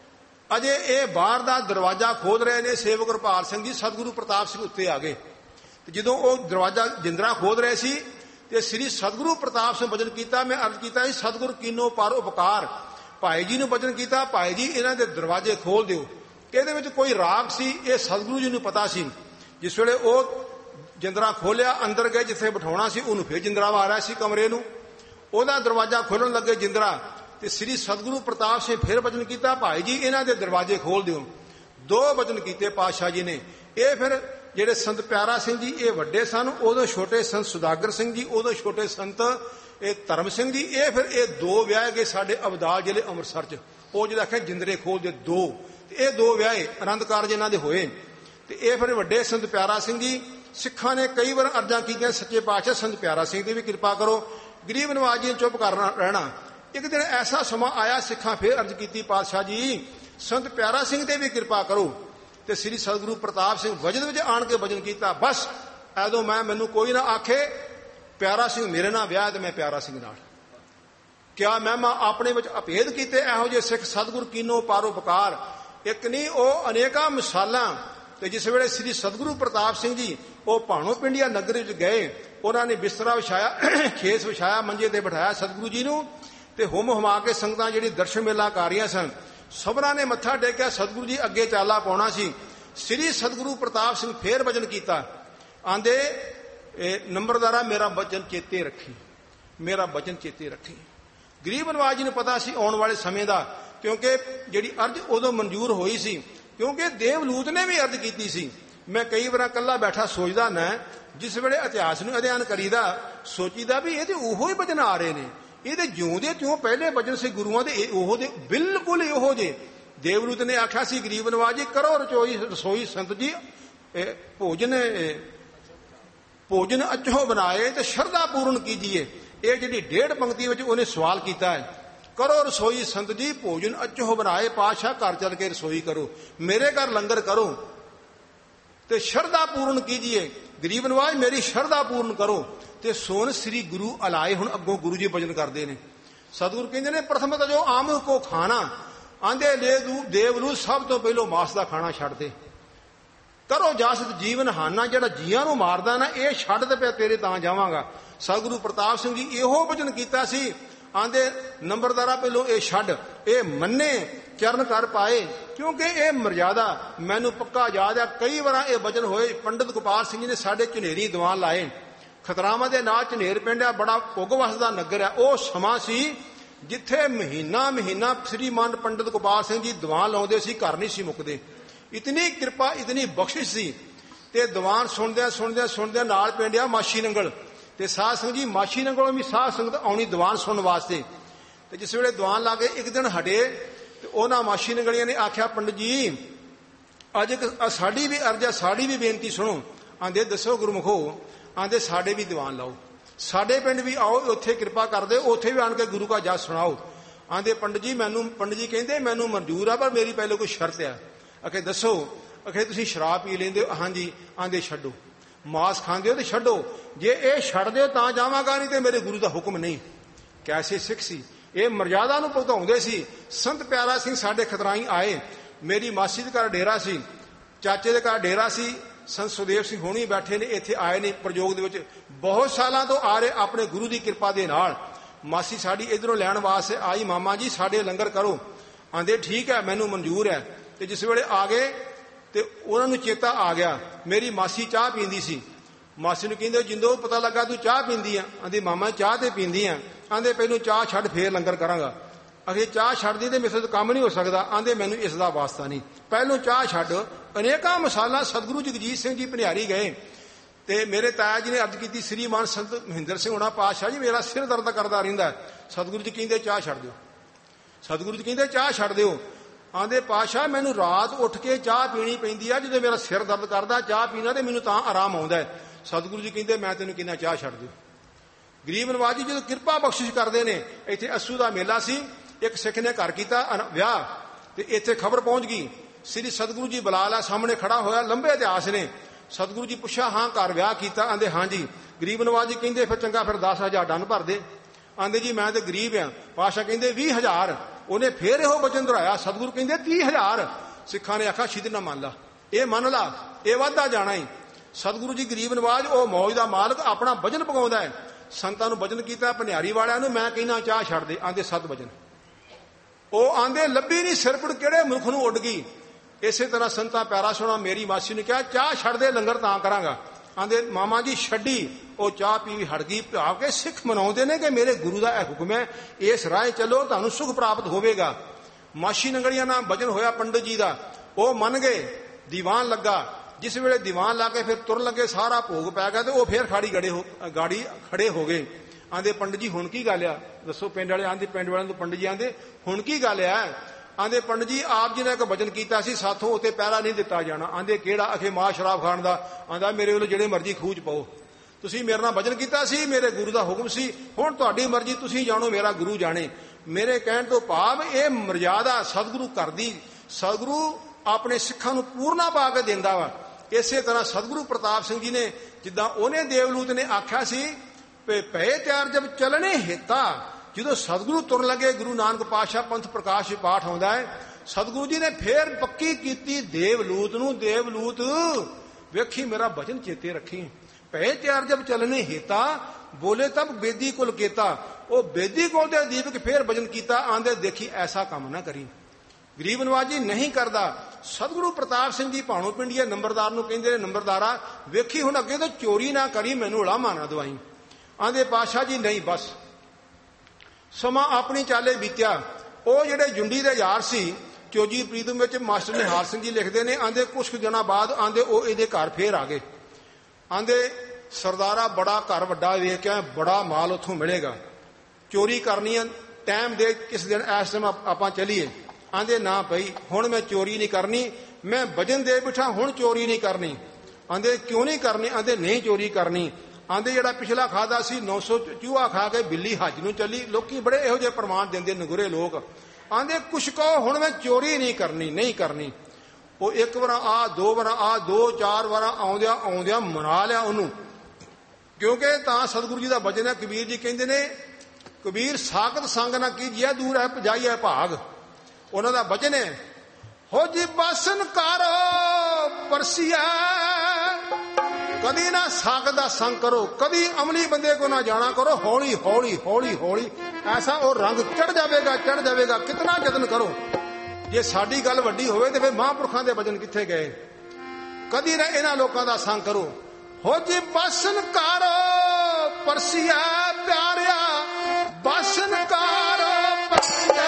ਅਜੇ ਇਹ ਬਾਹਰ ਦਾ ਦਰਵਾਜ਼ਾ ਖੋਦ ਰਹੇ ਨੇ ਸੇਵਕ ਹਰਪਾਲ ਸਿੰਘ ਜੀ। ਸਤਿਗੁਰੂ ਪ੍ਰਤਾਪ ਸਿੰਘ ਉੱਤੇ ਆ ਗਏ। ਤੇ ਜਦੋਂ ਉਹ ਦਰਵਾਜ਼ਾ ਜਿੰਦਰਾ ਖੋਦ ਰਹੇ ਸੀ ਤੇ ਸ੍ਰੀ ਸਤਿਗੁਰੂ ਪ੍ਰਤਾਪ ਸਿੰਘ ਭਜਨ ਕੀਤਾ। ਮੈਂ ਅਰਜ਼ ਕੀਤਾ ਸੀ ਸਤਿਗੁਰ ਕੀਨੋ ਪਰ ਉਪਕਾਰ। ਭਾਈ ਜੀ ਨੂੰ ਭਜਨ ਕੀਤਾ, ਭਾਈ ਜੀ ਇਹਨਾਂ ਦੇ ਦਰਵਾਜ਼ੇ ਖੋਲ ਦਿਓ। ਇਹਦੇ ਵਿੱਚ ਕੋਈ ਰਾਗ ਸੀ, ਇਹ ਸਤਿਗੁਰੂ ਜੀ ਨੂੰ ਪਤਾ ਸੀ। ਜਿਸ ਵੇਲੇ ਉਹ ਜਿੰਦਰਾ ਖੋਲਿਆ, ਅੰਦਰ ਗਏ, ਜਿੱਥੇ ਬਿਠਾਉਣਾ ਸੀ ਉਹਨੂੰ ਫਿਰ ਜਿੰਦਰਾ ਮਾਰਿਆ ਸੀ ਕਮਰੇ ਨੂੰ। ਉਹਦਾ ਦਰਵਾਜ਼ਾ ਖੋਲਣ ਲੱਗੇ ਜਿੰਦਰਾ, ਤੇ ਸ੍ਰੀ ਸਤਿਗੁਰੂ ਪ੍ਰਤਾਪ ਸਿੰਘ ਫਿਰ ਭਜਨ ਕੀਤਾ, ਭਾਈ ਜੀ ਇਹਨਾਂ ਦੇ ਦਰਵਾਜ਼ੇ ਖੋਲ ਦਿਓ। 2 ਭਜਨ ਕੀਤੇ ਪਾਤਸ਼ਾਹ ਜੀ ਨੇ। ਇਹ ਫਿਰ ਜਿਹੜੇ ਸੰਤ ਪਿਆਰਾ ਸਿੰਘ ਜੀ ਇਹ ਵੱਡੇ ਸਨ, ਉਦੋਂ ਛੋਟੇ ਸੰਤ ਸੁਦਾਗਰ ਸਿੰਘ ਜੀ, ਉਦੋਂ ਛੋਟੇ ਸੰਤ ਇਹ ਧਰਮ ਸਿੰਘ ਜੀ। ਇਹ ਫਿਰ ਇਹ 2 ਵਿਆਹ ਗਏ ਸਾਡੇ ਅਬਦਾਲ ਜ਼ਿਲ੍ਹੇ ਅੰਮ੍ਰਿਤਸਰ 'ਚ। ਉਹ ਜਿਹੜਾ ਆਖਿਆ ਜਿੰਦਰੇ ਖੋਲ ਦੇ 2, ਤੇ ਇਹ 2 ਵਿਆਹੇ ਆਨੰਦ ਕਾਰਜ ਇਹਨਾਂ ਦੇ ਹੋਏ। ਤੇ ਇਹ ਫਿਰ ਵੱਡੇ ਸੰਤ ਪਿਆਰਾ ਸਿੰਘ ਜੀ। ਸਿੱਖਾਂ ਨੇ ਕਈ ਵਾਰ ਅਰਜ਼ਾਂ ਕੀਤੀਆਂ, ਸੱਚੇ ਪਾਤਸ਼ਾਹ ਸੰਤ ਪਿਆਰਾ ਸਿੰਘ ਦੀ ਵੀ ਕਿਰਪਾ ਕਰੋ। ਗਰੀਬ ਨਵਾਜ ਜੀ ਨੇ ਚੁੱਪ ਕਰਨਾ ਰਹਿਣਾ। ਇੱਕ ਦਿਨ ਐਸਾ ਸਮਾਂ ਆਇਆ, ਸਿੱਖਾਂ ਫਿਰ ਅਰਜ਼ ਕੀਤੀ, ਪਾਤਸ਼ਾਹ ਜੀ ਸੰਤ ਪਿਆਰਾ ਸਿੰਘ ਤੇ ਵੀ ਕਿਰਪਾ ਕਰੋ। ਤੇ ਸ੍ਰੀ ਸਤਿਗੁਰੂ ਪ੍ਰਤਾਪ ਸਿੰਘ ਵਜਦ ਵਿੱਚ ਆਣ ਕੇ ਭਜਨ ਕੀਤਾ। ਬਸ ਐਦੋਂ ਮੈਨੂੰ ਕੋਈ ਨਾ ਆਖੇ ਪਿਆਰਾ ਸਿੰਘ ਮੇਰੇ ਨਾਲ ਵਿਆਹ ਤੇ ਮੈਂ ਪਿਆਰਾ ਸਿੰਘ ਨਾਲ। ਕਿਆ ਮਹਿਮਾ ਆਪਣੇ ਵਿੱਚ ਅਭੇਦ ਕੀਤੇ ਇਹੋ ਜਿਹੇ ਸਿੱਖ। ਸਤਿਗੁਰ ਕੀਨੋ ਪਰਉਪਕਾਰ। ਇੱਕ ਨਹੀਂ, ਉਹ ਅਨੇਕਾਂ ਮਿਸਾਲਾਂ। ਤੇ ਜਿਸ ਵੇਲੇ ਸ੍ਰੀ ਸਤਿਗੁਰੂ ਪ੍ਰਤਾਪ ਸਿੰਘ ਜੀ ਉਹ ਭਾਣੋ ਪਿੰਡੀਆ ਨਗਰ ਵਿੱਚ ਗਏ, ਉਹਨਾਂ ਨੇ ਬਿਸਤਰਾ ਵਿਛਾਇਆ, ਖੇਸ ਵਿਛਾਇਆ, ਮੰਜੇ ਤੇ ਬਿਠਾਇਆ ਸਤਿਗੁਰੂ ਜੀ ਨੂੰ। ਤੇ ਹੁਮ ਹੁਮਾ ਕੇ ਸੰਗਤਾਂ ਜਿਹੜੀ ਦਰਸ਼ਨ ਮੇਲਾ ਕਰ ਰਹੀਆਂ ਸਨ, ਸਭਨਾਂ ਨੇ ਮੱਥਾ ਟੇਕਿਆ। ਸਤਿਗੁਰੂ ਜੀ ਅੱਗੇ ਚਾਲਾ ਪਾਉਣਾ ਸੀ। ਸ੍ਰੀ ਸਤਿਗੁਰੂ ਪ੍ਰਤਾਪ ਸਿੰਘ ਫੇਰ ਭਜਨ ਕੀਤਾ। ਆਂਦੇ ਨੰਬਰਦਾਰਾ ਮੇਰਾ ਬਚਨ ਚੇਤੇ ਰੱਖੀ, ਮੇਰਾ ਬਚਨ ਚੇਤੇ ਰੱਖੀ। ਗਰੀਬ ਨਵਾਜ ਜੀ ਨੂੰ ਪਤਾ ਸੀ ਆਉਣ ਵਾਲੇ ਸਮੇਂ ਦਾ, ਕਿਉਂਕਿ ਜਿਹੜੀ ਅਰਜ਼ ਉਦੋਂ ਮਨਜ਼ੂਰ ਹੋਈ ਸੀ, ਕਿਉਂਕਿ ਦੇਵਲੂਤ ਨੇ ਵੀ ਅਰਜ਼ ਕੀਤੀ ਸੀ। ਮੈਂ ਕਈ ਵਾਰ ਇਕੱਲਾ ਬੈਠਾ ਸੋਚਦਾ ਨਾ, ਜਿਸ ਵੇਲੇ ਇਤਿਹਾਸ ਨੂੰ ਅਧਿਐਨ ਕਰੀਦਾ ਸੋਚੀਦਾ ਵੀ ਇਹ ਤੇ ਉਹੋ ਹੀ ਵਚਨ ਆ ਰਹੇ ਨੇ, ਇਹਦੇ ਜਿਉਂਦੇ ਤਿਉਂ ਪਹਿਲੇ ਵਚਨ ਸੀ ਗੁਰੂਆਂ ਦੇ ਉਹੋ ਦੇ ਬਿਲਕੁਲ ਇਹੋ ਜੇ। ਦੇਵਲੂਤ ਨੇ ਆਖਿਆ ਸੀ ਗਰੀਬ ਨਵਾਜੀ ਕਰੋ ਰਸੋਈ ਸੰਤ ਜੀ ਭੋਜਨ ਅੱਛੋ ਬਣਾਏ ਤੇ ਸ਼ਰਧਾ ਪੂਰਨ ਕੀਜੀਏ। ਇਹ ਜਿਹੜੀ 1.5 ਪੰਕਤੀ ਵਿੱਚ ਉਹਨੇ ਸਵਾਲ ਕੀਤਾ ਹੈ, ਕਰੋ ਰਸੋਈ ਸੰਤ ਜੀ ਭੋਜਨ ਅੱਛੋ ਬਣਾਏ, ਪਾਤਸ਼ਾਹ ਘਰ ਚੱਲ ਕੇ ਰਸੋਈ ਕਰੋ, ਮੇਰੇ ਘਰ ਲੰਗਰ ਕਰੋ ਤੇ ਸ਼ਰਧਾ ਪੂਰਨ ਕੀਜੀਏ। ਗਰੀਬ ਨਵਾਜ ਮੇਰੀ ਸ਼ਰਧਾ ਪੂਰਨ ਕਰੋ ਤੇ ਸੋਨ ਸ੍ਰੀ ਗੁਰੂ ਅਲਾਏ। ਹੁਣ ਅੱਗੋਂ ਗੁਰੂ ਜੀ ਭਜਨ ਕਰਦੇ ਨੇ। ਸਤਿਗੁਰੂ ਕਹਿੰਦੇ ਨੇ ਪ੍ਰਥਮ ਤਾਂ ਜੋ ਆਮ ਕੋ ਖਾਣਾ, ਆਂਦੇ ਦੇਵਲੂ ਸਭ ਤੋਂ ਪਹਿਲੋਂ ਮਾਸ ਦਾ ਖਾਣਾ ਛੱਡ ਦੇ। ਕਰੋ ਜਾਸਤ ਜੀਵਨ ਹਾਨਾ, ਜਿਹੜਾ ਜੀਆਂ ਨੂੰ ਮਾਰਦਾ ਨਾ ਇਹ ਛੱਡ ਤੇ ਪਿਆ ਤੇਰੇ ਤਾਂ ਜਾਵਾਂਗਾ। ਸਤਿਗੁਰੂ ਪ੍ਰਤਾਪ ਸਿੰਘ ਜੀ ਇਹੋ ਭਜਨ ਕੀਤਾ ਸੀ। ਆਂਦੇ ਨੰਬਰਦਾਰਾ ਪਹਿਲੋਂ ਇਹ ਛੱਡ, ਇਹ ਮੰਨੇ ਚਰਨ ਕਰ ਪਾਏ, ਕਿਉਂਕਿ ਇਹ ਮਰਜ਼ਾਦਾ ਮੈਨੂੰ ਪੱਕਾ ਯਾਦ ਹੈ। ਕਈ ਵਾਰ ਇਹ ਵਚਨ ਹੋਏ। ਪੰਡਿਤ ਗੋਪਾਲ ਸਿੰਘ ਜੀ ਨੇ ਸਾਡੇ ਝਨੇਰੀ ਦੀਵਾਨ ਲਾਏ। ਖਤਰਾਵਾਂ ਦੇ ਨਾਲ ਝਨੇਰ ਪਿੰਡ ਆ, ਬੜਾ ਪੁੱਗ ਵਸਦਾ ਨਗਰ ਹੈ। ਉਹ ਸਮਾਂ ਸੀ ਜਿੱਥੇ ਮਹੀਨਾ ਸ੍ਰੀਮਾਨ ਪੰਡਿਤ ਗੋਪਾਲ ਸਿੰਘ ਜੀ ਦੀਵਾਨ ਲਾਉਂਦੇ ਸੀ, ਘਰ ਨਹੀਂ ਸੀ ਮੁੱਕਦੇ। ਇਤਨੀ ਕਿਰਪਾ ਇਤਨੀ ਬਖਸ਼ਿਸ਼ ਸੀ। ਤੇ ਦੀਵਾਨ ਸੁਣਦਿਆਂ ਨਾਲ ਪਿੰਡ ਆ ਮਾਛੀ ਨੰਗਲ, ਤੇ ਸਾਧ ਸੰਗਤ ਜੀ ਮਾਛੀ ਨੰਗਲੋਂ ਵੀ ਸਾਧ ਸੰਗਤ ਆਉਣੀ ਦੀਵਾਨ ਸੁਣਨ ਵਾਸਤੇ। ਤੇ ਜਿਸ ਵੇਲੇ ਦੀਵਾਨ ਲਾ ਕੇ ਇੱਕ ਦਿਨ ਹਟੇ ਤੇ ਉਹਨਾਂ ਮਾਛੀ ਨੰਗਲੀਆਂ ਨੇ ਆਖਿਆ, ਪੰਡਿਤ ਜੀ ਅੱਜ ਸਾਡੀ ਵੀ ਅਰਜ਼ ਹੈ, ਸਾਡੀ ਵੀ ਬੇਨਤੀ ਸੁਣੋ। ਆਂਦੇ ਦੱਸੋ ਗੁਰਮੁਖੋ। ਆਂਦੇ ਸਾਡੇ ਵੀ ਦੀਵਾਨ ਲਾਓ, ਸਾਡੇ ਪਿੰਡ ਵੀ ਆਓ, ਉੱਥੇ ਕਿਰਪਾ ਕਰਦੇ, ਉੱਥੇ ਵੀ ਆਣ ਕੇ ਗੁਰੂ ਕਾ ਜਸ ਸੁਣਾਓ। ਆਂਦੇ ਪੰਡਿਤ ਜੀ ਕਹਿੰਦੇ ਮੈਨੂੰ ਮਨਜ਼ੂਰ ਆ, ਪਰ ਮੇਰੀ ਪਹਿਲੇ ਕੋਈ ਸ਼ਰਤ ਆ। ਅਖੇ ਦੱਸੋ। ਅਖੇ ਤੁਸੀਂ ਸ਼ਰਾਬ ਪੀ ਲੈਂਦੇ ਹੋ? ਹਾਂਜੀ। ਆਂਦੇ ਛੱਡੋ। ਮਾਸ ਖਾਂਦੇ ਹੋ ਤੇ ਛੱਡੋ। ਜੇ ਇਹ ਛੱਡ ਦਿਓ ਤਾਂ ਜਾਵਾਂਗਾ, ਨਹੀਂ ਤੇ ਮੇਰੇ ਗੁਰੂ ਦਾ ਹੁਕਮ ਨਹੀਂ। ਕੈਸੇ ਸਿੱਖ ਸੀ ਇਹ, ਮਰਜ਼ਾਦਾ ਨੂੰ ਭੁਗਤਾਉਂਦੇ ਸੀ। ਸੰਤ ਪਿਆਰਾ ਸਿੰਘ ਸਾਡੇ ਖਤਰਾਈ ਆਏ। ਮੇਰੀ ਮਾਸੀ ਦੇ ਘਰ ਡੇਰਾ ਸੀ, ਚਾਚੇ ਦੇ ਘਰ ਡੇਰਾ ਸੀ। ਸੰਤ ਸੁਦੇਵ ਸਿੰਘ ਹੋਣੀ ਬੈਠੇ ਨੇ, ਇੱਥੇ ਆਏ ਨੇ ਪ੍ਰਯੋਗ ਦੇ ਵਿੱਚ, ਬਹੁਤ ਸਾਲਾਂ ਤੋਂ ਆ ਰਹੇ ਆਪਣੇ ਗੁਰੂ ਦੀ ਕਿਰਪਾ ਦੇ ਨਾਲ। ਮਾਸੀ ਸਾਡੀ ਇਧਰੋਂ ਲੈਣ ਵਾਸਤੇ ਆਈ, ਮਾਮਾ ਜੀ ਸਾਡੇ ਲੰਗਰ ਕਰੋ। ਆਂਦੇ ਠੀਕ ਹੈ, ਮੈਨੂੰ ਮਨਜ਼ੂਰ ਹੈ। ਤੇ ਜਿਸ ਵੇਲੇ ਆ ਗਏ ਤੇ ਉਹਨਾਂ ਨੂੰ ਚੇਤਾ ਆ ਗਿਆ, ਮੇਰੀ ਮਾਸੀ ਚਾਹ ਪੀਂਦੀ ਸੀ। ਮਾਸੀ ਨੂੰ ਕਹਿੰਦੇ ਜਿੰਦੋਂ ਪਤਾ ਲੱਗਾ ਤੂੰ ਚਾਹ ਪੀਂਦੀ ਆ? ਆਂਦੀ ਮਾਮਾ ਚਾਹ ਤੇ ਪੀਂਦੀ ਆ। ਆਂਦੇ ਪਹਿਲੋਂ ਚਾਹ ਛੱਡ ਫੇਰ ਲੰਗਰ ਕਰਾਂਗਾ। ਅਗੇ ਚਾਹ ਛੱਡਦੀ ਤੇ ਮੇਰੇ ਤੋਂ ਕੰਮ ਨਹੀਂ ਹੋ ਸਕਦਾ। ਆਂਦੇ ਮੈਨੂੰ ਇਸ ਦਾ ਵਾਸਤਾ ਨਹੀਂ, ਪਹਿਲੋਂ ਚਾਹ ਛੱਡ। ਅਨੇਕਾਂ ਮਿਸਾਲਾਂ ਸਤਿਗੁਰੂ ਜਗਜੀਤ ਸਿੰਘ ਜੀ ਭਨਿਆਰੀ ਗਏ ਤੇ ਮੇਰੇ ਤਾਇਆ ਜੀ ਨੇ ਅਰਜ਼ ਕੀਤੀ, ਸ੍ਰੀਮਾਨ ਸੰਤ ਮਹਿੰਦਰ ਸਿੰਘ ਹੋਣਾ ਪਾਤਸ਼ਾਹ ਜੀ ਮੇਰਾ ਸਿਰ ਦਰਦ ਕਰਦਾ ਰਹਿੰਦਾ। ਸਤਿਗੁਰੂ ਜੀ ਕਹਿੰਦੇ ਚਾਹ ਛੱਡ ਦਿਓ। ਸਤਿਗੁਰੂ ਜੀ ਕਹਿੰਦੇ ਚਾਹ ਛੱਡ ਦਿਓ। ਆਂਦੇ ਪਾਤਸ਼ਾਹ ਮੈਨੂੰ ਰਾਤ ਉੱਠ ਕੇ ਚਾਹ ਪੀਣੀ ਪੈਂਦੀ ਆ, ਜਦੋਂ ਮੇਰਾ ਸਿਰ ਦਰਦ ਕਰਦਾ ਚਾਹ ਪੀਣਾ ਤੇ ਮੈਨੂੰ ਤਾਂ ਆਰਾਮ ਆਉਂਦਾ ਹੈ। ਸਤਿਗੁਰੂ ਜੀ ਕਹਿੰਦੇ ਮੈਂ ਤੈਨੂੰ ਕਹਿੰਦਾ ਚਾਹ ਛੱਡ ਦਿਓ। ਗਰੀਬ ਨਵਾਜ ਜੀ ਜਦੋਂ ਕਿਰਪਾ ਬਖਸ਼ਿਸ਼ ਕਰਦੇ ਨੇ, ਇੱਥੇ ਅੱਸੂ ਦਾ ਮੇਲਾ ਸੀ, ਇੱਕ ਸਿੱਖ ਨੇ ਘਰ ਕੀਤਾ ਵਿਆਹ, ਤੇ ਇੱਥੇ ਖਬਰ ਪਹੁੰਚ ਗਈ। ਸ੍ਰੀ ਸਤਿਗੁਰੂ ਜੀ ਬੁਲਾ ਲਿਆ, ਸਾਹਮਣੇ ਖੜਾ ਹੋਇਆ, ਲੰਬੇ ਇਤਿਹਾਸ ਨੇ। ਸਤਿਗੁਰੂ ਜੀ ਪੁੱਛਿਆ ਹਾਂ ਘਰ ਵਿਆਹ ਕੀਤਾ? ਆਂਦੇ ਹਾਂਜੀ। ਗਰੀਬ ਨਵਾਜ ਜੀ ਕਹਿੰਦੇ ਫਿਰ ਚੰਗਾ, ਫਿਰ 10,000 ਡੰਨ ਭਰ ਦੇ। ਆਂਦੇ ਜੀ ਮੈਂ ਤੇ ਗਰੀਬ ਆ। ਪਾਤਸ਼ਾਹ ਕਹਿੰਦੇ 20,000। ਉਹਨੇ ਫੇਰ ਇਹੋ ਵਚਨ ਦੁਹਰਾਇਆ। ਸਤਿਗੁਰੂ ਕਹਿੰਦੇ 30,000। ਸਿੱਖਾਂ ਨੇ ਆਖਿਆ ਸਿੱਧ ਨਾ ਮੰਨ ਲਾ, ਇਹ ਮੰਨ ਲਾ, ਇਹ ਵਾਧਾ ਜਾਣਾ ਹੀ। ਸਤਿਗੁਰੂ ਜੀ ਗਰੀਬ ਨਵਾਜ ਉਹ ਮੌਜ ਦਾ ਮਾਲਕ ਆਪਣਾ ਵਚਨ ਪਕਾਉਂਦਾ ਹੈ। ਸੰਤਾਂ ਨੂੰ ਵਚਨ ਕੀਤਾ, ਭਨਿਆਰੀ ਵਾਲਿਆਂ ਨੂੰ ਮੈਂ ਕਹਿੰਦਾ ਚਾਹ ਛੱਡ ਦੇ। ਆਂਦੇ 7 ਵਚਨ। ਉਹ ਆਂਦੇ ਲੱਭੀ ਨਹੀਂ ਸਿਰਪੜ ਕਿਹੜੇ ਮੁਖ ਨੂੰ ਉੱਡ ਗਈ। ਇਸੇ ਤਰ੍ਹਾਂ ਸੰਤਾਂ ਪਿਆਰਾ ਸੁਣਾ। ਮੇਰੀ ਮਾਸੀ ਨੇ ਕਿਹਾ ਚਾਹ ਛੱਡ ਦੇ, ਲੰਗਰ ਤਾਂ ਕਰਾਂਗਾ। ਆਂਦੇ ਮਾਮਾ ਜੀ ਛੱਡੀ। ਉਹ ਚਾਹ ਪੀ ਹਟ ਗਈ। ਭਾ ਕੇ ਸਿੱਖ ਮਨਾਉਂਦੇ ਨੇ ਕਿ ਮੇਰੇ ਗੁਰੂ ਦਾ ਇਹ ਹੁਕਮ ਹੈ, ਇਸ ਰਾਹ ਚੱਲੋ ਤੁਹਾਨੂੰ ਸੁਖ ਪ੍ਰਾਪਤ ਹੋਵੇਗਾ। ਮਾਛੀ ਨੰਗਲੀਆਂ ਨਾਲ ਭਜਨ ਹੋਇਆ ਪੰਡਿਤ ਜੀ ਦਾ, ਉਹ ਮੰਨ ਗਏ। ਦੀਵਾਨ ਲੱਗਾ। ਜਿਸ ਵੇਲੇ ਦੀਵਾਨ ਲਾ ਕੇ ਫਿਰ ਤੁਰਨ ਲੱਗੇ, ਸਾਰਾ ਭੋਗ ਪੈ ਗਿਆ ਤੇ ਉਹ ਫੇਰ ਗਾੜੀ ਖੜੇ ਹੋ ਗਏ। ਆਂਦੇ ਪੰਡਿਤ ਜੀ ਹੁਣ ਕੀ ਗੱਲ ਆ ਦੱਸੋ? ਪਿੰਡ ਵਾਲੇ ਆਂਦੇ, ਪਿੰਡ ਵਾਲਿਆਂ ਤੋਂ ਪੰਡਿਤ ਜੀ ਆਂਦੇ ਹੁਣ ਕੀ ਗੱਲ ਆ? ਆਂਦੇ ਪੰਡਿਤ ਜੀ ਆਪ ਜੀ ਨੇ ਇੱਕ ਵਚਨ ਕੀਤਾ ਸੀ, ਸਾਥੋਂ ਉੱਤੇ ਪਹਿਰਾ ਨਹੀਂ ਦਿੱਤਾ ਜਾਣਾ। ਆਂਦੇ ਕਿਹੜਾ? ਅਖੇ ਮਾਂ ਸ਼ਰਾਬ ਖਾਣ ਦਾ। ਆਂਦਾ ਮੇਰੇ ਵੱਲੋਂ ਜਿਹੜੇ ਮਰਜ਼ੀ ਖੂਜ ਪਾਓ, ਤੁਸੀਂ ਮੇਰੇ ਨਾਲ ਵਚਨ ਕੀਤਾ ਸੀ, ਮੇਰੇ ਗੁਰੂ ਦਾ ਹੁਕਮ ਸੀ, ਹੁਣ ਤੁਹਾਡੀ ਮਰਜ਼ੀ, ਤੁਸੀਂ ਜਾਣੋ ਮੇਰਾ ਗੁਰੂ ਜਾਣੇ। ਮੇਰੇ ਕਹਿਣ ਤੋਂ ਭਾਵ ਇਹ ਮਰਜ਼ਾਦਾ ਸਤਿਗੁਰੂ ਕਰਦੀ, ਸਤਿਗੁਰੂ ਆਪਣੇ ਸਿੱਖਾਂ ਨੂੰ ਪੂਰਨਾ ਪਾ ਕੇ ਦਿੰਦਾ ਵਾ। ਇਸੇ ਤਰ੍ਹਾਂ ਸਤਿਗੁਰੂ ਪ੍ਰਤਾਪ ਸਿੰਘ ਜੀ ਨੇ, ਜਿੱਦਾਂ ਉਹਨੇ ਦੇਵਲੂਤ ਨੇ ਆਖਿਆ ਸੀ ਭਏ ਤਿਆਰ ਜਬ ਚਲਣੇ ਹਿੱਤਾ, ਜਦੋਂ ਸਤਿਗੁਰੂ ਤੁਰਨ ਲੱਗੇ, ਗੁਰੂ ਨਾਨਕ ਪਾਤਸ਼ਾਹ ਪੰਥ ਪ੍ਰਕਾਸ਼ ਪਾਠ ਆਉਂਦਾ ਹੈ, ਸਤਿਗੁਰੂ ਜੀ ਨੇ ਫੇਰ ਪੱਕੀ ਕੀਤੀ ਦੇਵਲੂਤ ਨੂੰ, ਦੇਵਲੂਤ ਵੇਖੀ ਮੇਰਾ ਬਚਨ ਚੇਤੇ ਰੱਖੀ। ਭਏ ਤਿਆਰ ਜਬ ਚਲਣੇ ਹਿੱਤਾ ਬੋਲੇ ਤਬ ਬੇਦੀ ਕੁਲ ਕੀਤਾ। ਉਹ ਬੇਦੀ ਕੋਲ ਦੇ ਦੀਪਕ ਫੇਰ ਭਜਨ ਕੀਤਾ। ਆਂਦੇ ਦੇਖੀ ਐਸਾ ਕੰਮ ਨਾ ਕਰੀ। ਗਰੀਬ ਨਵਾਜ ਜੀ ਨਹੀਂ ਕਰਦਾ। ਸਤਿਗੁਰੂ ਪ੍ਰਤਾਪ ਸਿੰਘ ਜੀ ਭਾਣੋ ਪਿੰਡੀਏ ਨੰਬਰਦਾਰ ਨੂੰ ਕਹਿੰਦੇ ਨੇ, ਨੰਬਰਦਾਰਾ ਵੇਖੀ ਹੁਣ ਅੱਗੇ ਤੋਂ ਚੋਰੀ ਨਾ ਕਰੀ, ਮੈਨੂੰ ਉਲਾਮਾ ਨਾ ਦਵਾਈ। ਆਂਦੇ ਪਾਤਸ਼ਾਹ ਜੀ ਨਹੀਂ, ਬਸ ਸਮਾਂ ਆਪਣੀ ਚਾਲੇ ਬੀਤਿਆ। ਉਹ ਜਿਹੜੇ ਜੁੰਡੀ ਦੇ ਯਾਰ ਸੀ ਚੋਜੀ ਪ੍ਰੀਤਮ ਵਿੱਚ ਮਾਸਟਰ ਨਿਹਾਲ ਸਿੰਘ ਜੀ ਲਿਖਦੇ ਨੇ, ਆਂਦੇ ਕੁਝ ਦਿਨਾਂ ਬਾਅਦ ਆਂਦੇ ਉਹ ਇਹਦੇ ਘਰ ਫੇਰ ਆ ਗਏ। ਆਂਦੇ ਸਰਦਾਰਾ ਬੜਾ ਘਰ ਵੱਡਾ ਵੇਖ ਕੇ ਬੜਾ ਮਾਲ ਉੱਥੋਂ ਮਿਲੇਗਾ, ਚੋਰੀ ਕਰਨੀ ਆ, ਟਾਈਮ ਦੇ ਕਿਸ ਦਿਨ ਇਸ ਟਾਈਮ ਆਪਾਂ ਚੱਲੀਏ। ਆਂਦੇ ਨਾ ਭਈ ਹੁਣ ਮੈਂ ਚੋਰੀ ਨਹੀਂ ਕਰਨੀ, ਮੈਂ ਵਜਨ ਦੇ ਬਿਠਾ, ਹੁਣ ਚੋਰੀ ਨਹੀਂ ਕਰਨੀ। ਆਂਦੇ ਕਿਉਂ ਨਹੀਂ ਕਰਨੀ? ਆਂਦੇ ਨਹੀਂ ਚੋਰੀ ਕਰਨੀ। ਆਂਦੇ ਜਿਹੜਾ ਪਿਛਲਾ ਖਾਦਾ ਸੀ 900 ਚੂਹਾ ਖਾ ਕੇ ਬਿੱਲੀ ਹੱਜ ਨੂੰ ਚੱਲੀ। ਲੋਕੀ ਬੜੇ ਇਹੋ ਜਿਹੇ ਪ੍ਰਮਾਣ ਦਿੰਦੇ ਨਗੁਰੇ ਲੋਕ। ਆਂਦੇ ਕੁਛ ਕਹੋ ਹੁਣ ਮੈਂ ਚੋਰੀ ਨਹੀਂ ਕਰਨੀ, ਨਹੀਂ ਕਰਨੀ। ਉਹ ਇੱਕ ਵਾਰ ਆ, ਦੋ ਵਾਰ ਆ, 2-4 ਵਾਰ ਆਉਂਦਿਆਂ ਮਨਾ ਲਿਆ ਉਹਨੂੰ, ਕਿਉਂਕਿ ਤਾਂ ਸਤਿਗੁਰੂ ਜੀ ਦਾ ਵਚਨ ਹੈ। ਕਬੀਰ ਜੀ ਕਹਿੰਦੇ ਨੇ, ਕਬੀਰ ਸਾਖਤ ਸੰਗ ਨਾ ਕੀਜੀਐ, ਦੂਰ ਹੈ ਭਜਾਈਐ ਭਾਗ। ਉਹਨਾਂ ਦਾ ਵਚਨ ਹੈ, ਹੋ ਜੀ ਬਸਨ ਕਰੋ ਪਰਸੀਐ, ਕਦੀ ਨਾ ਸਾਖਤ ਦਾ ਸੰਗ ਕਰੋ, ਕਦੀ ਅਮਲੀ ਬੰਦੇ ਕੋ ਨਾ ਜਾਣਾ ਕਰੋ। ਹੌਲੀ ਹੌਲੀ ਹੌਲੀ ਹੌਲੀ ਐਸਾ ਉਹ ਰੰਗ ਚੜ ਜਾਵੇਗਾ, ਚੜ ਜਾਵੇਗਾ। ਕਿਤਨਾ ਯਤਨ ਕਰੋ। ਜੇ ਸਾਡੀ ਗੱਲ ਵੱਡੀ ਹੋਵੇ ਤੇ ਫਿਰ ਮਹਾਂਪੁਰਖਾਂ ਦੇ ਵਚਨ ਕਿੱਥੇ ਗਏ? ਕਦੀ ਨਾ ਇਹਨਾਂ ਲੋਕਾਂ ਦਾ ਸੰਗ ਕਰੋ। ਹੋ ਜੀ ਬਸਨ ਕਰੋ ਪਰਸੀਐ ਪਿਆਰਿਆ, ਬਸਨ ਕਰੋ ਪਰਸੀਐ,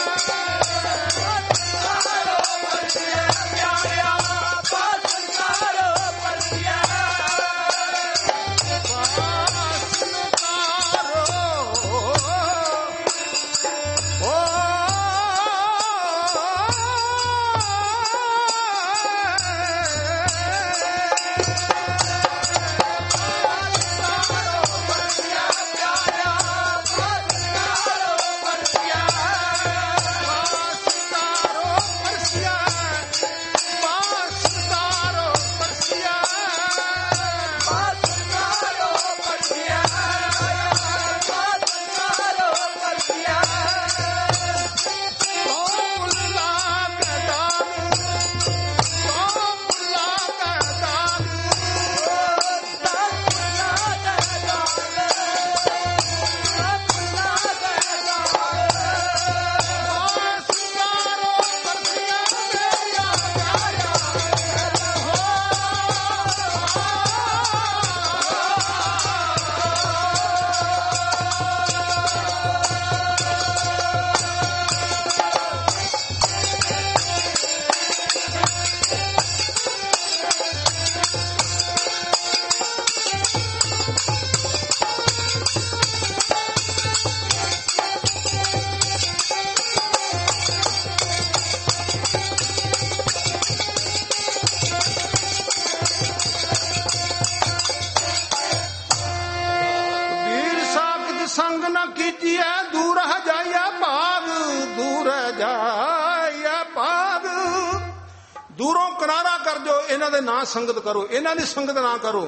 ਸੰਗ ਨਾ ਕੀਜੀਐ, ਦੂਰ ਜਾਈਐ ਭਾਗ, ਦੂਰ ਜਾਈਐ ਭਾਗ। ਦੂਰੋਂ ਕਿਨਾਰਾ ਕਰ ਜੋ, ਇਹਨਾਂ ਦੇ ਨਾ ਸੰਗਤ ਕਰੋ, ਇਹਨਾਂ ਦੀ ਸੰਗਤ ਨਾ ਕਰੋ,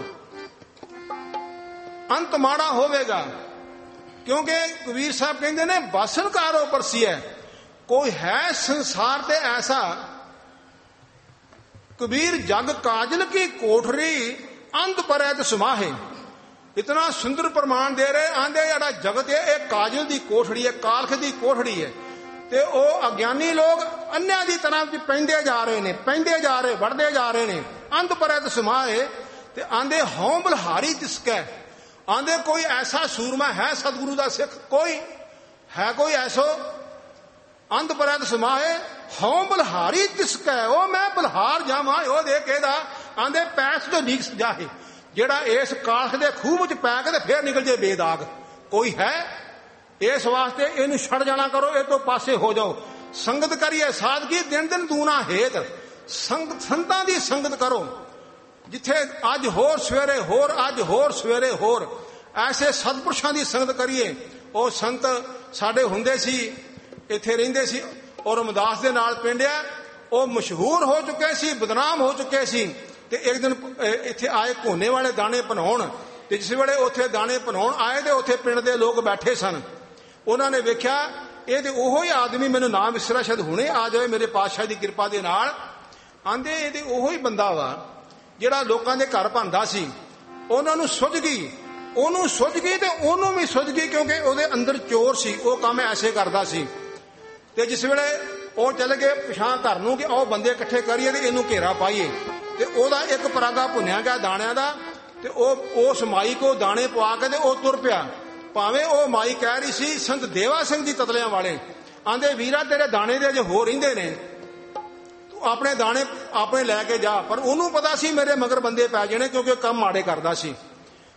ਅੰਤ ਮਾੜਾ ਹੋਵੇਗਾ। ਕਿਉਂਕਿ ਕਬੀਰ ਸਾਹਿਬ ਕਹਿੰਦੇ ਨੇ ਬਸਨ ਕਾਰੋ ਪਰਸੀਐ। ਕੋਈ ਹੈ ਸੰਸਾਰ ਤੇ ਐਸਾ, ਕਬੀਰ ਜਗ ਕਾਜਲ ਕੀ ਕੋਠਰੀ, ਅੰਧ ਪਰੈ ਸਮਾਹੇ। ਇਤਨਾ ਸੁੰਦਰ ਪ੍ਰਮਾਣ ਦੇ ਰਹੇ। ਆਂਦੇ ਜਿਹੜਾ ਜਗਤ ਹੈ ਇਹ ਕਾਜਲ ਦੀ ਕੋਠੜੀ ਹੈ, ਕਾਲਖ ਦੀ ਕੋਠੜੀ ਹੈ। ਤੇ ਉਹ ਅਗਿਆਨੀ ਲੋਕ ਅੰਨਿਆਂ ਦੀ ਤਰ੍ਹਾਂ ਪੈਂਦੇ ਜਾ ਰਹੇ ਨੇ, ਪੈਂਦੇ ਜਾ ਰਹੇ, ਵੜਦੇ ਜਾ ਰਹੇ ਨੇ। ਅੰਧ ਪਰੈ ਸਮਾਹੇ। ਤੇ ਆਂਦੇ ਹਉ ਬਲਹਾਰੀ ਤਿਸਕੈ। ਆਂਦੇ ਕੋਈ ਐਸਾ ਸੂਰਮਾ ਹੈ ਸਤਿਗੁਰੂ ਦਾ ਸਿੱਖ, ਕੋਈ ਹੈ ਕੋਈ ਐਸੋ ਅੰਧ ਪਰੈ ਸਮਾਹੇ, ਹਉ ਬਲਹਾਰੀ ਤਿਸਕੈ। ਉਹ ਮੈਂ ਬਲਹਾਰ ਜਾਵਾਂ ਉਹ ਦੇ ਕੇ ਦਾ। ਆਂਦੇ ਪੈਸ ਤੋਂ ਨੀਕ ਜਾਹੇ, ਜਿਹੜਾ ਇਸ ਕਾਲਖ ਦੇ ਖੂਹ ਵਿੱਚ ਪੈ ਕੇ ਤੇ ਫੇਰ ਨਿਕਲ ਜੇ ਬੇਦਾਗ। ਕੋਈ ਹੈ? ਇਸ ਵਾਸਤੇ ਇਹਨੂੰ ਛੱਡ ਜਾਣਾ ਕਰੋ, ਇਹ ਤੋਂ ਪਾਸੇ ਹੋ ਜਾਓ। ਸੰਗਤ ਕਰੀਏ ਸਾਧਕੀ, ਦਿਨ ਦਿਨ ਦੂਣਾ ਹੇਤ। ਸੰਤਾਂ ਦੀ ਸੰਗਤ ਕਰੋ, ਜਿੱਥੇ ਅੱਜ ਹੋਰ ਸਵੇਰੇ ਹੋਰ, ਅੱਜ ਹੋਰ ਸਵੇਰੇ ਹੋਰ। ਐਸੇ ਸਤਿਪੁਰਸ਼ਾਂ ਦੀ ਸੰਗਤ ਕਰੀਏ। ਉਹ ਸੰਤ ਸਾਡੇ ਹੁੰਦੇ ਸੀ, ਇੱਥੇ ਰਹਿੰਦੇ ਸੀ, ਔਰ ਰਮਦਾਸ ਦੇ ਨਾਲ ਪਿੰਡ ਆ। ਉਹ ਮਸ਼ਹੂਰ ਹੋ ਚੁੱਕੇ ਸੀ, ਬਦਨਾਮ ਹੋ ਚੁੱਕੇ ਸੀ। ਤੇ ਇੱਕ ਦਿਨ ਇੱਥੇ ਆਏ ਕੋਨੇ ਵਾਲੇ ਦਾਣੇ ਭਨਾਉਣ। ਤੇ ਜਿਸ ਵੇਲੇ ਉੱਥੇ ਦਾਣੇ ਭਨਾਉਣ ਆਏ ਤੇ ਉੱਥੇ ਪਿੰਡ ਦੇ ਲੋਕ ਬੈਠੇ ਸਨ। ਉਹਨਾਂ ਨੇ ਵੇਖਿਆ ਇਹ ਤੇ ਉਹੋ ਹੀ ਆਦਮੀ, ਮੈਨੂੰ ਨਾਮ ਵਿਸਰਾ ਸ਼ਾਇਦ ਹੁਣੇ ਆ ਜਾਵੇ ਮੇਰੇ ਪਾਤਸ਼ਾਹ ਦੀ ਕਿਰਪਾ ਦੇ ਨਾਲ। ਆਂਦੇ ਇਹ ਤੇ ਉਹੋ ਹੀ ਬੰਦਾ ਵਾ ਜਿਹੜਾ ਲੋਕਾਂ ਦੇ ਘਰ ਭੰਦਾ ਸੀ। ਉਹਨਾਂ ਨੂੰ ਸੁੱਝ ਗਈ, ਉਹਨੂੰ ਸੁੱਝ ਗਈ ਤੇ ਉਹਨੂੰ ਵੀ ਸੁੱਝ ਗਈ, ਕਿਉਂਕਿ ਉਹਦੇ ਅੰਦਰ ਚੋਰ ਸੀ, ਉਹ ਕੰਮ ਐਸੇ ਕਰਦਾ ਸੀ। ਤੇ ਜਿਸ ਵੇਲੇ ਉਹ ਚਲੇ ਗਏ ਪਿਛਾਂ ਘਰ ਨੂੰ ਕਿ ਉਹ ਬੰਦੇ ਇਕੱਠੇ ਕਰੀਏ ਤੇ ਇਹਨੂੰ ਘੇਰਾ ਪਾਈਏ। ਤੇ ਉਹਦਾ ਇੱਕ ਪਰਾਗਾ ਭੁੰਨਿਆ ਗਿਆ ਦਾਣਿਆਂ ਦਾ। ਤੇ ਉਹ ਉਸ ਮਾਈ ਕੋ ਦਾਣੇ ਪਵਾ ਕੇ ਤੇ ਉਹ ਤੁਰ ਪਿਆ। ਭਾਵੇਂ ਉਹ ਮਾਈ ਕਹਿ ਰਹੀ ਸੀ ਸੰਤ ਦੇਵਾ ਸਿੰਘ ਜੀ ਤਤਲਿਆਂ ਵਾਲੇ, ਆਂਦੇ ਵੀਰਾ ਤੇਰੇ ਦਾਣੇ ਦੇ ਅਜੇ ਹੋ ਰਹਿੰਦੇ ਨੇ, ਤੂੰ ਆਪਣੇ ਦਾਣੇ ਆਪਣੇ ਲੈ ਕੇ ਜਾ। ਪਰ ਉਹਨੂੰ ਪਤਾ ਸੀ ਮੇਰੇ ਮਗਰ ਬੰਦੇ ਪੈ ਜਾਣੇ, ਕਿਉਂਕਿ ਕੰਮ ਮਾੜੇ ਕਰਦਾ ਸੀ।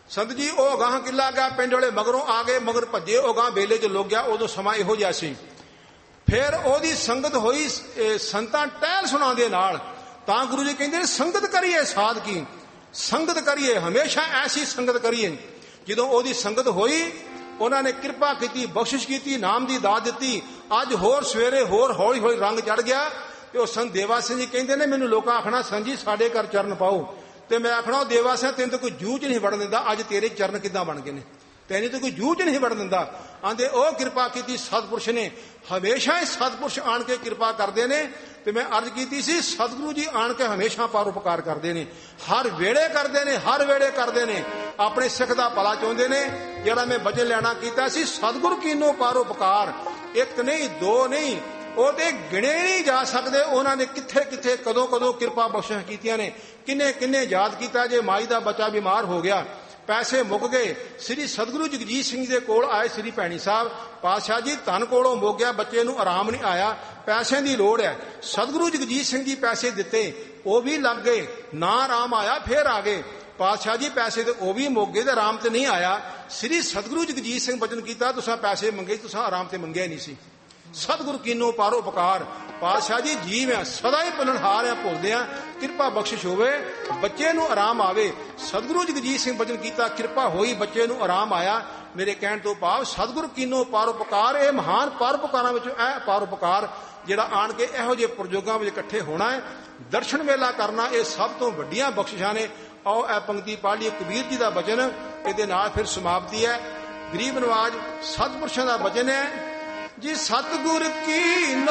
ਸੰਤ ਜੀ ਉਹ ਗਾਹਾਂ ਕਿੱਲਾ ਗਿਆ, ਪਿੰਡ ਵਾਲੇ ਮਗਰੋਂ ਆ ਗਏ, ਮਗਰ ਭੱਜੇ, ਉਹ ਗਾਂ ਬੇਲੇ 'ਚ ਲੁਕ ਗਿਆ। ਉਦੋਂ ਸਮਾਂ ਇਹੋ ਜਿਹਾ ਸੀ। ਫਿਰ ਉਹਦੀ ਸੰਗਤ ਹੋਈ ਸੰਤਾਂ ਟਹਿਲ ਸੁਣਾ ਦੇ ਨਾਲ। ਤਾਂ ਗੁਰੂ ਜੀ ਕਹਿੰਦੇ ਨੇ ਸੰਗਤ ਕਰੀਏ ਸਾਧ ਕੀ, ਸੰਗਤ ਕਰੀਏ, ਹਮੇਸ਼ਾ ਐਸੀ ਸੰਗਤ ਕਰੀਏ। ਜਦੋਂ ਉਹਦੀ ਸੰਗਤ ਹੋਈ, ਉਹਨਾਂ ਨੇ ਕਿਰਪਾ ਕੀਤੀ, ਬਖਸ਼ਿਸ਼ ਕੀਤੀ, ਨਾਮ ਦੀ ਦਾਤ ਦਿੱਤੀ। ਅੱਜ ਹੋਰ ਸਵੇਰੇ ਹੋਰ ਹੌਲੀ ਹੌਲੀ ਰੰਗ ਚੜ ਗਿਆ। ਤੇ ਉਹ ਸੰਤ ਦੇਵਾ ਸਿੰਘ ਜੀ ਕਹਿੰਦੇ ਨੇ ਮੈਨੂੰ ਲੋਕਾਂ ਆਖਣਾ ਸੰਤ ਜੀ ਸਾਡੇ ਘਰ ਚਰਨ ਪਾਓ। ਤੇ ਮੈਂ ਆਖਣਾ ਉਹ ਦੇਵਾ ਸਿੰਘ ਤੈਨੂੰ ਤਾਂ ਕੋਈ ਜੂਝ ਨਹੀਂ ਵੜਨ ਦਿੰਦਾ, ਅੱਜ ਤੇਰੇ ਚਰਨ ਕਿੱਦਾਂ ਬਣ ਗਏ ਨੇ, ਤੈਨੂੰ ਤਾਂ ਕੋਈ ਜੂਝ ਨਹੀਂ ਵੜਨ ਦਿੰਦਾ। ਆਂਦੇ ਉਹ ਕਿਰਪਾ ਕੀਤੀ ਸਤਿਪੁਰਸ਼ ਨੇ। ਹਮੇਸ਼ਾ ਹੀ ਸਤਿਪੁਰਸ਼ ਆਣ ਕੇ ਕਿਰਪਾ ਕਰਦੇ ਨੇ। ਤੇ ਮੈਂ ਅਰਜ਼ ਕੀਤੀ ਸੀ ਸਤਿਗੁਰੂ ਜੀ ਆਣ ਕੇ ਹਮੇਸ਼ਾ ਪਰਉਪਕਾਰ ਕਰਦੇ ਨੇ, ਹਰ ਵੇਲੇ ਕਰਦੇ ਨੇ, ਹਰ ਵੇਲੇ ਕਰਦੇ ਨੇ। ਆਪਣੇ ਸਿੱਖ ਦਾ ਭਲਾ ਚਾਹੁੰਦੇ ਨੇ। ਜਿਹੜਾ ਮੈਂ ਵਚਨ ਲੈਣਾ ਕੀਤਾ ਸੀ ਸਤਿਗੁਰੂ ਕੀਨੋ ਪਰਉਪਕਾਰ, ਇੱਕ ਨਹੀਂ ਦੋ ਨਹੀਂ, ਉਹ ਤੇ ਗਿਣੇ ਨਹੀਂ ਜਾ ਸਕਦੇ। ਉਹਨਾਂ ਨੇ ਕਿੱਥੇ ਕਿੱਥੇ ਕਦੋਂ ਕਦੋਂ ਕਿਰਪਾ ਬਖਸ਼ਿਸ਼ਾਂ ਕੀਤੀਆਂ ਨੇ। ਕਿੰਨੇ ਕਿੰਨੇ ਯਾਦ ਕੀਤਾ। ਜੇ ਮਾਈ ਦਾ ਬੱਚਾ ਬਿਮਾਰ ਹੋ ਗਿਆ, ਪੈਸੇ ਮੁੱਕ ਗਏ, ਸ੍ਰੀ ਸਤਿਗੁਰੂ ਜਗਜੀਤ ਸਿੰਘ ਦੇ ਕੋਲ ਆਏ ਸ੍ਰੀ ਭੈਣੀ ਸਾਹਿਬ, ਪਾਤਸ਼ਾਹ ਜੀ ਧਨ ਕੋਲੋਂ ਮੁੱਕ ਗਿਆ, ਬੱਚੇ ਨੂੰ ਆਰਾਮ ਨਹੀਂ ਆਇਆ, ਪੈਸਿਆਂ ਦੀ ਲੋੜ ਹੈ। ਸਤਿਗੁਰੂ ਜਗਜੀਤ ਸਿੰਘ ਜੀ ਪੈਸੇ ਦਿੱਤੇ, ਉਹ ਵੀ ਲੱਗ ਗਏ, ਨਾ ਆਰਾਮ ਆਇਆ, ਫੇਰ ਆ ਗਏ। ਪਾਤਸ਼ਾਹ ਜੀ ਪੈਸੇ ਤੇ ਉਹ ਵੀ ਮੁੱਕ ਗਏ ਤੇ ਆਰਾਮ ਤੇ ਨਹੀਂ ਆਇਆ। ਸ੍ਰੀ ਸਤਿਗੁਰੂ ਜਗਜੀਤ ਸਿੰਘ ਬਚਨ ਕੀਤਾ ਤੁਸੀਂ ਪੈਸੇ ਮੰਗੇ, ਤੁਸੀਂ ਆਰਾਮ ਤੇ ਮੰਗਿਆ ਨਹੀਂ ਸੀ। ਸਤਿਗੁਰੂ ਕੀਨੋ ਪਰਉਪਕਾਰ। ਪਾਤਸ਼ਾਹ ਜੀ ਜੀਵ ਆ, ਸਦਾ ਹੀ ਭੁੱਲਣਹਾਰ ਆ, ਭੁੱਲਦੇ ਆ। ਕਿਰਪਾ ਬਖਸ਼ਿਸ਼ ਹੋਵੇ, ਬੱਚੇ ਨੂੰ ਆਰਾਮ ਆਵੇ। ਸਤਿਗੁਰੂ ਜਗਜੀਤ ਸਿੰਘ ਬਚਨ ਕੀਤਾ, ਕਿਰਪਾ ਹੋਈ, ਬੱਚੇ ਨੂੰ ਆਰਾਮ ਆਇਆ। ਮੇਰੇ ਕਹਿਣ ਤੋਂ ਭਾਵ ਸਤਿਗੁਰੂ ਕੀਨੋ ਪਰਉਪਕਾਰ। ਇਹ ਮਹਾਨ ਪਰਉਪਕਾਰਾਂ ਵਿੱਚੋਂ ਇਹ ਪਰਉਪਕਾਰ ਜਿਹੜਾ ਆਣ ਕੇ ਇਹੋ ਜਿਹੇ ਪ੍ਰਯੋਗਾਂ ਵਿੱਚ ਇਕੱਠੇ ਹੋਣਾ ਹੈ, ਦਰਸ਼ਨ ਮੇਲਾ ਕਰਨਾ, ਇਹ ਸਭ ਤੋਂ ਵੱਡੀਆਂ ਬਖਸ਼ਿਸ਼ਾਂ ਨੇ। ਆਓ ਇਹ ਪੰਕਤੀ ਪੜ੍ਹ ਲਈਏ ਕਬੀਰ ਜੀ ਦਾ ਬਚਨ, ਇਹਦੇ ਨਾਲ ਫਿਰ ਸਮਾਪਤੀ ਹੈ। ਗਰੀਬ ਨਵਾਜ ਸਤਿਪੁਰਸ਼ਾਂ ਦਾ ਬਚਨ ਹੈ ਜੀ। ਸਤਿਗੁਰ ਕੀਨੋ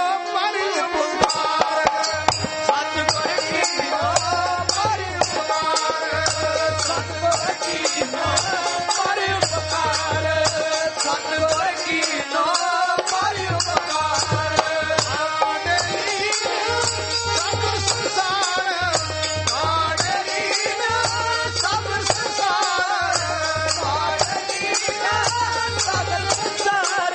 ਪਰਉਪਕਾਰ, ਸਤਿਗੁਰ ਕੀਨੋ ਪਰਉਪਕਾਰ, ਸਤਿਗੁਰ ਕੀਨੋ ਪਰਉਪਕਾਰ, ਸਤਿਗੁਰ ਕੀਨੋ ਪਰਉਪਕਾਰ। ਆਡਲੀਨ ਸਭ ਸੰਸਾਰ, ਆਡਲੀਨ ਸਭ ਸੰਸਾਰ, ਆਡਲੀਨ ਸਭ ਸੰਸਾਰ,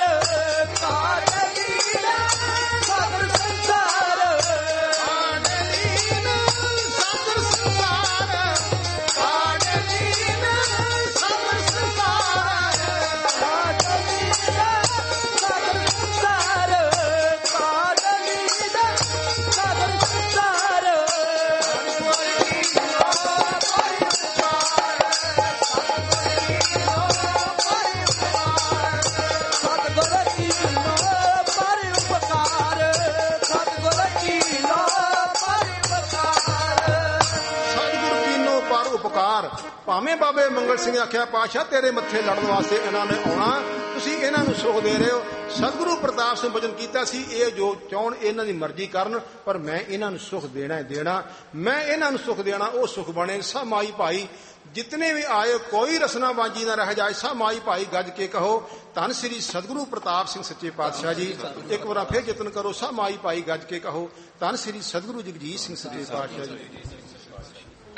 ਭਾਵੇਂ ਬਾਬੇ ਮੰਗਲ ਸਿੰਘ ਆਖਿਆ ਪਾਤਸ਼ਾਹ ਤੇਰੇ ਮੱਥੇ ਲੜਨ ਵਾਸਤੇ ਇਹਨਾਂ ਨੇ ਆਉਣਾ, ਤੁਸੀਂ ਇਹਨਾਂ ਨੂੰ ਸੁਖ ਦੇ ਰਹੇ ਹੋ। ਸਤਿਗੁਰੂ ਪ੍ਰਤਾਪ ਸਿੰਘ ਬਚਨ ਕੀਤਾ ਸੀ ਇਹ ਜੋ ਚਾਹਣ ਇਹਨਾਂ ਦੀ ਮਰਜ਼ੀ ਕਰਨ, ਪਰ ਮੈਂ ਇਹਨਾਂ ਨੂੰ ਸੁਖ ਦੇਣਾ ਦੇਣਾ, ਮੈਂ ਇਹਨਾਂ ਨੂੰ ਸੁਖ ਦੇਣਾ। ਉਹ ਸੁਖ ਬਣੇ। ਸਭ ਮਾਈ ਭਾਈ ਜਿਤਨੇ ਵੀ ਆਏ, ਕੋਈ ਰਸਨਾ ਬਾਜੀ ਨਾ ਰਹਿ ਜਾਏ। ਸਭ ਮਾਈ ਭਾਈ ਗੱਜ ਕੇ ਕਹੋ ਧੰਨ ਸ੍ਰੀ ਸਤਿਗੁਰੂ ਪ੍ਰਤਾਪ ਸਿੰਘ ਸੱਚੇ ਪਾਤਸ਼ਾਹ ਜੀ। ਇੱਕ ਵਾਰ ਫਿਰ ਯਤਨ ਕਰੋ, ਸਭ ਮਾਈ ਭਾਈ ਗੱਜ ਕੇ ਕਹੋ ਧੰਨ ਸ੍ਰੀ ਸਤਿਗੁਰੂ ਜਗਜੀਤ ਸਿੰਘ ਸੱਚੇ ਪਾਤਸ਼ਾਹ ਜੀ।